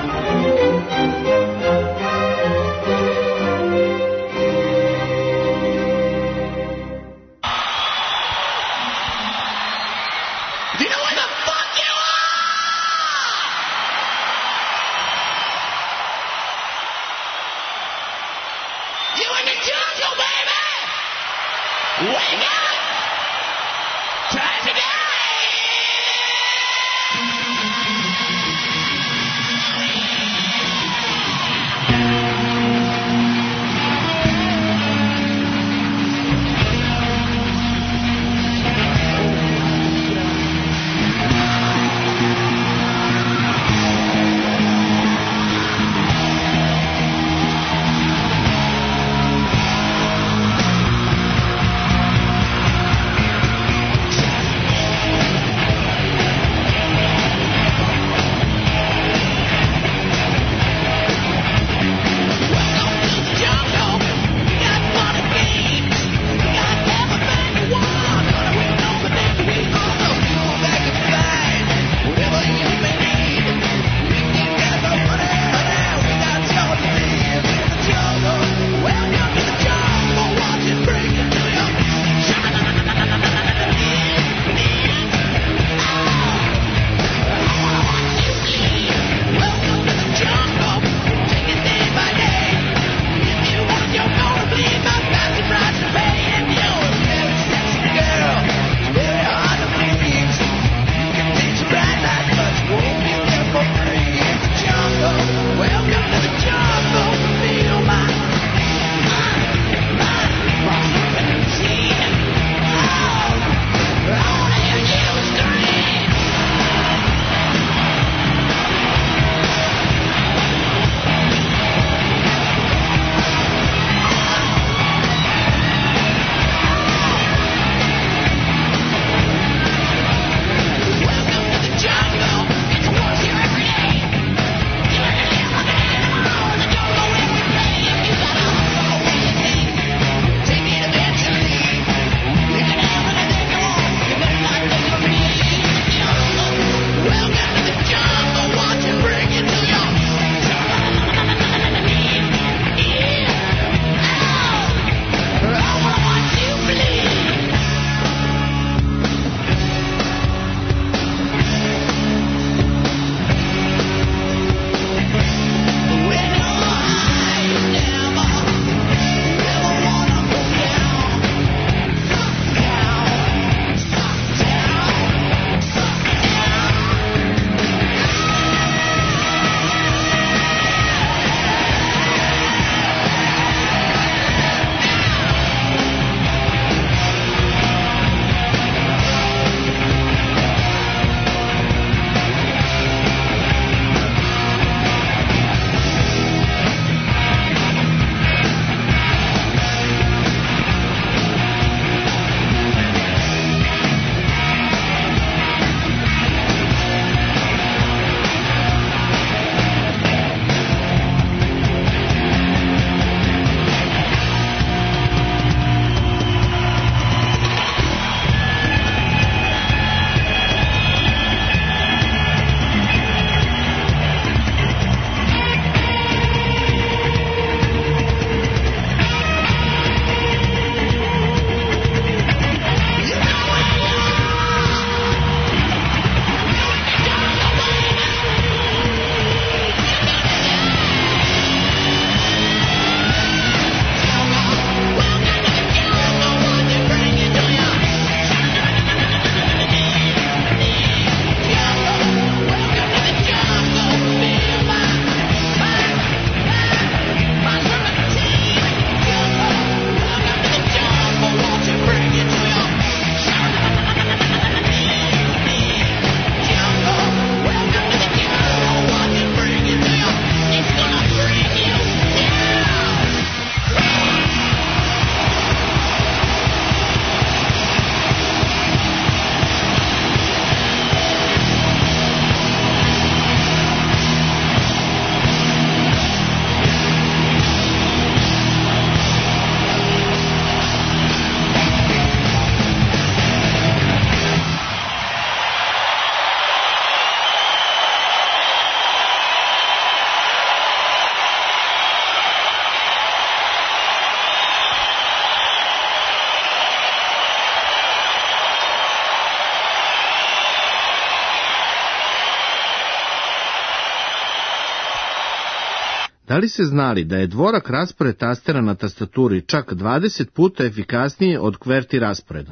Da li ste znali da je dvorak raspored tastera na tastaturi čak 20 puta efikasnije od QWERTY rasporeda?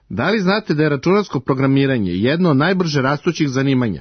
Da li znate da je računarsko programiranje jedno od najbrže rastućih zanimanja?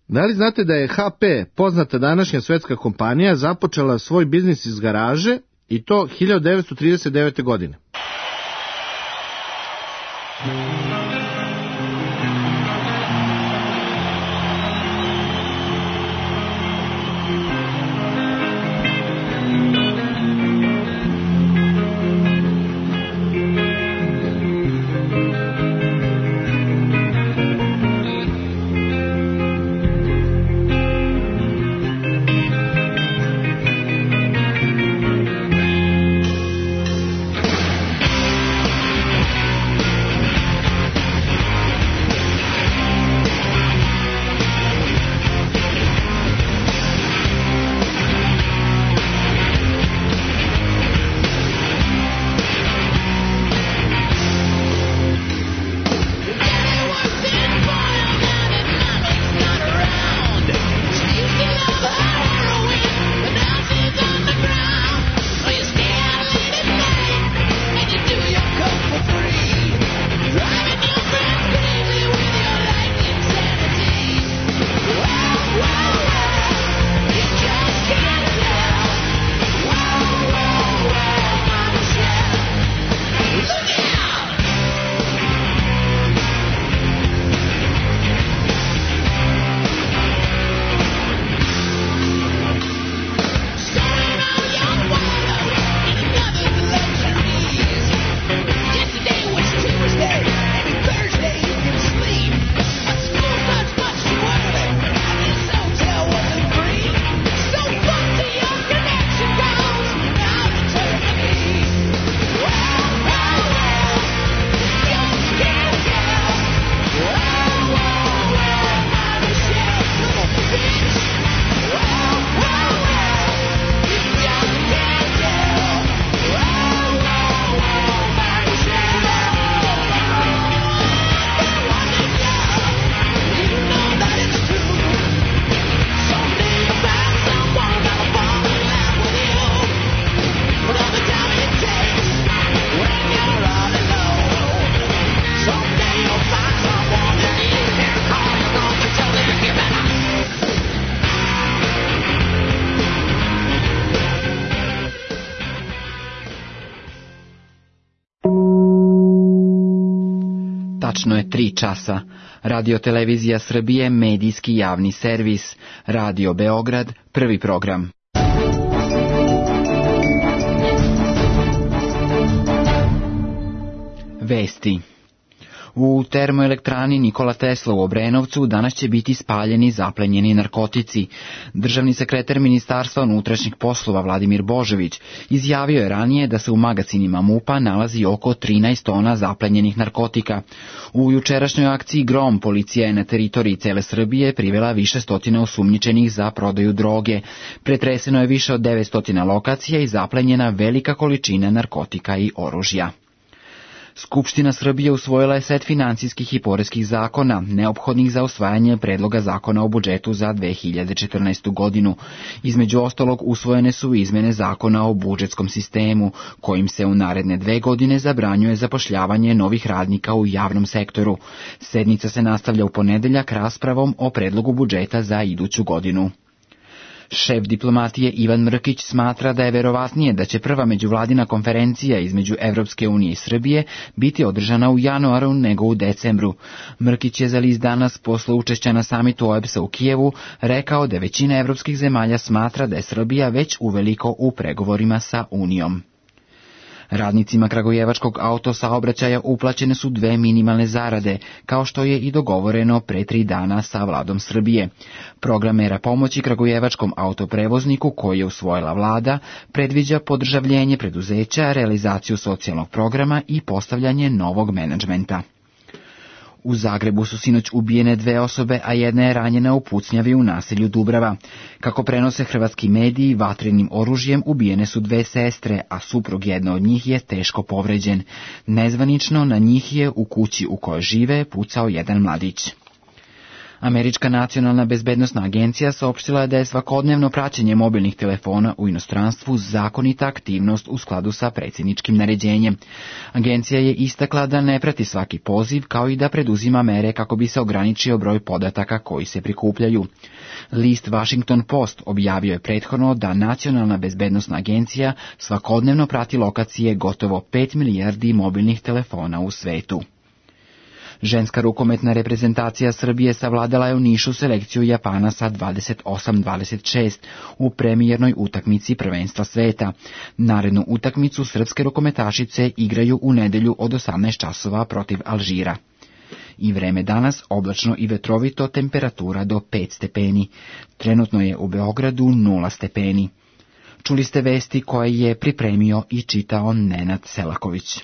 Da li znate da je HP, poznata današnja svetska kompanija, započela svoj biznis iz garaže i to 1939. godine? Tačno je 3 časa. Radio-televizija Srbije, medijski javni servis. Radio Beograd, prvi program. Vesti. U termoelektrani Nikola Tesla u Obrenovcu danas će biti spaljeni zaplenjeni narkotici. Državni sekretar Ministarstva unutrašnjih poslova Vladimir Božović izjavio je ranije da se u magacinima MUP-a nalazi oko 13 tona zaplenjenih narkotika. U jučerašnjoj akciji Grom policija je na teritoriji cele Srbije privela više stotina osumnjičenih za prodaju droge. Pretreseno je više od 900 lokacija i zaplenjena velika količina narkotika i oružja. Skupština Srbije usvojila je set finansijskih i poreskih zakona, neophodnih za usvajanje predloga zakona o budžetu za 2014. godinu. Između ostalog usvojene su izmene zakona o budžetskom sistemu, kojim se u naredne 2 godine zabranjuje zapošljavanje novih radnika u javnom sektoru. Sednica se nastavlja u ponedeljak raspravom o predlogu budžeta za iduću godinu. Šef diplomatije Ivan Mrkić smatra da je verovatnije da će prva međuvladina konferencija između Evropske unije i Srbije biti održana u januaru nego u decembru. Mrkić je za list Danas posle učešća na samitu OEBS-a u Kijevu rekao da većina evropskih zemalja smatra da je Srbija već uveliko u pregovorima sa Unijom. Radnicima kragujevačkog autosaobraćaja uplaćene su 2 minimalne zarade, kao što je i dogovoreno pre 3 dana sa vladom Srbije. Program mera pomoći kragujevačkom autoprevozniku koji je usvojila vlada predviđa podržavljenje preduzeća, realizaciju socijalnog programa i postavljanje novog menadžmenta. U Zagrebu su sinoć ubijene 2 osobe, a jedna je ranjena u pucnjavi u naselju Dubrava. Kako prenose hrvatski mediji, vatrenim oružjem ubijene su 2 sestre, a suprug jedne od njih je teško povređen. Nezvanično na njih je u kući u kojoj žive pucao jedan mladić. Američka nacionalna bezbednosna agencija saopštila je da je svakodnevno praćenje mobilnih telefona u inostranstvu zakonita aktivnost u skladu sa predsjedničkim naređenjem. Agencija je istakla da ne prati svaki poziv, kao i da preduzima mere kako bi se ograničio broj podataka koji se prikupljaju. List Washington Post objavio je prethodno da Nacionalna bezbednosna agencija svakodnevno prati lokacije gotovo 5 milijardi mobilnih telefona u svetu. Ženska rukometna reprezentacija Srbije savladala je u Nišu selekciju Japana sa 28-26 u premijernoj utakmici prvenstva sveta. Narednu utakmicu srpske rukometašice igraju u nedelju od 18 časova protiv Alžira. I vreme danas oblačno i vetrovito, temperatura do 5 stepeni. Trenutno je u Beogradu 0 stepeni. Čuli ste vesti koje je pripremio i čitao Nenad Selaković.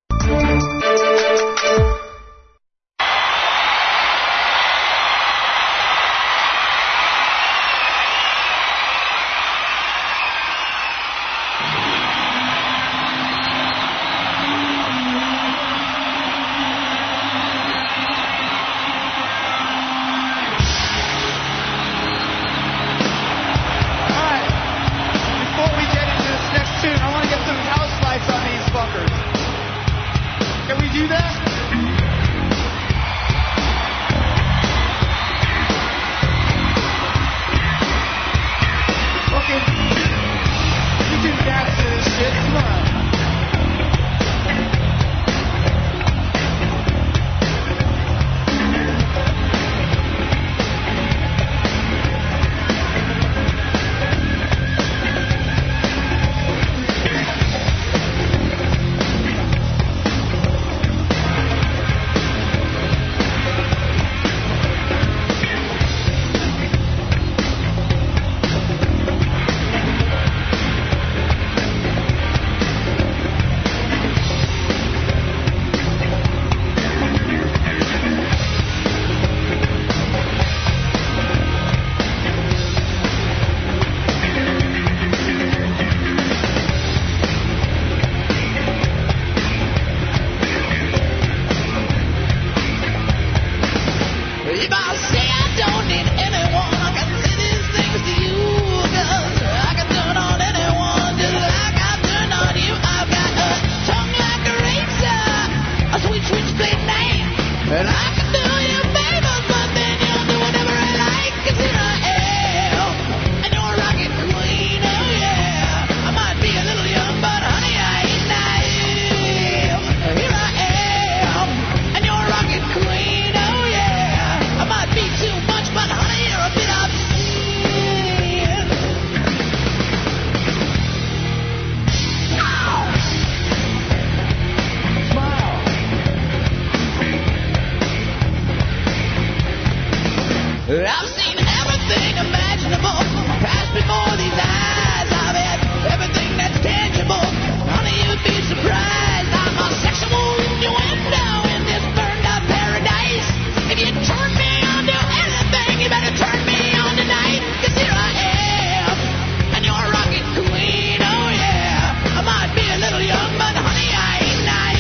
I've seen everything imaginable pass before these eyes. I've had everything that's tangible. Honey, you'd be surprised. I'm a sexual innuendo in this burned up paradise. If you turn me on to anything, you better turn me on tonight. 'Cause here I am, and you're a rocket queen. Oh yeah, I might be a little young, but honey, I ain't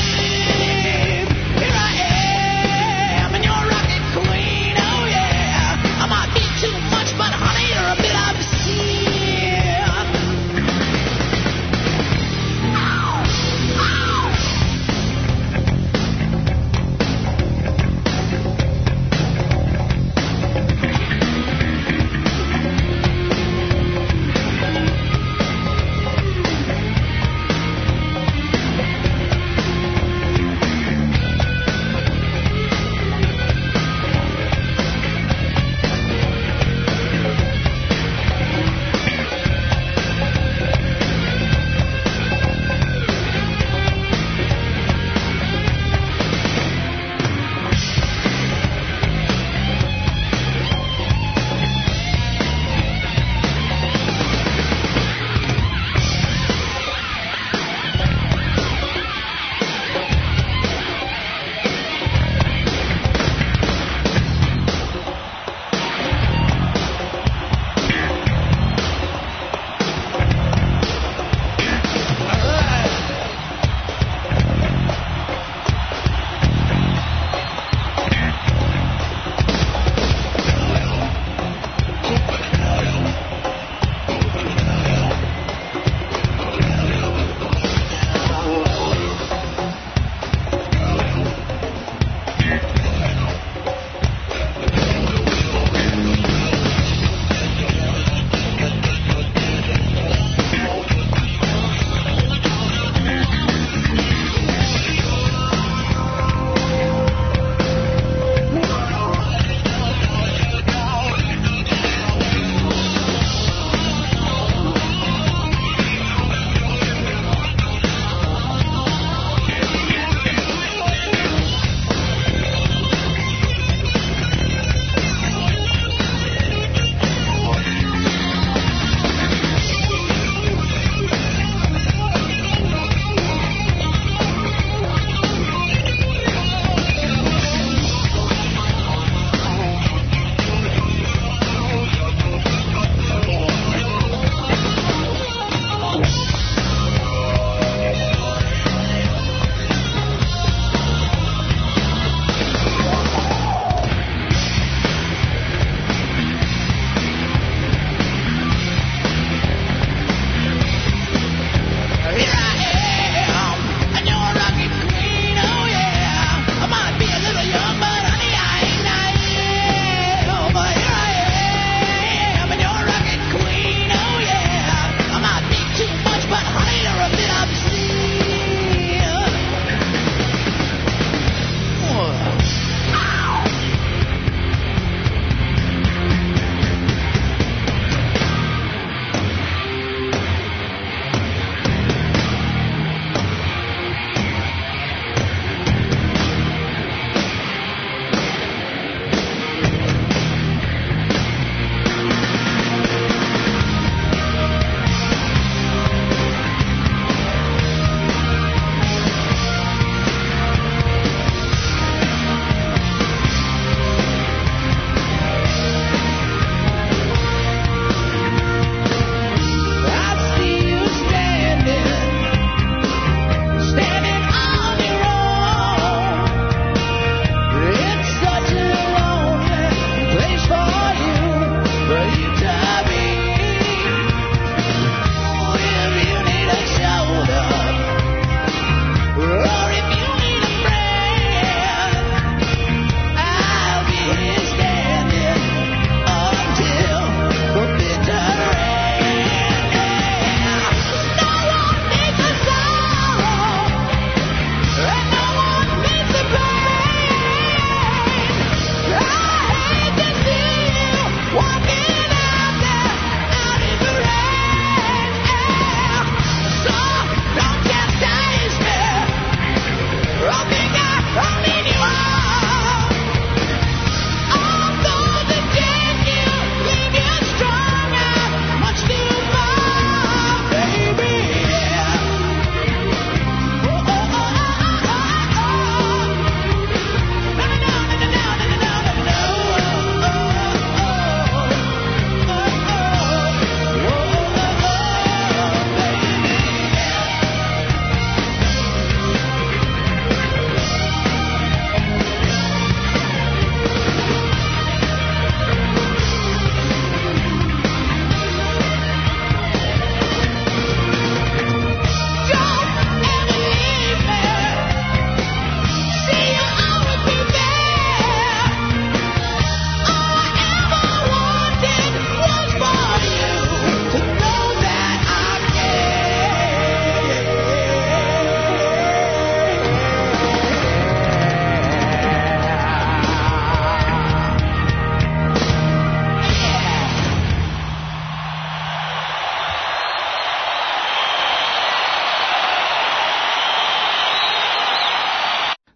naive. Here I am, and you're a rocket queen. Oh yeah, I might be too much, but honey, you're a bit obscene.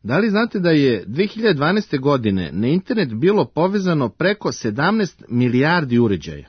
Da li znate da je 2012. godine na internet bilo povezano preko 17 milijardi uređaja?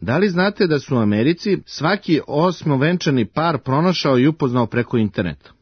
Da li znate da su u Americi svaki 8. venčani par pronašao i upoznao preko interneta?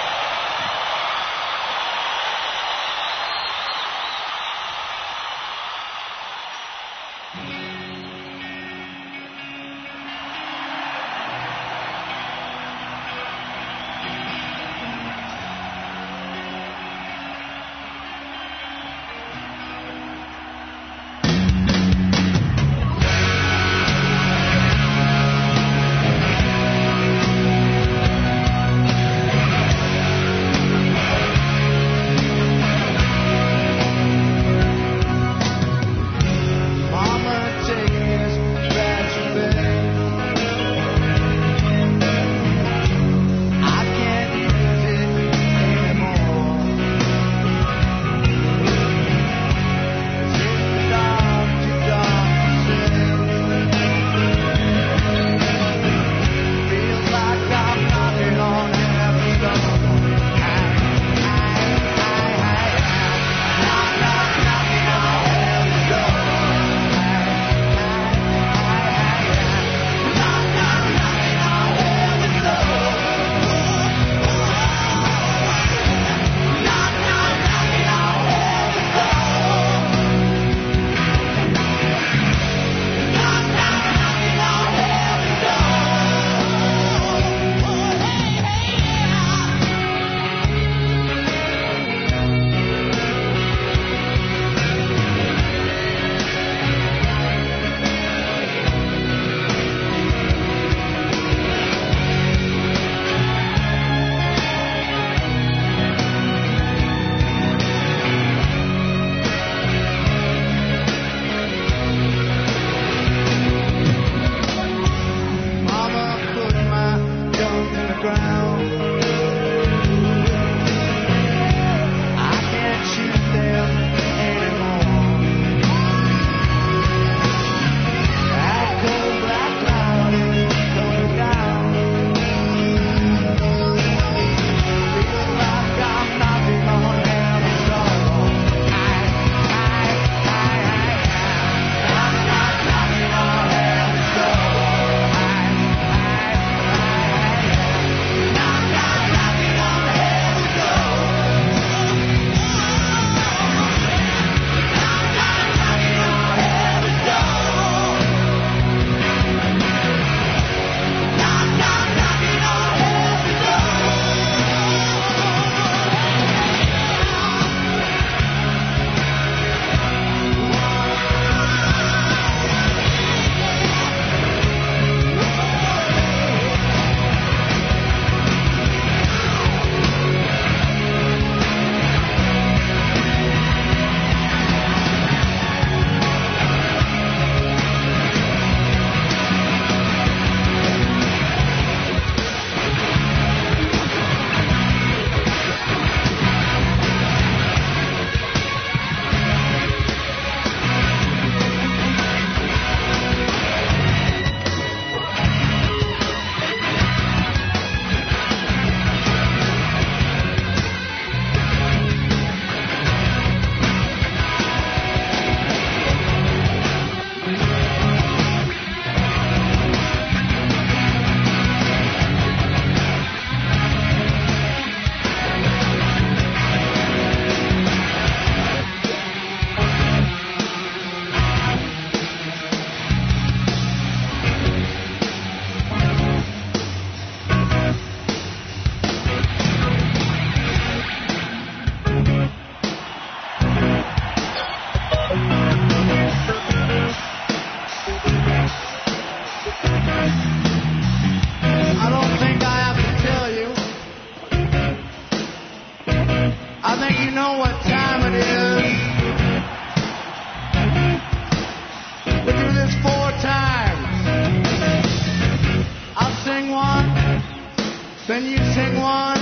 Then you sing one,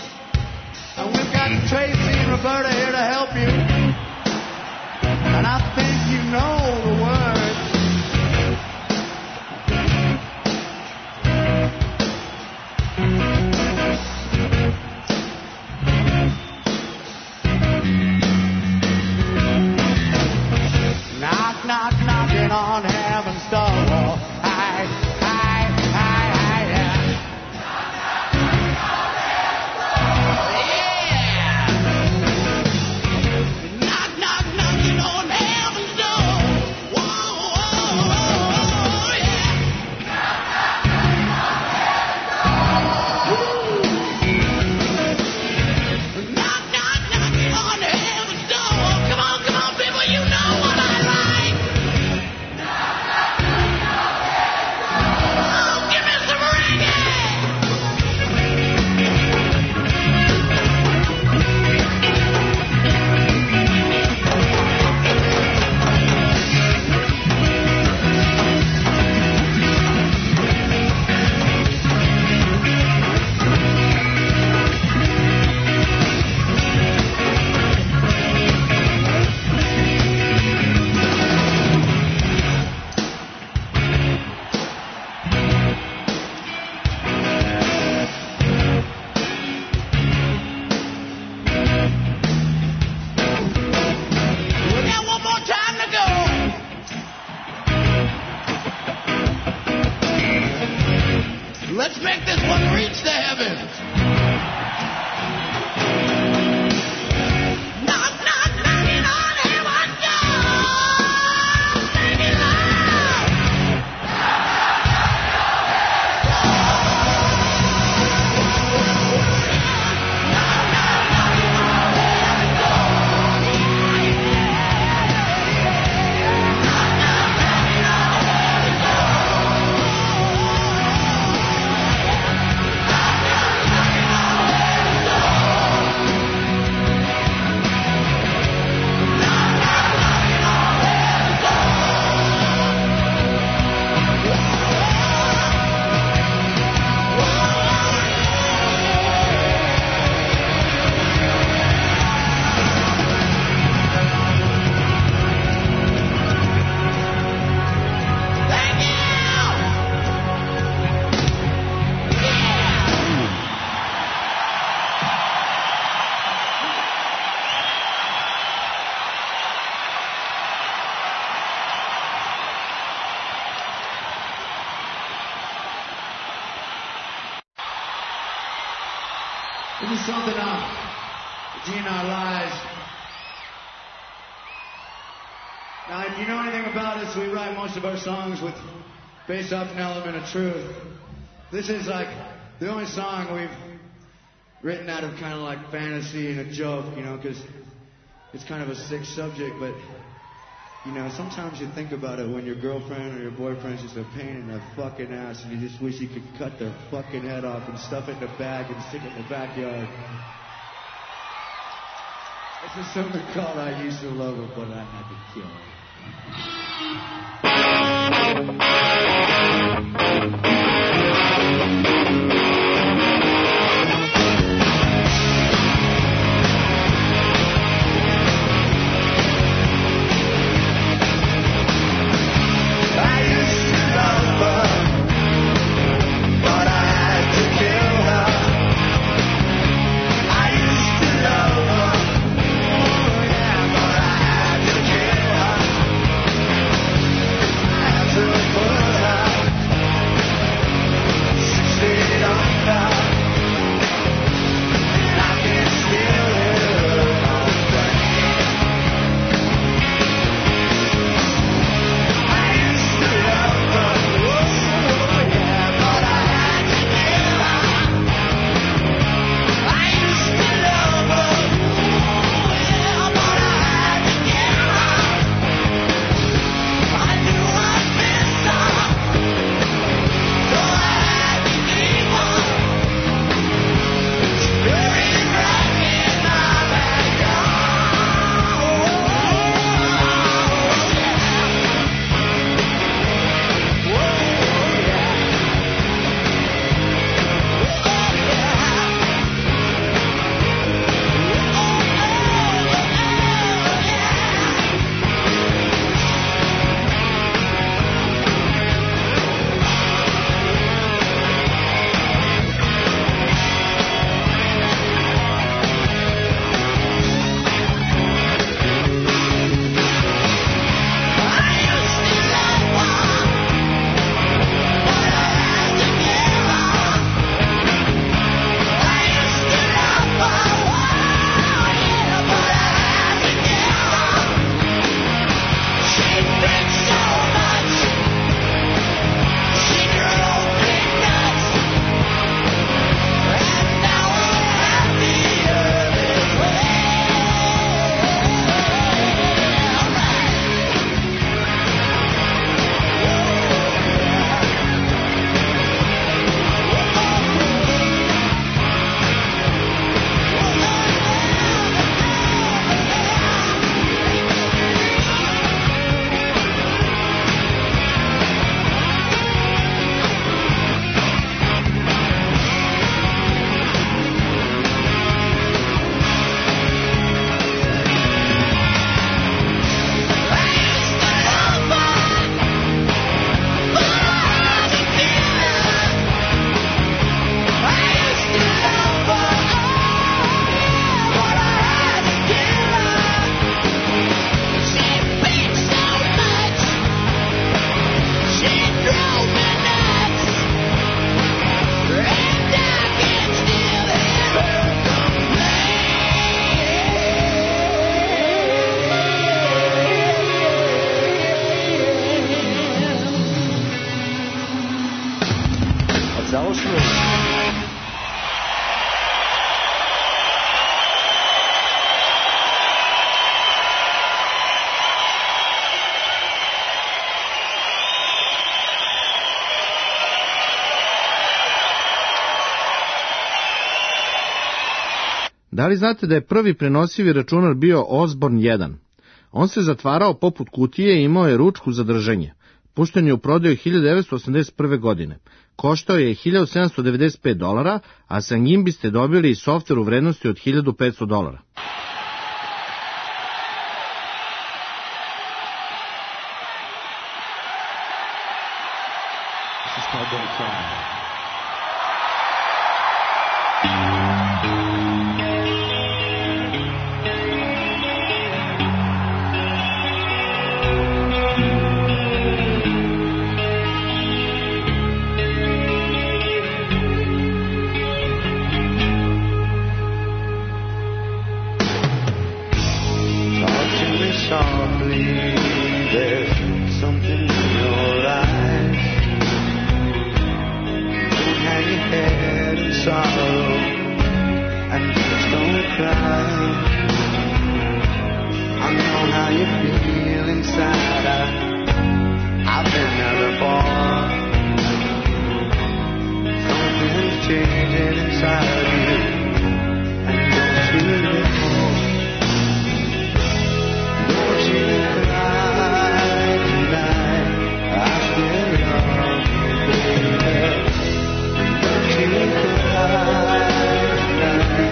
and we've got Tracy and Roberta here to help you. And I think you know the words. Knock, knock, knocking on heaven's door. This is something G and our lives. Now, if you know anything about us, we write most of our songs based off an element of truth. This is like the only song we've written out of kind of like fantasy and a joke, you know, because it's kind of a sick subject, but, you know, sometimes you think about it when your girlfriend or your boyfriend's just a pain in the fucking ass and you just wish you could cut their fucking head off and stuff it in a bag and stick it in the backyard. It's a song called I Used to Love Her, But I Had to Kill Her. Da li znate da je prvi prenosivi računar bio Osborne 1? On se zatvarao poput kutije i imao je ručku za držanje. Pušten je u prodaju 1981. godine. Koštao je $1795, a sa njim biste dobili i softver u vrednosti od $1500. cry. I know how you feel inside. I've been there before. Something's changing inside you, and don't you know? Don't you cry tonight. I still love you, baby. Don't you cry tonight.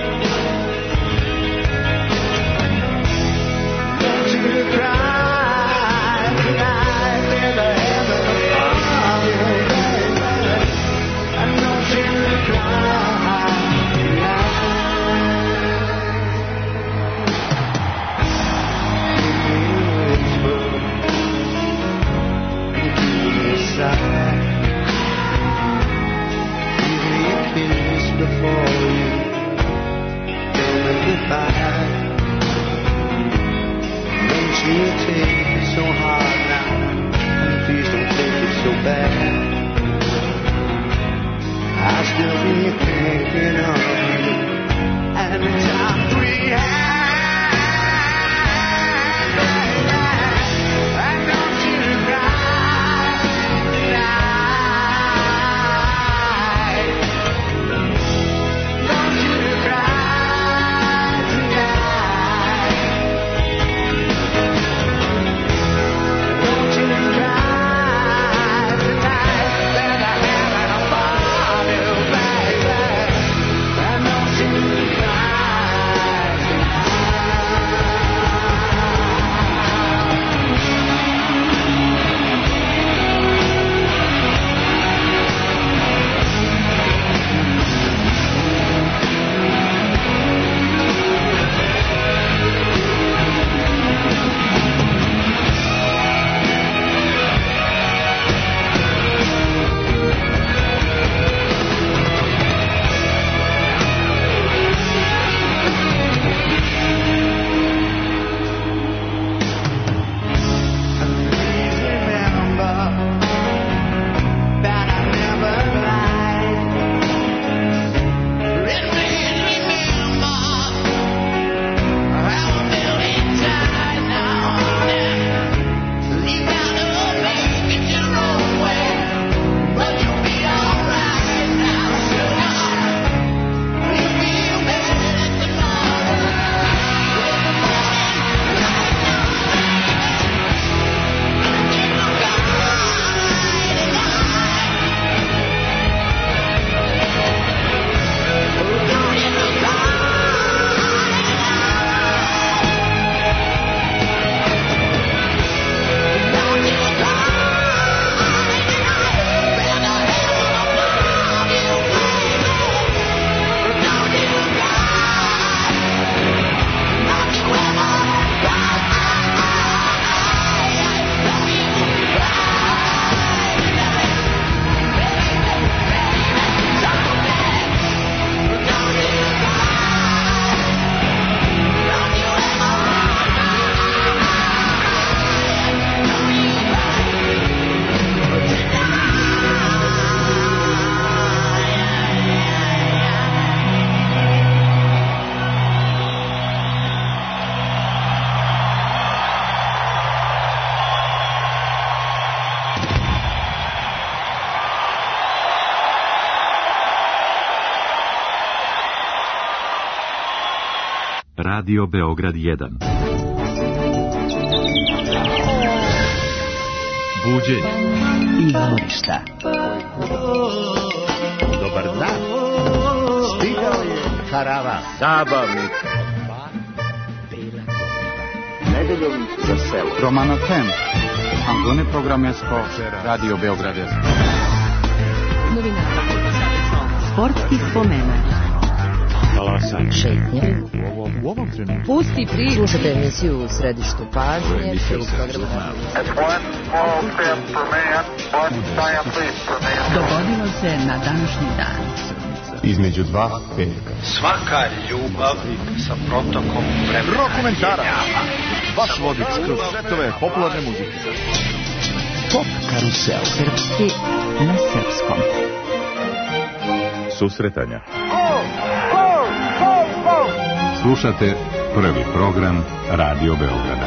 Don't you cry tonight. There's a heaven above you, baby. And don't you cry tonight. Before you tell me goodbye. Don't you take it so hard now, and please don't take it so bad. I'll still be thinking of you and the times we had. And don't you cry tonight. Don't you cry tonight. Don't you cry tonight. There's a heaven above you, baby. And don't you cry Radio Beograd 1. Buđenje i gorišta. Dobar dan. Stigao je karavan zabavnika. Nedeljom za selo. Romana Tem. Angone programersko Radio Beograd 1. Novinara. Sportskih spomena. Šetnje. U ovom trenutku. Pusti priču. Slušajte emisiju u središtu pažnje. Dogodilo se na današnji dan. Između dva petka. Svaka ljubav sa protokom vremena. Rokomentara. Vaš vodič kroz svetove popularne muzike. Pop karusel. Srpski na srpskom. Susretanja. Go! Slušate prvi program Radio Beograda.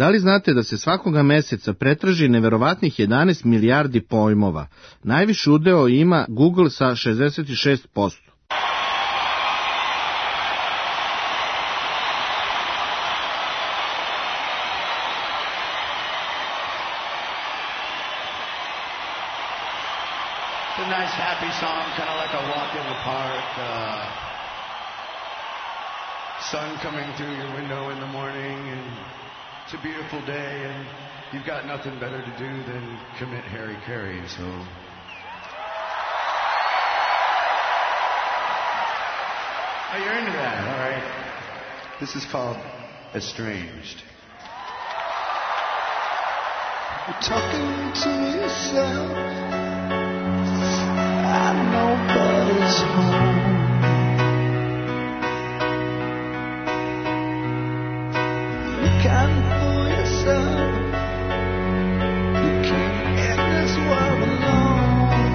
Da li znate da se svakoga meseca pretraži neverovatnih 11 milijardi pojmova? Najviši udeo ima Google sa 66%. It's a nice, happy song, kind of like a walk in the park. Sun coming through your window in the morning, and it's a beautiful day, and you've got nothing better to do than commit Harry Carey, so... Oh, you're into that, all right. This is called Estranged. You're talking to yourself, and nobody's home. You can't fool yourself. You can't end this world alone.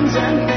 and